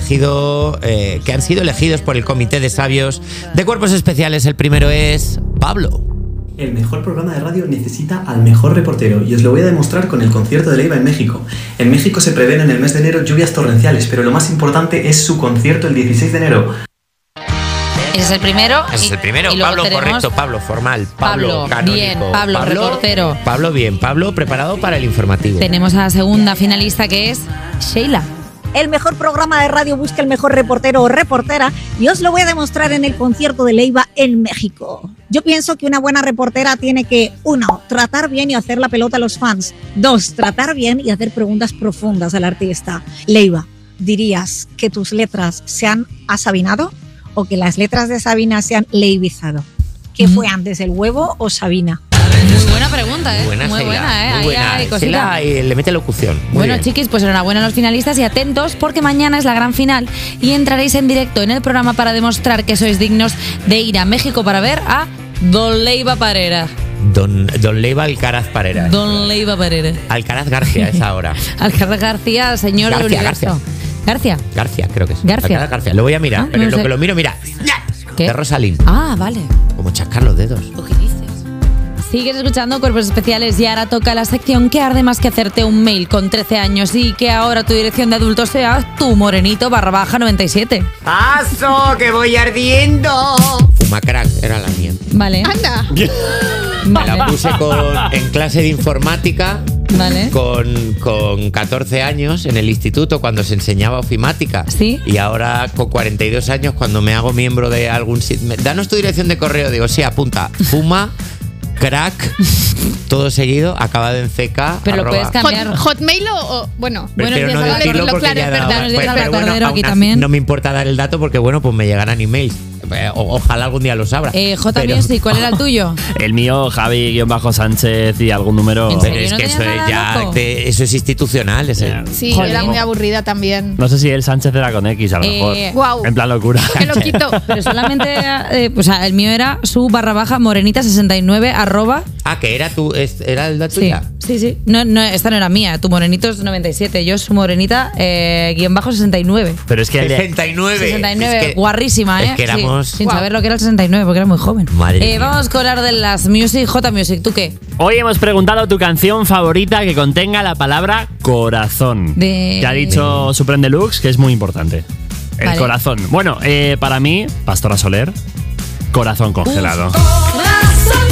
sido elegidos por el Comité de Sabios de Cuerpos Especiales. El primero es Pablo. El mejor programa de radio necesita al mejor reportero y os lo voy a demostrar con el concierto de Leiva en México. En México se prevén en el mes de enero lluvias torrenciales, pero lo más importante es su concierto el 16 de enero. Ese es el primero. Ese es el primero. Y Pablo, correcto. Pablo, formal. Pablo, canónico. Bien. Pablo, reportero. Pablo, bien. Pablo, preparado para el informativo. Tenemos a la segunda finalista, que es Sheila. El mejor programa de radio busca el mejor reportero o reportera y os lo voy a demostrar en el concierto de Leiva en México. Yo pienso que una buena reportera tiene que, 1, tratar bien y hacer la pelota a los fans. 2, tratar bien y hacer preguntas profundas al artista. Leiva, ¿dirías que tus letras se han asabinado o que las letras de Sabina se han leivizado? ¿Qué fue antes, el huevo o Sabina? Muy buena pregunta, ¿eh? Muy buena, ¿eh? Muy buena. Ahí hay cosita. Le mete locución. Muy bueno, bien. chiquis, pues enhorabuena a los finalistas y atentos porque mañana es la gran final y entraréis en directo en el programa para demostrar que sois dignos de ir a México para ver a Don Leiva Parera. Don Leiva Alcaraz Parera. Don Leiva Parera. Alcaraz García es ahora. Alcaraz García, señor del universo. García. García, creo que es. García. Alcaraz García. Lo voy a mirar, pero no en lo sé. que lo miro, mira. ¿Qué? De Rosalín. Ah, vale. Como chascar los dedos. Sigues escuchando Cuerpos Especiales y ahora toca la sección que arde más que hacerte un mail con 13 años y que ahora tu dirección de adulto sea tu morenito _97. ¡Paso, que voy ardiendo! Fumacrack era la mía. Vale. ¡Anda! Me la puse en clase de informática. Vale. Con 14 años en el instituto cuando se enseñaba ofimática. Sí. Y ahora con 42 años cuando me hago miembro de algún sitio. Danos tu dirección de correo. Digo, sí, apunta. Fuma, crack, todo seguido, acabado en CK. Pero lo puedes cambiar. ¿Hotmail o bueno? Prefiero no decirlo porque claro, ya es he dado. verdad. Pero bueno, aún aquí así también. no me importa dar el dato porque, bueno, pues me llegarán emails. Ojalá algún día lo sabrá. J Music, ¿cuál era el tuyo? El mío, Javi-Sánchez y algún número. Pero es que eso es ya. Eso es institucional. Sí, yo era muy aburrida también. No sé si el Sánchez era con X, a lo mejor. Guau. En plan locura. ¡Qué loquito! Pero solamente. O sea, el mío era su _morenita69 @. Ah, que era el dato Sí, ya. sí. No, esta no era mía. Tu morenito es 97. Yo su morenita _69. Pero es que 69. 69, Es que- guarrísima, ¿eh? es que éramos- Sí, sin saber lo que era el 69, porque era muy joven. Madre mía. Vamos con hablar de las Music. J Music, ¿tú qué? Hoy hemos preguntado tu canción favorita que contenga la palabra corazón. De- Que ha dicho Supreme Deluxe, que es muy importante. El Vale. corazón. Bueno, para mí, Pastora Soler, corazón congelado. Corazón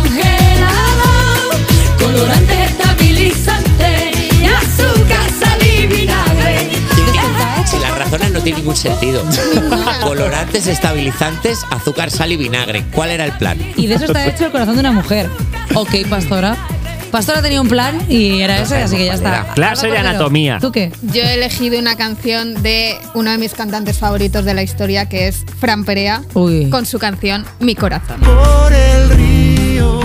congelado, colorante estabilizante y azúcar, sal y vinagre. Si las razones no tienen ningún sentido. Colorantes, estabilizantes, azúcar, sal y vinagre. ¿Cuál era el plan? Y de eso está hecho el corazón de una mujer. Ok, Pastora. Pastora tenía un plan y era ese, así que ya está. Clase de anatomía. ¿Tú qué? Yo he elegido una canción de uno de mis cantantes favoritos de la historia, que es Fran Perea, Uy. con su canción Mi Corazón. Por el río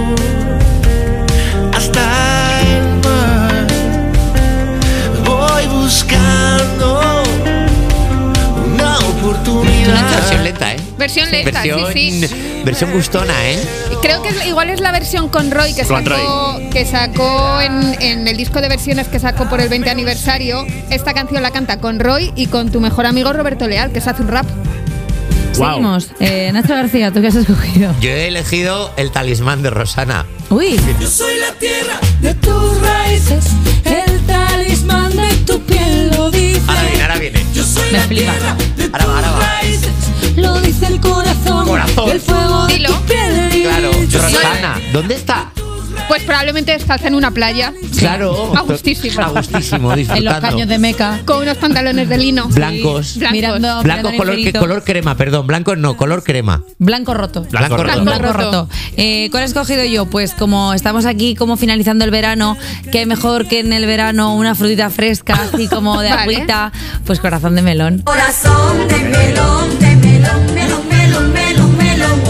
hasta el mar voy buscando una oportunidad. Versión lenta, ¿eh? Versión lenta, sí. Versión gustona, ¿eh? Creo que igual es la versión con Roy que Con sacó en el disco de versiones que sacó por el 20 aniversario. Esta canción la canta con Roy y con tu mejor amigo Roberto Leal, que se hace un rap. Seguimos. Nacho García, ¿tú qué has escogido? Yo he elegido el talismán de Rosana. Uy. Yo soy la tierra de tus raíces, el talismán de tu piel lo dice. Ahora viene. Yo soy Me la flipa. tierra de tus Ahora va. raíces, lo dice el corazón. Corazón. El fuego de tu piel. Claro, Yo soy- Rosana, ¿dónde está? Pues probablemente descalza en una playa. Claro. A gustísimo. A gustísimo, En disfrutando. los caños de Meca. Con unos pantalones de lino. Blancos. Mirando. Blancos color crema, perdón. Blancos no, color crema. Blanco roto. Blanco roto. ¿Cuál he escogido yo? Pues como estamos aquí como finalizando el verano, qué mejor que en el verano una frutita fresca, así como de Vale. agüita, pues corazón de melón. Corazón de melón, melón, melón, melón, melón.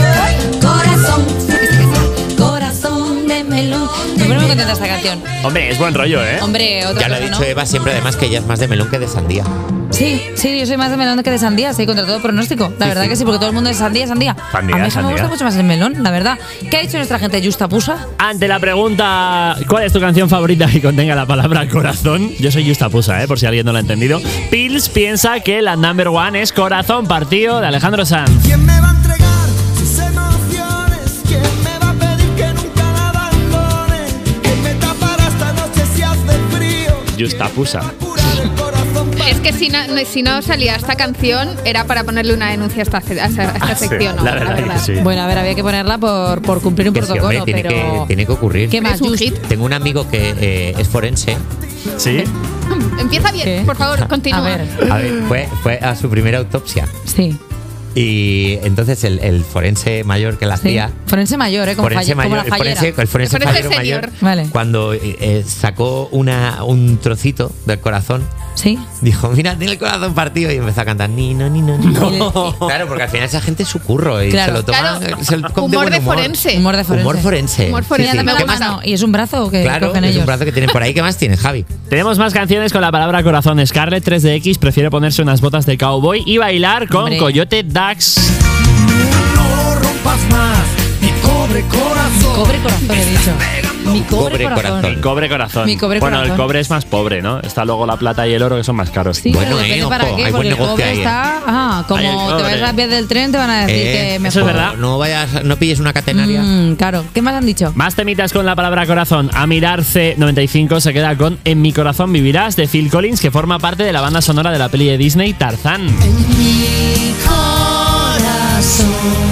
Corazón de melón. Me pone muy contenta esta canción. Hombre, es buen rollo, ¿eh? Hombre, otra Ya lo ha cosa, dicho ¿no? Eva siempre, además, que ella es más de melón que de sandía. Sí, yo soy más de melón que de sandía, sí, contra todo pronóstico. La verdad que sí, porque todo el mundo es sandía. Sandía, A mí me sandía. gusta mucho más el melón, la verdad. ¿Qué ha dicho nuestra gente? ¿Justa Pusa? Ante la pregunta ¿cuál es tu canción favorita que contenga la palabra corazón? Yo soy Justa Pusa, por si alguien no lo ha entendido. Pils piensa que la number one es Corazón Partido de Alejandro Sanz. ¿Quién me va a entregar sus emociones? ¿Quién me va a pedir que nunca la abandone? ¿Quién me tapará esta noche si hace frío? Justa Pusa. Es que si no salía esta canción, era para ponerle una denuncia a esta sección. ¿no? La verdad que sí. Bueno, a ver, había que ponerla por cumplir un Que sí, protocolo, hombre, pero... tiene que ocurrir. ¿Qué más? Es un hit. Tengo un amigo que es forense. ¿Sí? Empieza bien, por favor, continúa. A ver, fue a su primera autopsia. Sí. Y entonces el forense mayor que la hacía. Forense mayor, como, Forense como mayor, la fallera. el forense fallero senior. mayor, Vale. cuando sacó un trocito del corazón, ¿Sí? dijo, mira, tiene el corazón partido, y empezó a cantar Nino. Claro, porque al final esa gente es su curro y Claro. se lo toma Claro. se lo- Humor buen de forense. Humor de forense. Humor forense. Humor forense. Sí, sí. Dame ¿Qué la más? mano. ¿Y es un brazo que Claro, cogen es ellos? un brazo que tienen por ahí. ¿Qué más tienes, Javi? Tenemos más canciones con la palabra corazón. Scarlett 3DX prefiere ponerse unas botas de cowboy y bailar con Hombre. Coyote Dax. No rompas más mi cobre corazón. Cobre corazón, he dicho. Mi cobre corazón. El cobre corazón. Mi cobre bueno, corazón. el cobre es más pobre, ¿no? Está luego la plata y el oro que son más caros. Sí, Bueno, pero depende para ojo, qué, hay porque buen el negocio cobre ahí, está... Ahí como el te cobre. vayas a pie del tren, te van a decir que mejor. Eso es verdad. No pilles una catenaria. Claro. ¿Qué más han dicho? Más temitas con la palabra corazón. Amirar C95 se queda con En mi corazón vivirás de Phil Collins, que forma parte de la banda sonora de la peli de Disney Tarzán. Mi corazón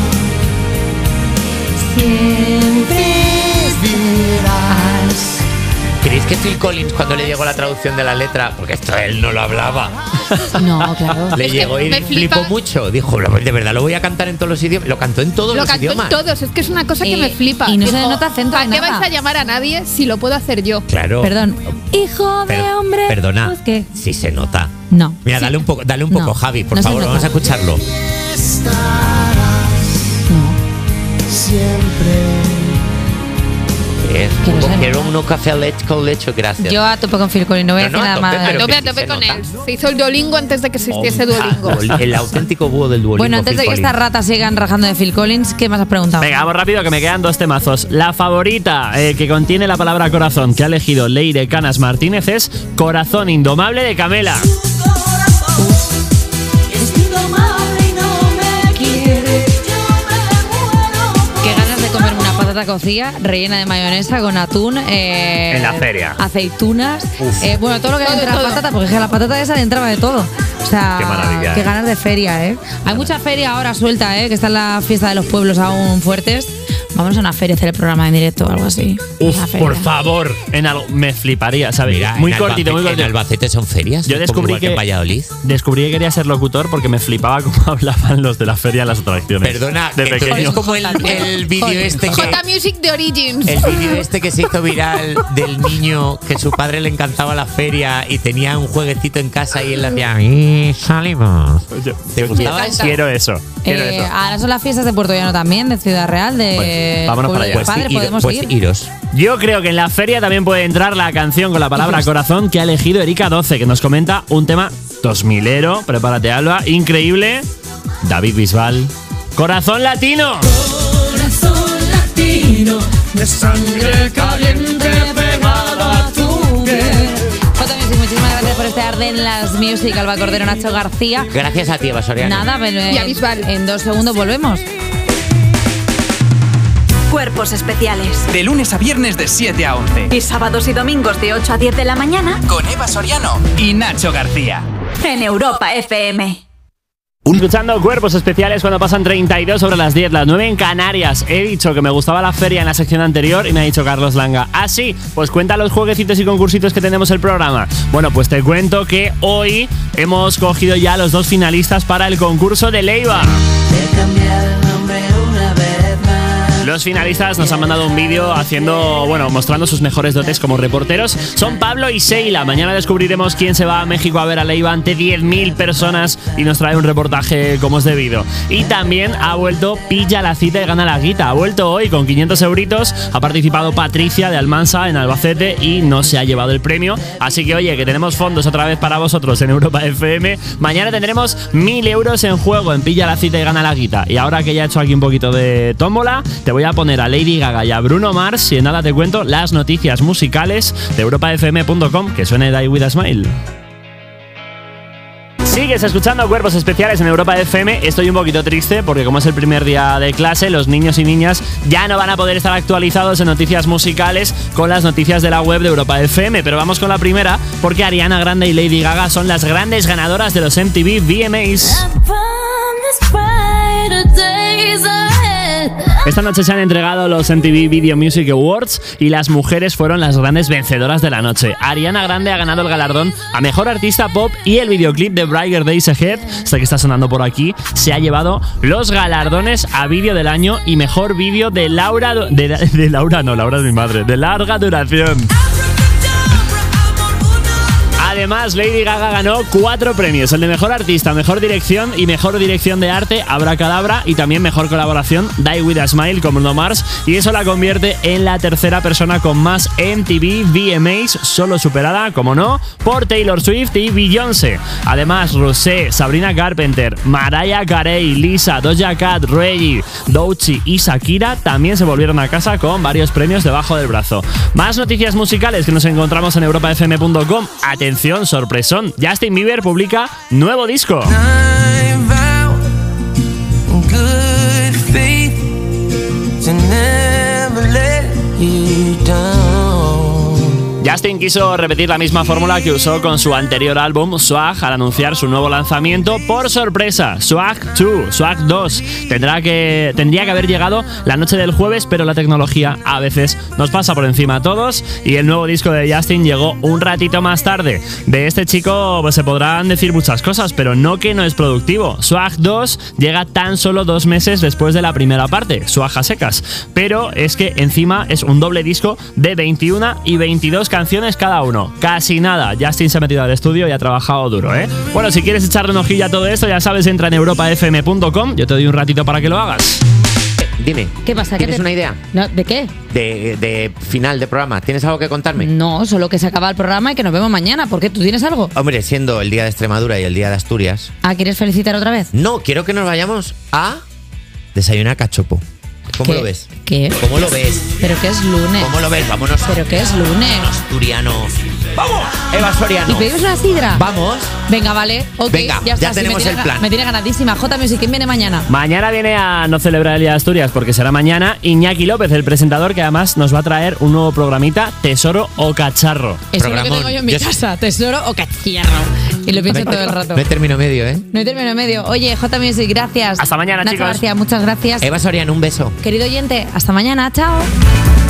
siempre vivirás. ¿Creéis que Phil Collins, cuando le llegó la traducción de la letra, porque esto él no lo hablaba, No, claro. le Es que llegó y me flipó flipa. mucho? Dijo, de verdad, lo voy a cantar en todos los idiomas. Lo cantó en todos Lo los cantó idiomas. en todos, es que es una cosa que Y- me flipa. y no se Dijo, nota acento ¿para de qué nada? vais a llamar a nadie si lo puedo hacer yo? Claro. Perdón. Hijo de Per- hombre. Perdona. Pues, ¿qué? Sí se nota. No. Mira, dale un poco, No, Javi, por no se favor, nota. vamos a escucharlo. Estarás No. siempre. Que no sé. Quiero un café con leche, gracias. Yo a tope con Phil Collins, no voy a No, decir no, nada a más. tope, pero A que tope se con nota. él. Se hizo el Duolingo antes de que existiese Duolingo. El auténtico búho del Duolingo. Bueno, antes de Phil que estas Collins. ratas sigan rajando de Phil Collins, ¿qué más has preguntado? Venga, vamos rápido que me quedan dos temazos. La favorita que contiene la palabra corazón que ha elegido Leire Canas Martínez es Corazón Indomable de Camela. Es indomable y no me quiere. Qué ganas de comerme una patata cocida rellena de mayonesa con atún. En la feria. Aceitunas. Uf. Bueno, todo lo que Todo, entra en la todo. patata, porque es que la patata esa le entraba de todo. O sea, Qué maravilla, qué ganas de feria, ¿eh? Hay mucha feria ahora suelta, ¿eh? Que está en la fiesta de los pueblos aún fuertes. Vamos a una feria a hacer el programa en directo o algo así. Una Uf, feria. por favor. En algo me fliparía, ¿sabes? Mira, muy en cortito, muy Albacete- cortito. En Albacete son ferias. Yo como descubrí igual que en Valladolid. Descubrí que quería ser locutor porque me flipaba cómo hablaban los de la feria en las atracciones. Perdona, de que tú pequeño. eres como el vídeo este que... J Music de Origins. El vídeo este que se hizo viral del niño que su padre le encantaba la feria y tenía un jueguecito en casa y él le hacía y salimos. ¿Te gustaba eso? Quiero eso. Quiero eso. Ahora son las fiestas de Puerto Llano también, de Ciudad Real, de Pues, vámonos Pueblo para allá. del Padre, podemos pues ir. iros. Yo creo que en la feria también puede entrar la canción con la palabra corazón que ha elegido Erika 12, que nos comenta un tema 2000ero. Prepárate, Alba. Increíble. David Bisbal. Corazón Latino. Corazón latino de sangre caliente pegado a tu piel. J Music, muchísimas gracias por este Arden Las Music, Alba Cordero, Nacho García. Gracias a ti, Eva Soriano. Nada, pero Y a Bisbal. en 2 segundos volvemos. Cuerpos especiales. De lunes a viernes de 7 a 11. Y sábados y domingos de 8 a 10 de la mañana Con Eva Soriano y Nacho García. en Europa FM. Escuchando Cuerpos Especiales cuando pasan 32 sobre las 10, las 9 en Canarias. He dicho que me gustaba la feria en la sección anterior y me ha dicho Carlos Langa. Ah, sí, pues cuenta los jueguecitos y concursitos que tenemos el programa. Bueno, pues te cuento que hoy hemos cogido ya los 2 finalistas para el concurso de Leiva. He cambiado el nombre una vez más. Los finalistas nos han mandado un vídeo mostrando sus mejores dotes como reporteros. Son Pablo y Sheila. Mañana descubriremos quién se va a México a ver a Leiva ante 10.000 personas y nos trae un reportaje como es debido. Y también ha vuelto Pilla la cita y gana la guita. Ha vuelto hoy con 500 euritos. Ha participado Patricia de Almansa en Albacete y no se ha llevado el premio. Así que oye, que tenemos fondos otra vez para vosotros en Europa FM. Mañana tendremos 1.000 euros en juego en Pilla la cita y gana la guita. Y ahora que ya he hecho aquí un poquito de tómbola, te voy a poner a Lady Gaga y a Bruno Mars y en nada te cuento las noticias musicales de europafm.com. Que suene Die With A Smile. Sigues escuchando Cuerpos Especiales en Europa FM. Estoy un poquito triste porque como es el primer día de clase, los niños y niñas ya no van a poder estar actualizados en noticias musicales con las noticias de la web de Europa FM. Pero vamos con la primera porque Ariana Grande y Lady Gaga son las grandes ganadoras de los MTV VMAs. Esta noche se han entregado los MTV Video Music Awards y las mujeres fueron las grandes vencedoras de la noche. Ariana Grande ha ganado el galardón a Mejor Artista Pop y el videoclip de Brighter Days Ahead, este que está sonando por aquí, se ha llevado los galardones a Vídeo del Año y Mejor Vídeo de Laura es mi madre, de larga duración. Además, Lady Gaga ganó 4 premios, el de Mejor Artista, Mejor Dirección y Mejor Dirección de Arte, Abracadabra, y también Mejor Colaboración, Die With A Smile, con Bruno Mars, y eso la convierte en la tercera persona con más MTV VMAs, solo superada, como no, por Taylor Swift y Beyoncé. Además, Rosé, Sabrina Carpenter, Mariah Carey, Lisa, Doja Cat, Reggie, Doechii y Shakira también se volvieron a casa con varios premios debajo del brazo. Más noticias musicales que nos encontramos en europafm.com. Atención, sorpresón, Justin Bieber publica nuevo disco. Justin quiso repetir la misma fórmula que usó con su anterior álbum Swag al anunciar su nuevo lanzamiento por sorpresa, Swag 2, Swag 2. Tendría que haber llegado la noche del jueves, pero la tecnología a veces nos pasa por encima a todos y el nuevo disco de Justin llegó un ratito más tarde. De este chico pues se podrán decir muchas cosas, pero no que no es productivo. Swag 2 llega tan solo 2 meses después de la primera parte, Swag a secas, pero es que encima es un doble disco de 21 y 22 canciones cada uno. Casi nada. Justin se ha metido al estudio y ha trabajado duro, ¿eh? Bueno, si quieres echarle un ojillo a todo esto, ya sabes, entra en europafm.com. Yo te doy un ratito para que lo hagas. Dime. ¿Qué pasa? ¿Tienes una idea? No, ¿de qué? De final de programa. ¿Tienes algo que contarme? No, solo que se acaba el programa y que nos vemos mañana. ¿Por qué? ¿Tú tienes algo? Hombre, siendo el día de Extremadura y el día de Asturias. Ah, ¿quieres felicitar otra vez? No, quiero que nos vayamos a desayunar cachopo. ¿Cómo lo ves? ¿Qué? ¿Cómo lo ves? Pero que es lunes. ¿Cómo lo ves? Vámonos. Pero que es lunes. Asturiano. ¡Vamos! Eva Soriano. ¿Y pedimos una sidra? Vamos. Venga, vale. Okay, venga, ya tenemos el plan. Me tiene ganadísima. J Music, ¿quién viene mañana? Mañana viene a no celebrar el Día de Asturias porque será mañana Iñaki López, el presentador, que además nos va a traer un nuevo programita, Tesoro o Cacharro. Eso es lo que tengo yo en mi casa, Tesoro o Cacharro. Y lo pienso todo el rato. No hay término medio, ¿eh? No hay término medio. Oye, J Music, gracias. Hasta mañana, Nacho chicos. García, muchas gracias. Eva Soriano, un beso. Querido oyente, hasta mañana. Chao.